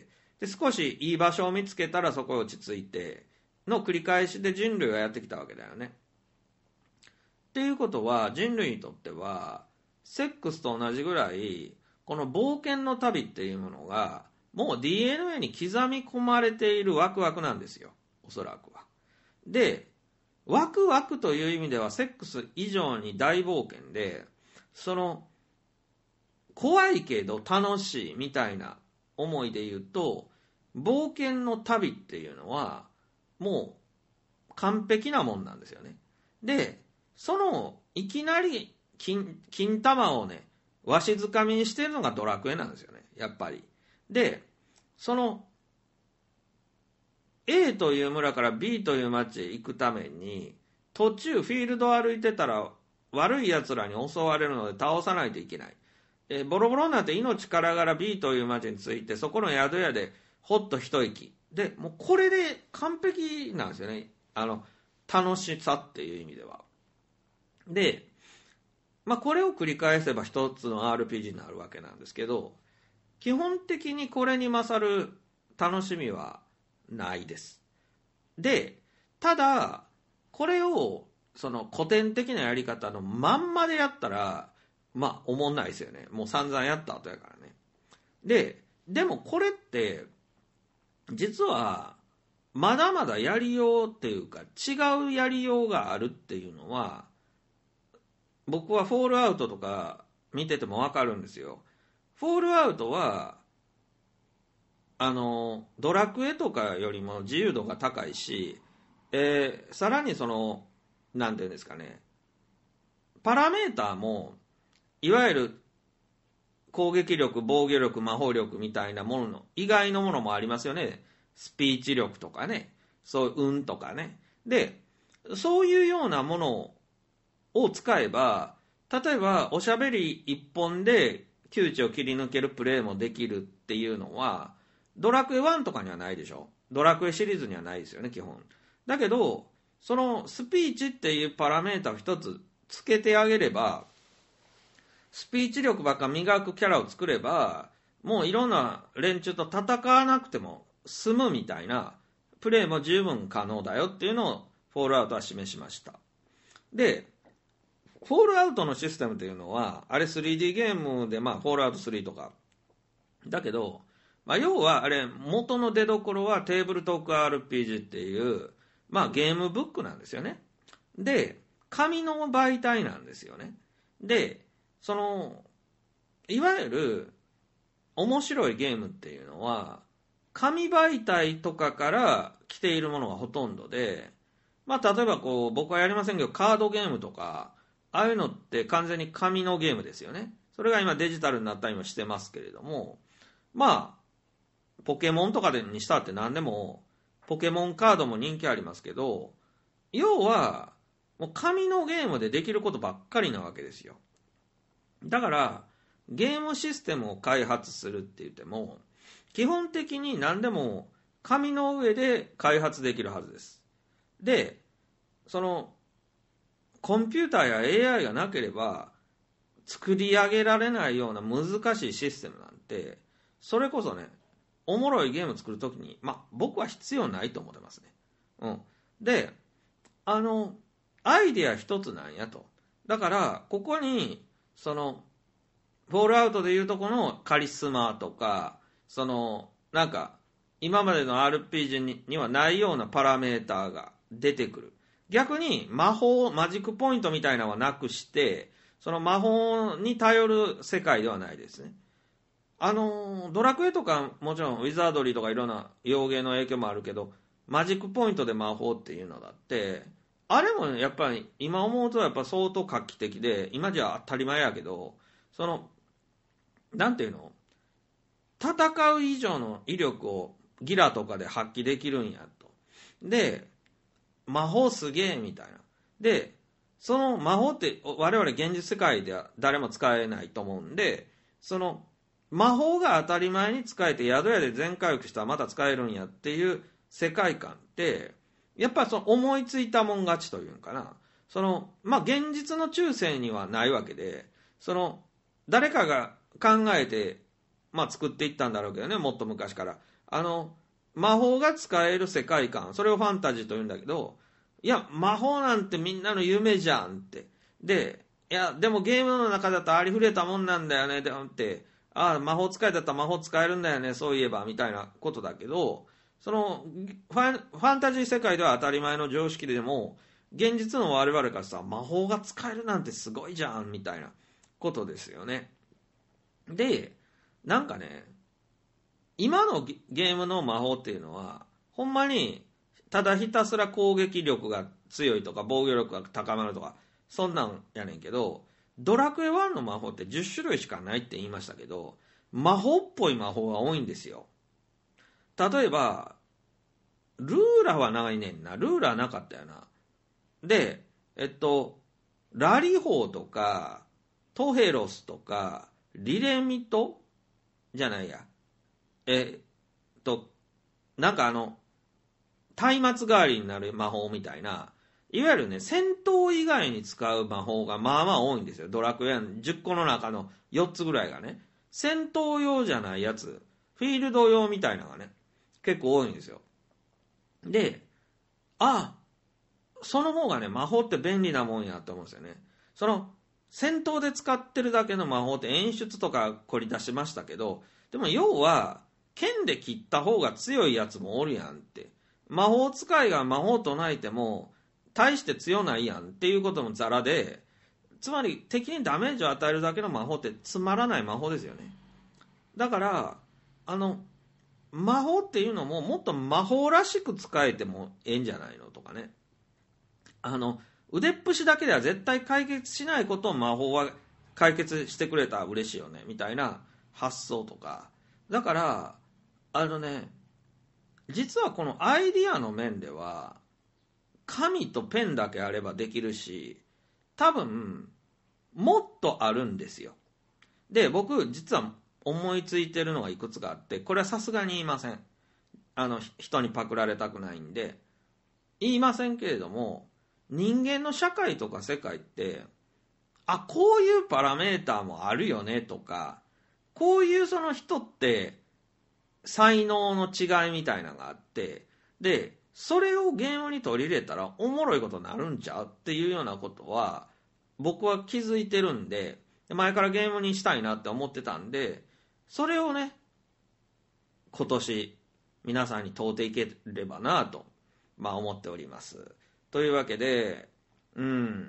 で少しいい場所を見つけたらそこへ落ち着いての繰り返しで人類がやってきたわけだよね。っていうことは人類にとってはセックスと同じぐらいこの冒険の旅っていうものがもう ディーエヌエー に刻み込まれているワクワクなんですよ、おそらくは。でワクワクという意味ではセックス以上に大冒険で、その怖いけど楽しいみたいな思いで言うと、 冒険の旅っていうのはもう完璧なもんなんですよね。でそのいきなり 金, 金玉をねわしづかみにしてるのがドラクエなんですよね、やっぱり。でその A という村から B という町へ行くために途中フィールドを歩いてたら悪い奴らに襲われるので倒さないといけない。えボロボロになって命からがら B という町に着いて、そこの宿屋でほっと一息で、もうこれで完璧なんですよね、あの楽しさっていう意味では。で、まあ、これを繰り返せば一つの アールピージー になるわけなんですけど、基本的にこれに勝る楽しみはないです。でただこれをその古典的なやり方のまんまでやったらまあおもんないですよね。もう散々やった後やからね。ででもこれって実はまだまだやりようっていうか違うやりようがあるっていうのは僕はフォールアウトとか見てても分かるんですよ。フォールアウトはあのドラクエとかよりも自由度が高いし、えー、さらにそのなんていうんですかね、パラメーターもいわゆる攻撃力、防御力、魔法力みたいなものの以外のものもありますよね。スピーチ力とかね、そういう運とかね。でそういうようなものを使えば、例えばおしゃべり一本で窮地を切り抜けるプレーもできるっていうのはドラクエワンとかにはないでしょ。ドラクエシリーズにはないですよね、基本。だけどそのスピーチっていうパラメータを一つつけてあげれば、スピーチ力ばっか磨くキャラを作ればもういろんな連中と戦わなくても済むみたいなプレーも十分可能だよっていうのをフォールアウトは示しました。でフォールアウトのシステムというのはあれ スリーディー ゲームで、まあ、フォールアウトスリーとかだけど、まあ、要はあれ元の出どころはテーブルトーク アールピージー っていう、まあ、ゲームブックなんですよね。で紙の媒体なんですよね。でそのいわゆる面白いゲームっていうのは紙媒体とかから来ているものがほとんどで、まあ、例えばこう僕はやりませんけどカードゲームとかああいうのって完全に紙のゲームですよね。それが今デジタルになったりもしてますけれども、まあポケモンとかでにしたって何でもポケモンカードも人気ありますけど、要はもう紙のゲームでできることばっかりなわけですよ。だからゲームシステムを開発するって言っても基本的に何でも紙の上で開発できるはずです。でそのコンピューターや エーアイ がなければ作り上げられないような難しいシステムなんて、それこそねおもろいゲーム作るときにまあ僕は必要ないと思ってますね。うん、であのアイデア一つなんやと。だからここにそのフォールアウトでいうとこのカリスマとかそのなんか今までの アールピージー に, にはないようなパラメーターが出てくる。逆に魔法マジックポイントみたいなのはなくしてその魔法に頼る世界ではないですね。あのドラクエとかもちろんウィザードリーとかいろんな妖芸の影響もあるけどマジックポイントで魔法っていうのだってあれもやっぱり今思うとやっぱ相当画期的で今じゃ当たり前やけどそのなんていうの戦う以上の威力をギラとかで発揮できるんやと。で魔法すげえみたいな。でその魔法って我々現実世界では誰も使えないと思うんでその魔法が当たり前に使えて宿屋で全回復したらまた使えるんやっていう世界観ってやっぱりその思いついたもん勝ちというんかな。そのまあ現実の中世にはないわけでその誰かが考えて、まあ、作っていったんだろうけどね、もっと昔からあの魔法が使える世界観、それをファンタジーというんだけど、いや魔法なんてみんなの夢じゃんって。でいやでもゲームの中だとありふれたもんなんだよねって、ああ魔法使いだったら魔法使えるんだよねそういえばみたいなことだけど、そのファン、ファンタジー世界では当たり前の常識でも現実の我々からさ魔法が使えるなんてすごいじゃんみたいなことですよね。でなんかね今のゲームの魔法っていうのはほんまにただひたすら攻撃力が強いとか防御力が高まるとかそんなんやねんけど、ドラクエワンの魔法ってじゅっしゅるいしかないって言いましたけど、魔法っぽい魔法が多いんですよ。例えばルーラはないねんな。ルーラなかったよな。でえっとラリホーとかトヘロスとかリレミトじゃないやえっとなんかあの松明代わりになる魔法みたいな、いわゆるね戦闘以外に使う魔法がまあまあ多いんですよ。ドラクエじゅっこの中のよっつぐらいがね、戦闘用じゃないやつ、フィールド用みたいなのがね結構多いんですよ。で、あその方がね魔法って便利なもんやと思うんですよね。その戦闘で使ってるだけの魔法って演出とか凝り出しましたけど、でも要は剣で切った方が強いやつもおるやんって、魔法使いが魔法唱えても大して強ないやんっていうこともザラで、つまり敵にダメージを与えるだけの魔法ってつまらない魔法ですよね。だからあの魔法っていうのももっと魔法らしく使えてもええんじゃないのとかね、あの腕っぷしだけでは絶対解決しないことを魔法は解決してくれたら嬉しいよねみたいな発想とか。だからあのね、実はこのアイディアの面では紙とペンだけあればできるし、多分もっとあるんですよ。で僕実は思いついてるのがいくつかあって、これはさすがに言いません。あの人にパクられたくないんで言いませんけれども、人間の社会とか世界ってあこういうパラメーターもあるよねとか、こういうその人って才能の違いみたいなのがあって、でそれをゲームに取り入れたらおもろいことになるんちゃうっていうようなことは僕は気づいてるんで、前からゲームにしたいなって思ってたんで、それをね今年皆さんに問うていければなと、まあ、思っております。というわけで、うん、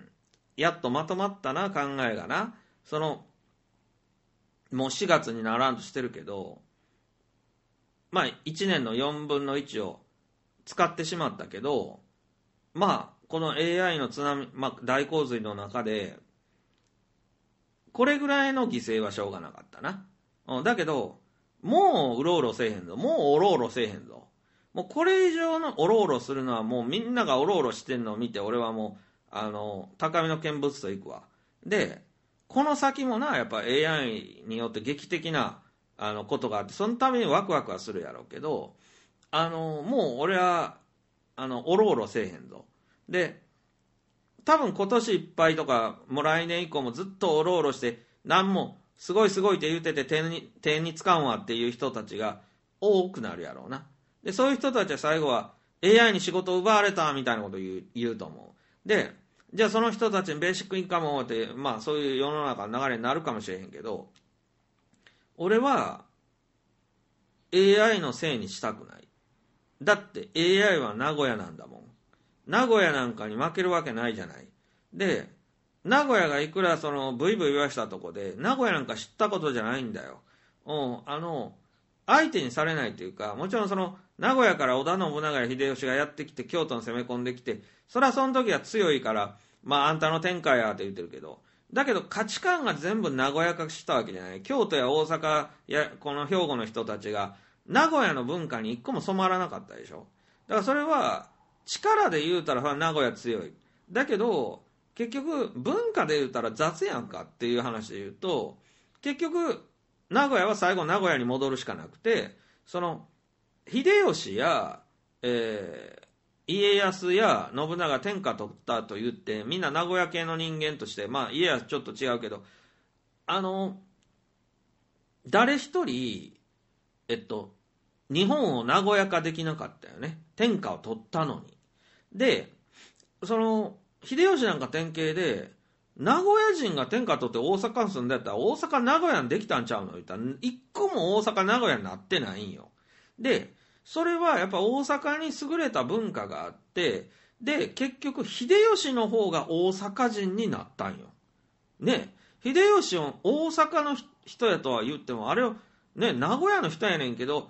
やっとまとまったな考えがな。そのもうしがつにならんとしてるけど、まあいちねんのよんぶんのいちを使ってしまったけど、まあこの エーアイ の津波、まあ、大洪水の中でこれぐらいの犠牲はしょうがなかったな。うん、だけどもううろうろせえへんぞ、もうおろおろせえへんぞ、もうこれ以上のおろおろするのはもうみんながおろおろしてんのを見て俺はもうあの高みの見物と行くわ。でこの先もなやっぱ エーアイ によって劇的なあのことがあって、そのためにワクワクはするやろうけど、あのもう俺はあのおろおろせえへんぞ。で多分今年いっぱいとかもう来年以降もずっとおろおろして何もすごいすごいって言ってて点に点につかんわっていう人たちが多くなるやろうな。でそういう人たちは最後は エーアイ に仕事を奪われたみたいなことを言う、言うと思う。でじゃあその人たちにベーシックインカムをって、まあそういう世の中の流れになるかもしれへんけど、俺は エーアイ のせいにしたくない。だって エーアイ は名古屋なんだもん。名古屋なんかに負けるわけないじゃない。で名古屋がいくらそのブイブイ言わしたとこで名古屋なんか知ったことじゃないんだよ。うん、あの相手にされないというか、もちろんその名古屋から織田信長や秀吉がやってきて京都に攻め込んできて、それはその時は強いからまああんたの天下やって言ってるけど、だけど価値観が全部名古屋化したわけじゃない。京都や大阪やこの兵庫の人たちが名古屋の文化に一個も染まらなかったでしょ。だからそれは力で言うたら名古屋強い。だけど結局文化で言うたら雑やんかっていう話で言うと、結局名古屋は最後名古屋に戻るしかなくて、その秀吉や、えー、家康や信長天下取ったと言ってみんな名古屋系の人間として、まあ家康ちょっと違うけど、あの誰一人えっと日本を名古屋化できなかったよね。天下を取ったのに。でその秀吉なんか典型で、名古屋人が天下取って大阪に住んでたら大阪名古屋にできたんちゃうの言ったら一個も大阪名古屋になってないんよ。でそれはやっぱ大阪に優れた文化があって、で結局秀吉の方が大阪人になったんよ。ね、秀吉を大阪の人やとは言ってもあれをね名古屋の人やねんけど、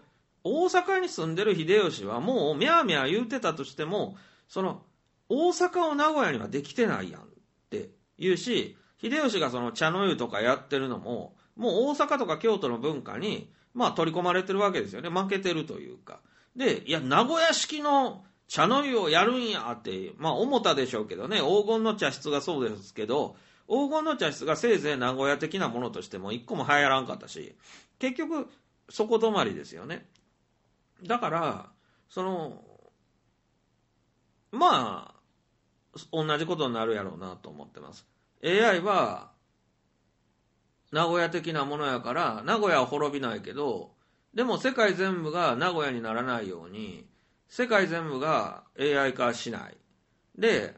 大阪に住んでる秀吉はもうミャーミャー言うてたとしても、その大阪を名古屋にはできてないやんって言うし、秀吉がその茶の湯とかやってるのも、もう大阪とか京都の文化に、まあ取り込まれてるわけですよね。負けてるというか。で、いや、名古屋式の茶の湯をやるんやって、まあ思ったでしょうけどね、黄金の茶室がそうですけど、黄金の茶室がせいぜい名古屋的なものとしても一個も流行らんかったし、結局そこ止まりですよね。だから、その、まあ、同じことになるやろうなと思ってます。エーアイ は、名古屋的なものやから、名古屋は滅びないけど、でも世界全部が名古屋にならないように、世界全部が エーアイ 化しない。で、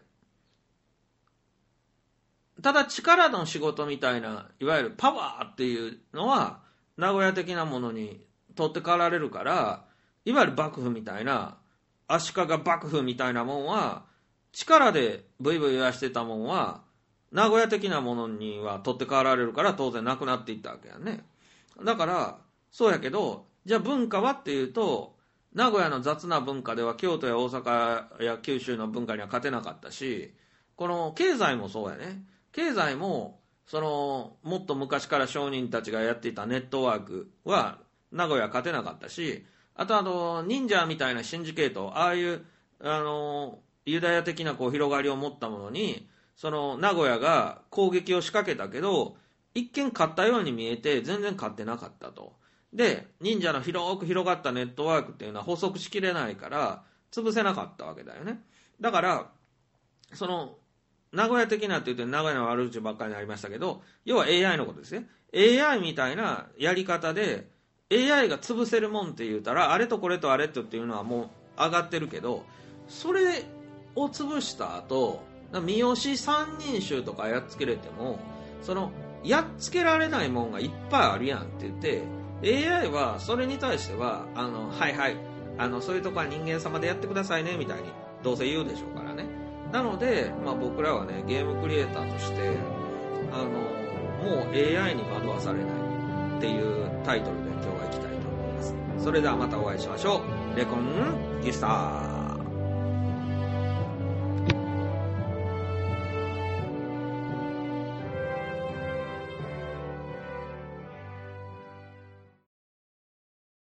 ただ力の仕事みたいな、いわゆるパワーっていうのは、名古屋的なものに取って代わられるから、いわゆる幕府みたいな、足利幕府みたいなもんは、力でブイブイ言わしてたもんは、名古屋的なものには取って代わられるから当然なくなっていったわけやね。だから、そうやけど、じゃあ文化はっていうと、名古屋の雑な文化では京都や大阪や九州の文化には勝てなかったし、この経済もそうやね。経済も、その、もっと昔から商人たちがやっていたネットワークは名古屋勝てなかったし、あとあの、忍者みたいなシンジケート、ああいう、あの、ユダヤ的なこう広がりを持ったものに、その名古屋が攻撃を仕掛けたけど、一見勝ったように見えて全然勝ってなかったと。で、忍者の広く広がったネットワークっていうのは補足しきれないから潰せなかったわけだよね。だからその名古屋的なって言って名古屋の悪口ばっかりになりましたけど、要は エーアイ のことですね。 エーアイ みたいなやり方で エーアイ が潰せるもんって言うたら、あれとこれとあれとっていうのはもう上がってるけど、それを潰した後三好三人衆とかやっつけれても、そのやっつけられないもんがいっぱいあるやんって言って、 エーアイ はそれに対してはあのはいはいあのそういうとこは人間様でやってくださいねみたいにどうせ言うでしょうからね。なので、まあ、僕らはねゲームクリエイターとしてあのもう エーアイ に惑わされないっていうタイトルで今日は行きたいと思います。それではまたお会いしましょう。レコンギスター。